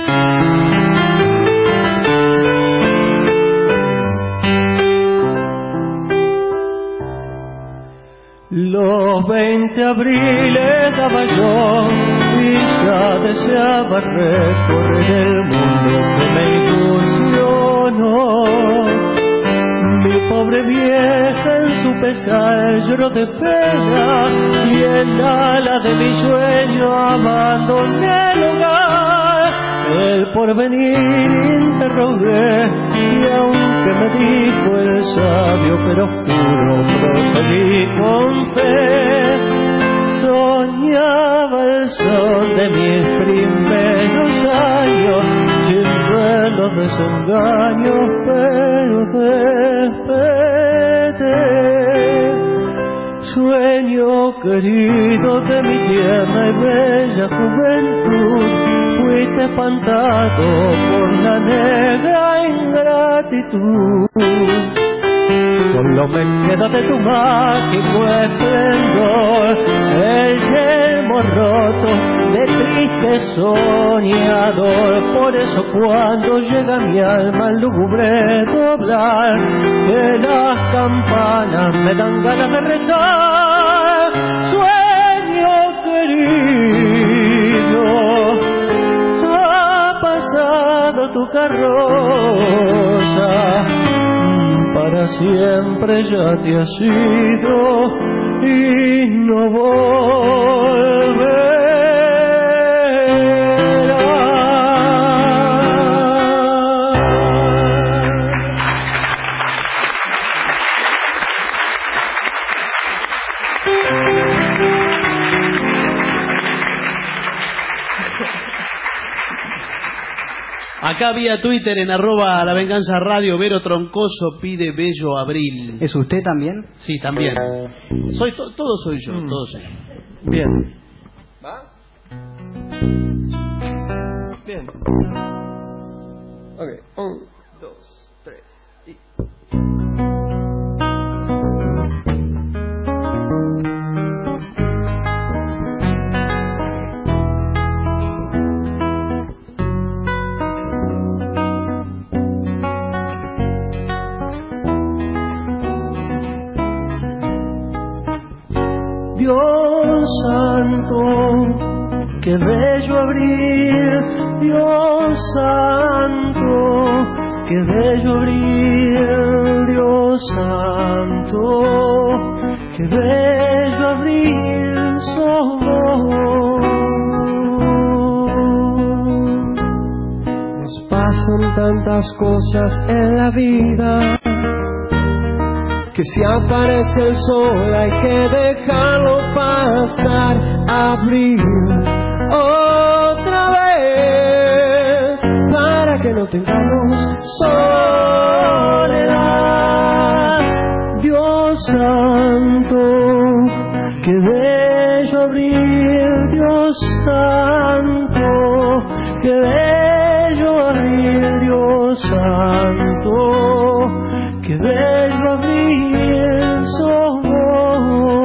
Los veinte abriles daba yo y ya deseaba recorrer el mundo que me ilusionó. Mi pobre vieja en su pesar lloró de pena y en ala de mi sueño abandoné el hogar. El porvenir interrogué y aunque me dijo el sabio pero oscuro proseguí con fe. Soñaba el sol de mis primeros años sin ver los desengaños, pero desperté. Sueño querido de mi tierna y bella juventud, fuiste espantado por la negra ingratitud. Solo me queda de tu mágico esplendor el yelmo roto de triste soñador. Por eso cuando llega mi alma al lúgubre doblar, que las campanas me dan ganas de rezar. Sueño querido, ha pasado tu carroza, para siempre ya te has ido y no volverás. Acá vía Twitter en arroba La Venganza Radio, Vero Troncoso pide Bello Abril. ¿Es usted también? Sí, también. Soy to todo soy yo, mm. todo soy yo. Bien. ¿Va? Bien. Ok, un, dos, tres y... Dios santo, qué bello abril, Dios santo, qué bello abril, Dios santo, qué bello abril somos. Nos pasan tantas cosas en la vida, que si aparece el sol hay que dejarlo pasar. Abril otra vez, para que no tengamos soledad. Dios santo, qué bello abril, Dios santo, qué bello abril, Dios santo, qué bello abril somos.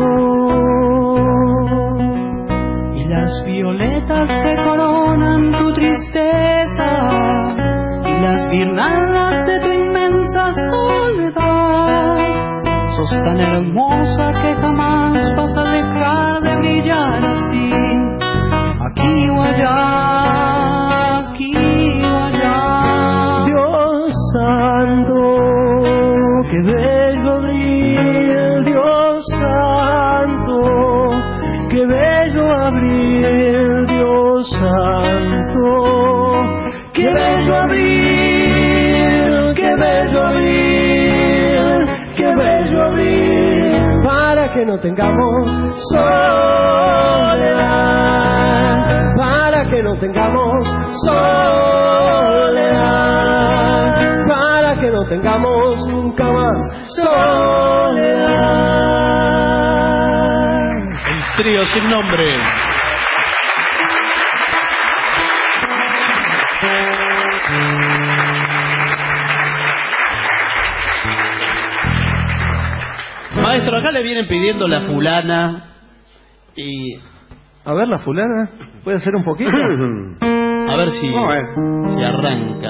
Y las violetas que coronan tu tristeza, y las guirnaldas de tu inmensa soledad, sos tan hermosa que jamás vas a dejar de brillar así, aquí o allá, aquí o allá. Dios santo, qué bello abril, Dios santo, qué bello abril, Dios santo, qué bello abril, qué bello abril, qué bello abril, para que no tengamos soledad, para que no tengamos soledad, para que no tengamos nunca más soledad. El trío sin nombre. Maestro, acá le vienen pidiendo la fulana y... A ver, la fulana, ¿puede hacer un poquito? A ver si, si arranca.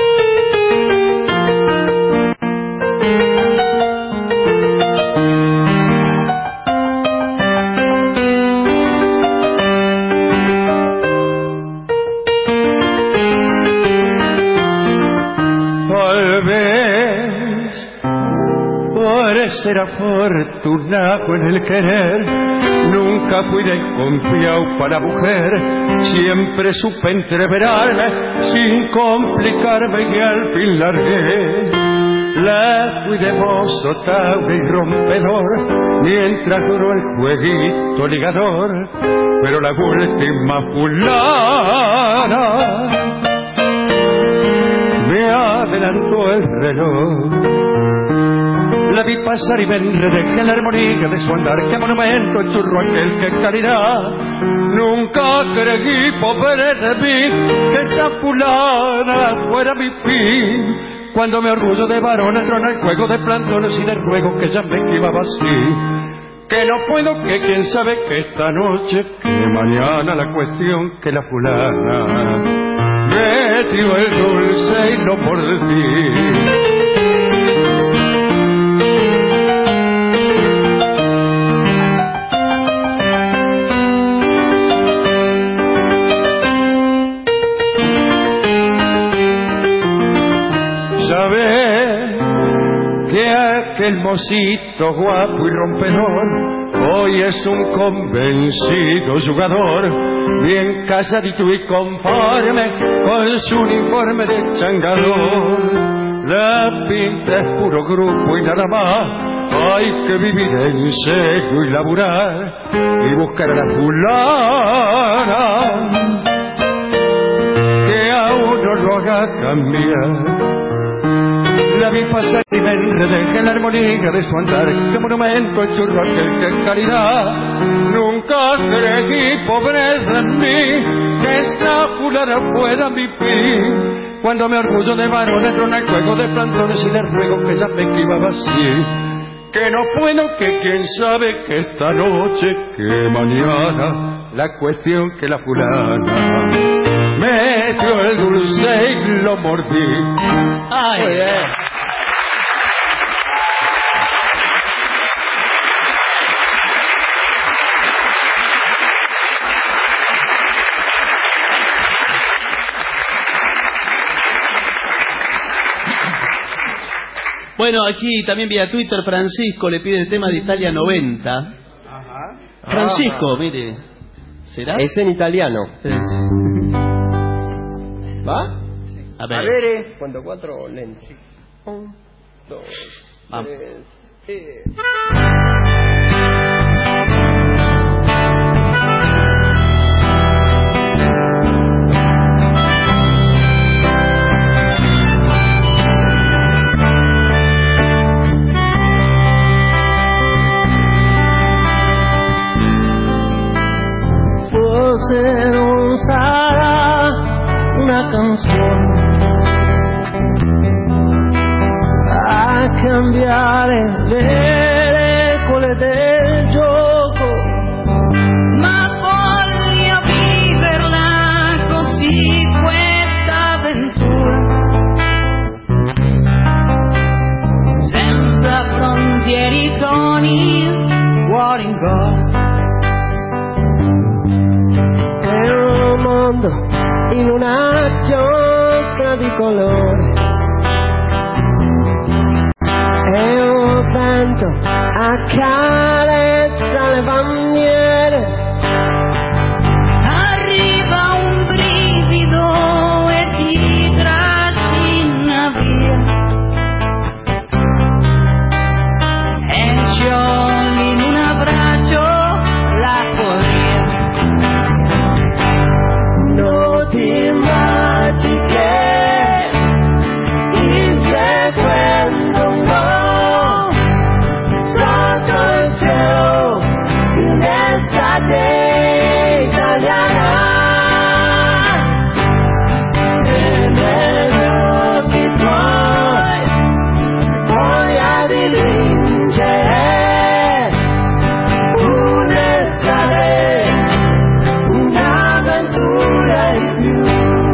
Tal vez por ser afortunado en el querer, nunca fui desconfiado para mujer, siempre supe entreverarme sin complicarme y al fin largué. La fui de mozo, tabla y rompedor, mientras duró el jueguito ligador, pero la última fulana me adelantó el reloj. La vi pasar y me enredé en la armonía de su andar, qué monumento churro aquel, qué caridad. Nunca creí, pobre de mí, que esta fulana fuera mi fin. Cuando me orgullo de varón entró en el juego de plantones y de ruego que ya me esquivaba así. Que no puedo, que quién sabe que esta noche, que mañana la cuestión que la fulana me dio el dulce y no por ti. El mocito guapo y rompedor hoy es un convencido jugador, bien casadito y conforme con su uniforme de changador. La pinta es puro grupo y nada más, hay que vivir en serio y laburar y buscar a la fulana que a uno lo lo haga cambiar. La vi pasar y me enredé en la armonía de su andar. Qué monumento en su rocker, qué caridad. Nunca creí, pobreza en mí, que esa fulana fuera mi fin. Cuando me orgullo de varón entro en el juego de plantones y le ruego que ella me esquivaba así. Que no puedo, que quién sabe que esta noche, que mañana, la cuestión que la fulana me dio el dulce y lo mordí. Ay, muy bien. Bueno, aquí también vía Twitter Francisco le pide el tema de Italia noventa. Ajá. Francisco, mire. ¿Será? Es en italiano. ¿Va? Sí. A ver. A ver, eh. Cuando cuatro, lento. Un, dos, Vamos. tres, eh. Se usará una canción a cambiare le regole del gioco, ma voglio viverla così questa avventura, senza frontiere con il cuore in gola. In una gioca di colore e un vento accarezza le bandiere, arriva un brivido e ti trascina via e sciogli in un abbraccio la follia. Immagini che inseguendo un po' sotto il cielo in un'estate italiana e negli occhi tuoi voglia di vincere un'estate, un'avventura in più.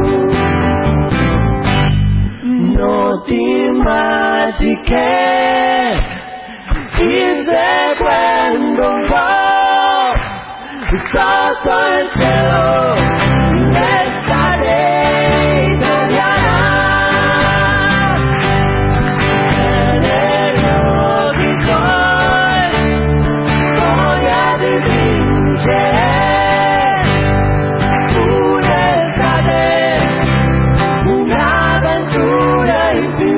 Noti magiche inseguendo un po' sotto il cielo l'estate italiana e negli occhi tuoi voglia di vincere un'estate, un'avventura in più.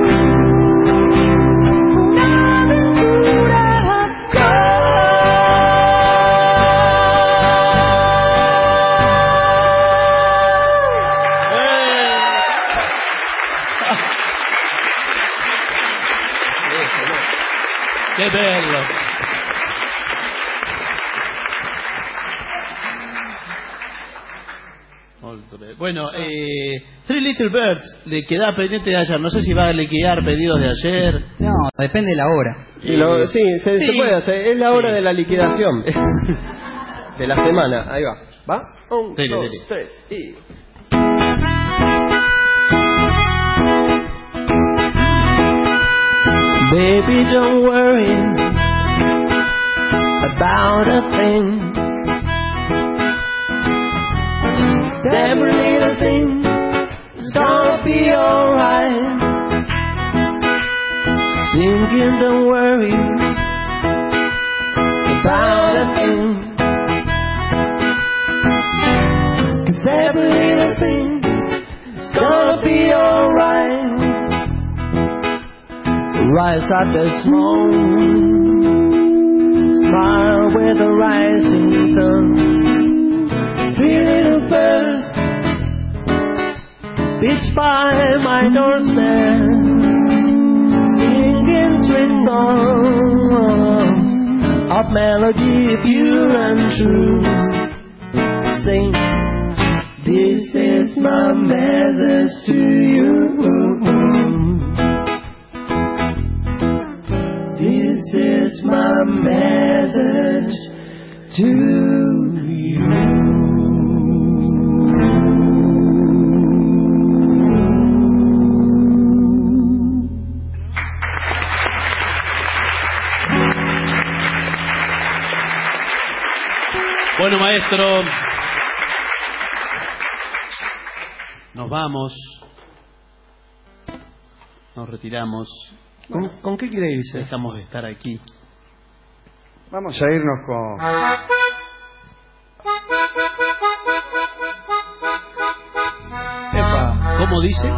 Che bello. Molto bello. Bueno, eh, Three Little Birds le queda pendiente de ayer. No sé si va a liquidar pedidos de ayer. No, depende de la hora. Y lo, sí, se, Sí. se puede hacer. Es la hora Sí. de la liquidación de la semana. Ahí va. ¿Va? Un, Dele, dos, dele. tres y... Baby, don't worry about a thing. Every little thing is gonna be alright. Singing, don't worry about a thing. 'Cause every little thing is gonna be alright. Rise up this morning, smile with the rising sun. Three little birds pitch by my doorstep, singing sweet songs of melody pure and true. Sing, this is my message to you. This is my message to you. Bueno, maestro, nos vamos, nos retiramos. ¿Con, ¿Con qué quiere irse? Dejamos de estar aquí. Vamos a irnos con... Epa, ¿cómo dice?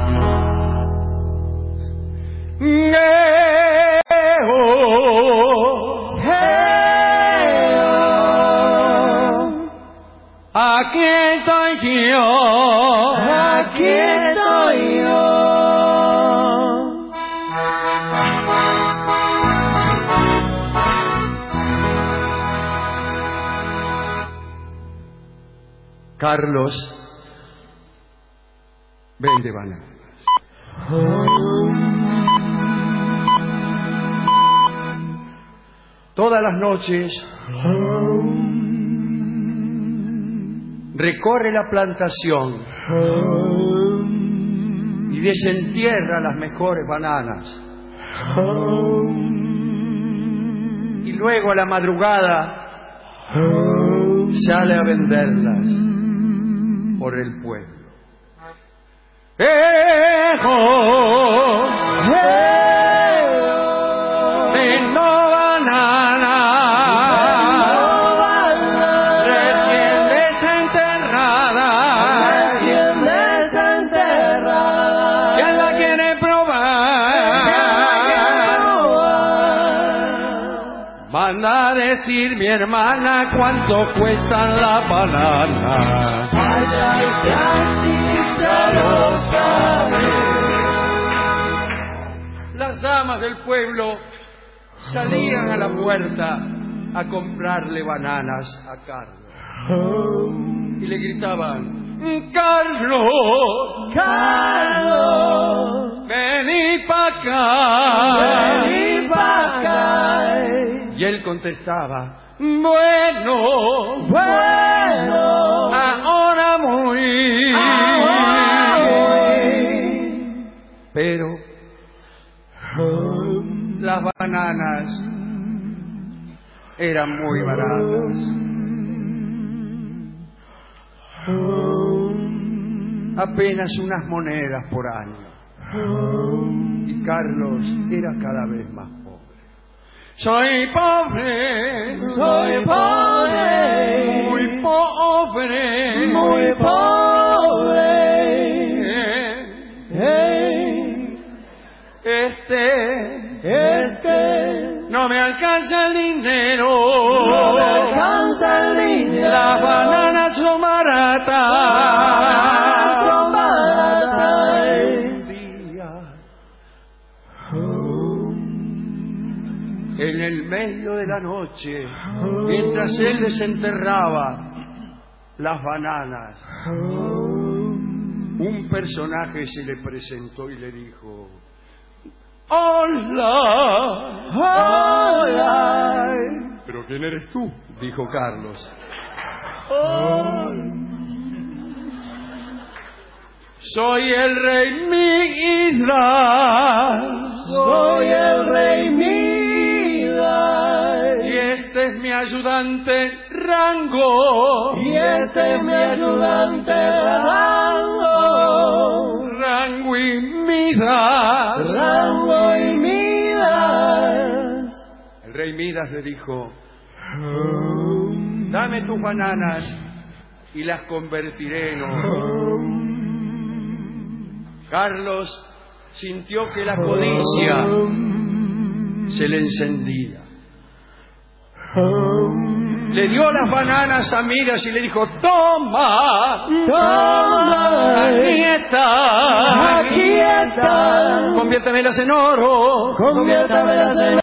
Aquí estoy yo, aquí estoy yo. Carlos vende bananas. Todas las noches recorre la plantación y desentierra las mejores bananas. Y luego a la madrugada sale a venderlas por el pueblo. ¡Ejo! ¡Vendo banana! Recién desenterrada. Recién desenterrada. ¿Quién la quiere probar? Manda a decir mi hermana cuánto cuestan las bananas. Ya lo sabe. Las damas del pueblo salían a la puerta a comprarle bananas a Carlos y le gritaban: Carlos, Carlos, vení pa' acá, vení pa' acá. Y él contestaba: bueno, bueno, ahora voy, ahora voy. Pero las bananas eran muy baratas. Apenas unas monedas por año. Y Carlos era cada vez más pobre. Soy pobre, soy pobre, muy pobre, muy pobre. Hey, este, este, no me alcanza el dinero, no me alcanza el dinero. Las bananas son baratas, son baratas. En el medio de la noche, mientras él desenterraba las bananas, un personaje se le presentó y le dijo: ¡Hola! ¡Hola! ¿Pero quién eres tú?, dijo Carlos. Oh. Soy el rey Midas. Soy el rey Midas. Y este es mi ayudante Rango. Y este es mi ayudante Rango. Rango y Midas. Rango y Midas. El rey Midas le dijo: dame tus bananas y las convertiré en oro. Carlos sintió que la codicia se le encendía. Le dio las bananas a Midas y le dijo: toma, toma, aquí están, aquí están. Conviértemelas en oro, Conviértamelas en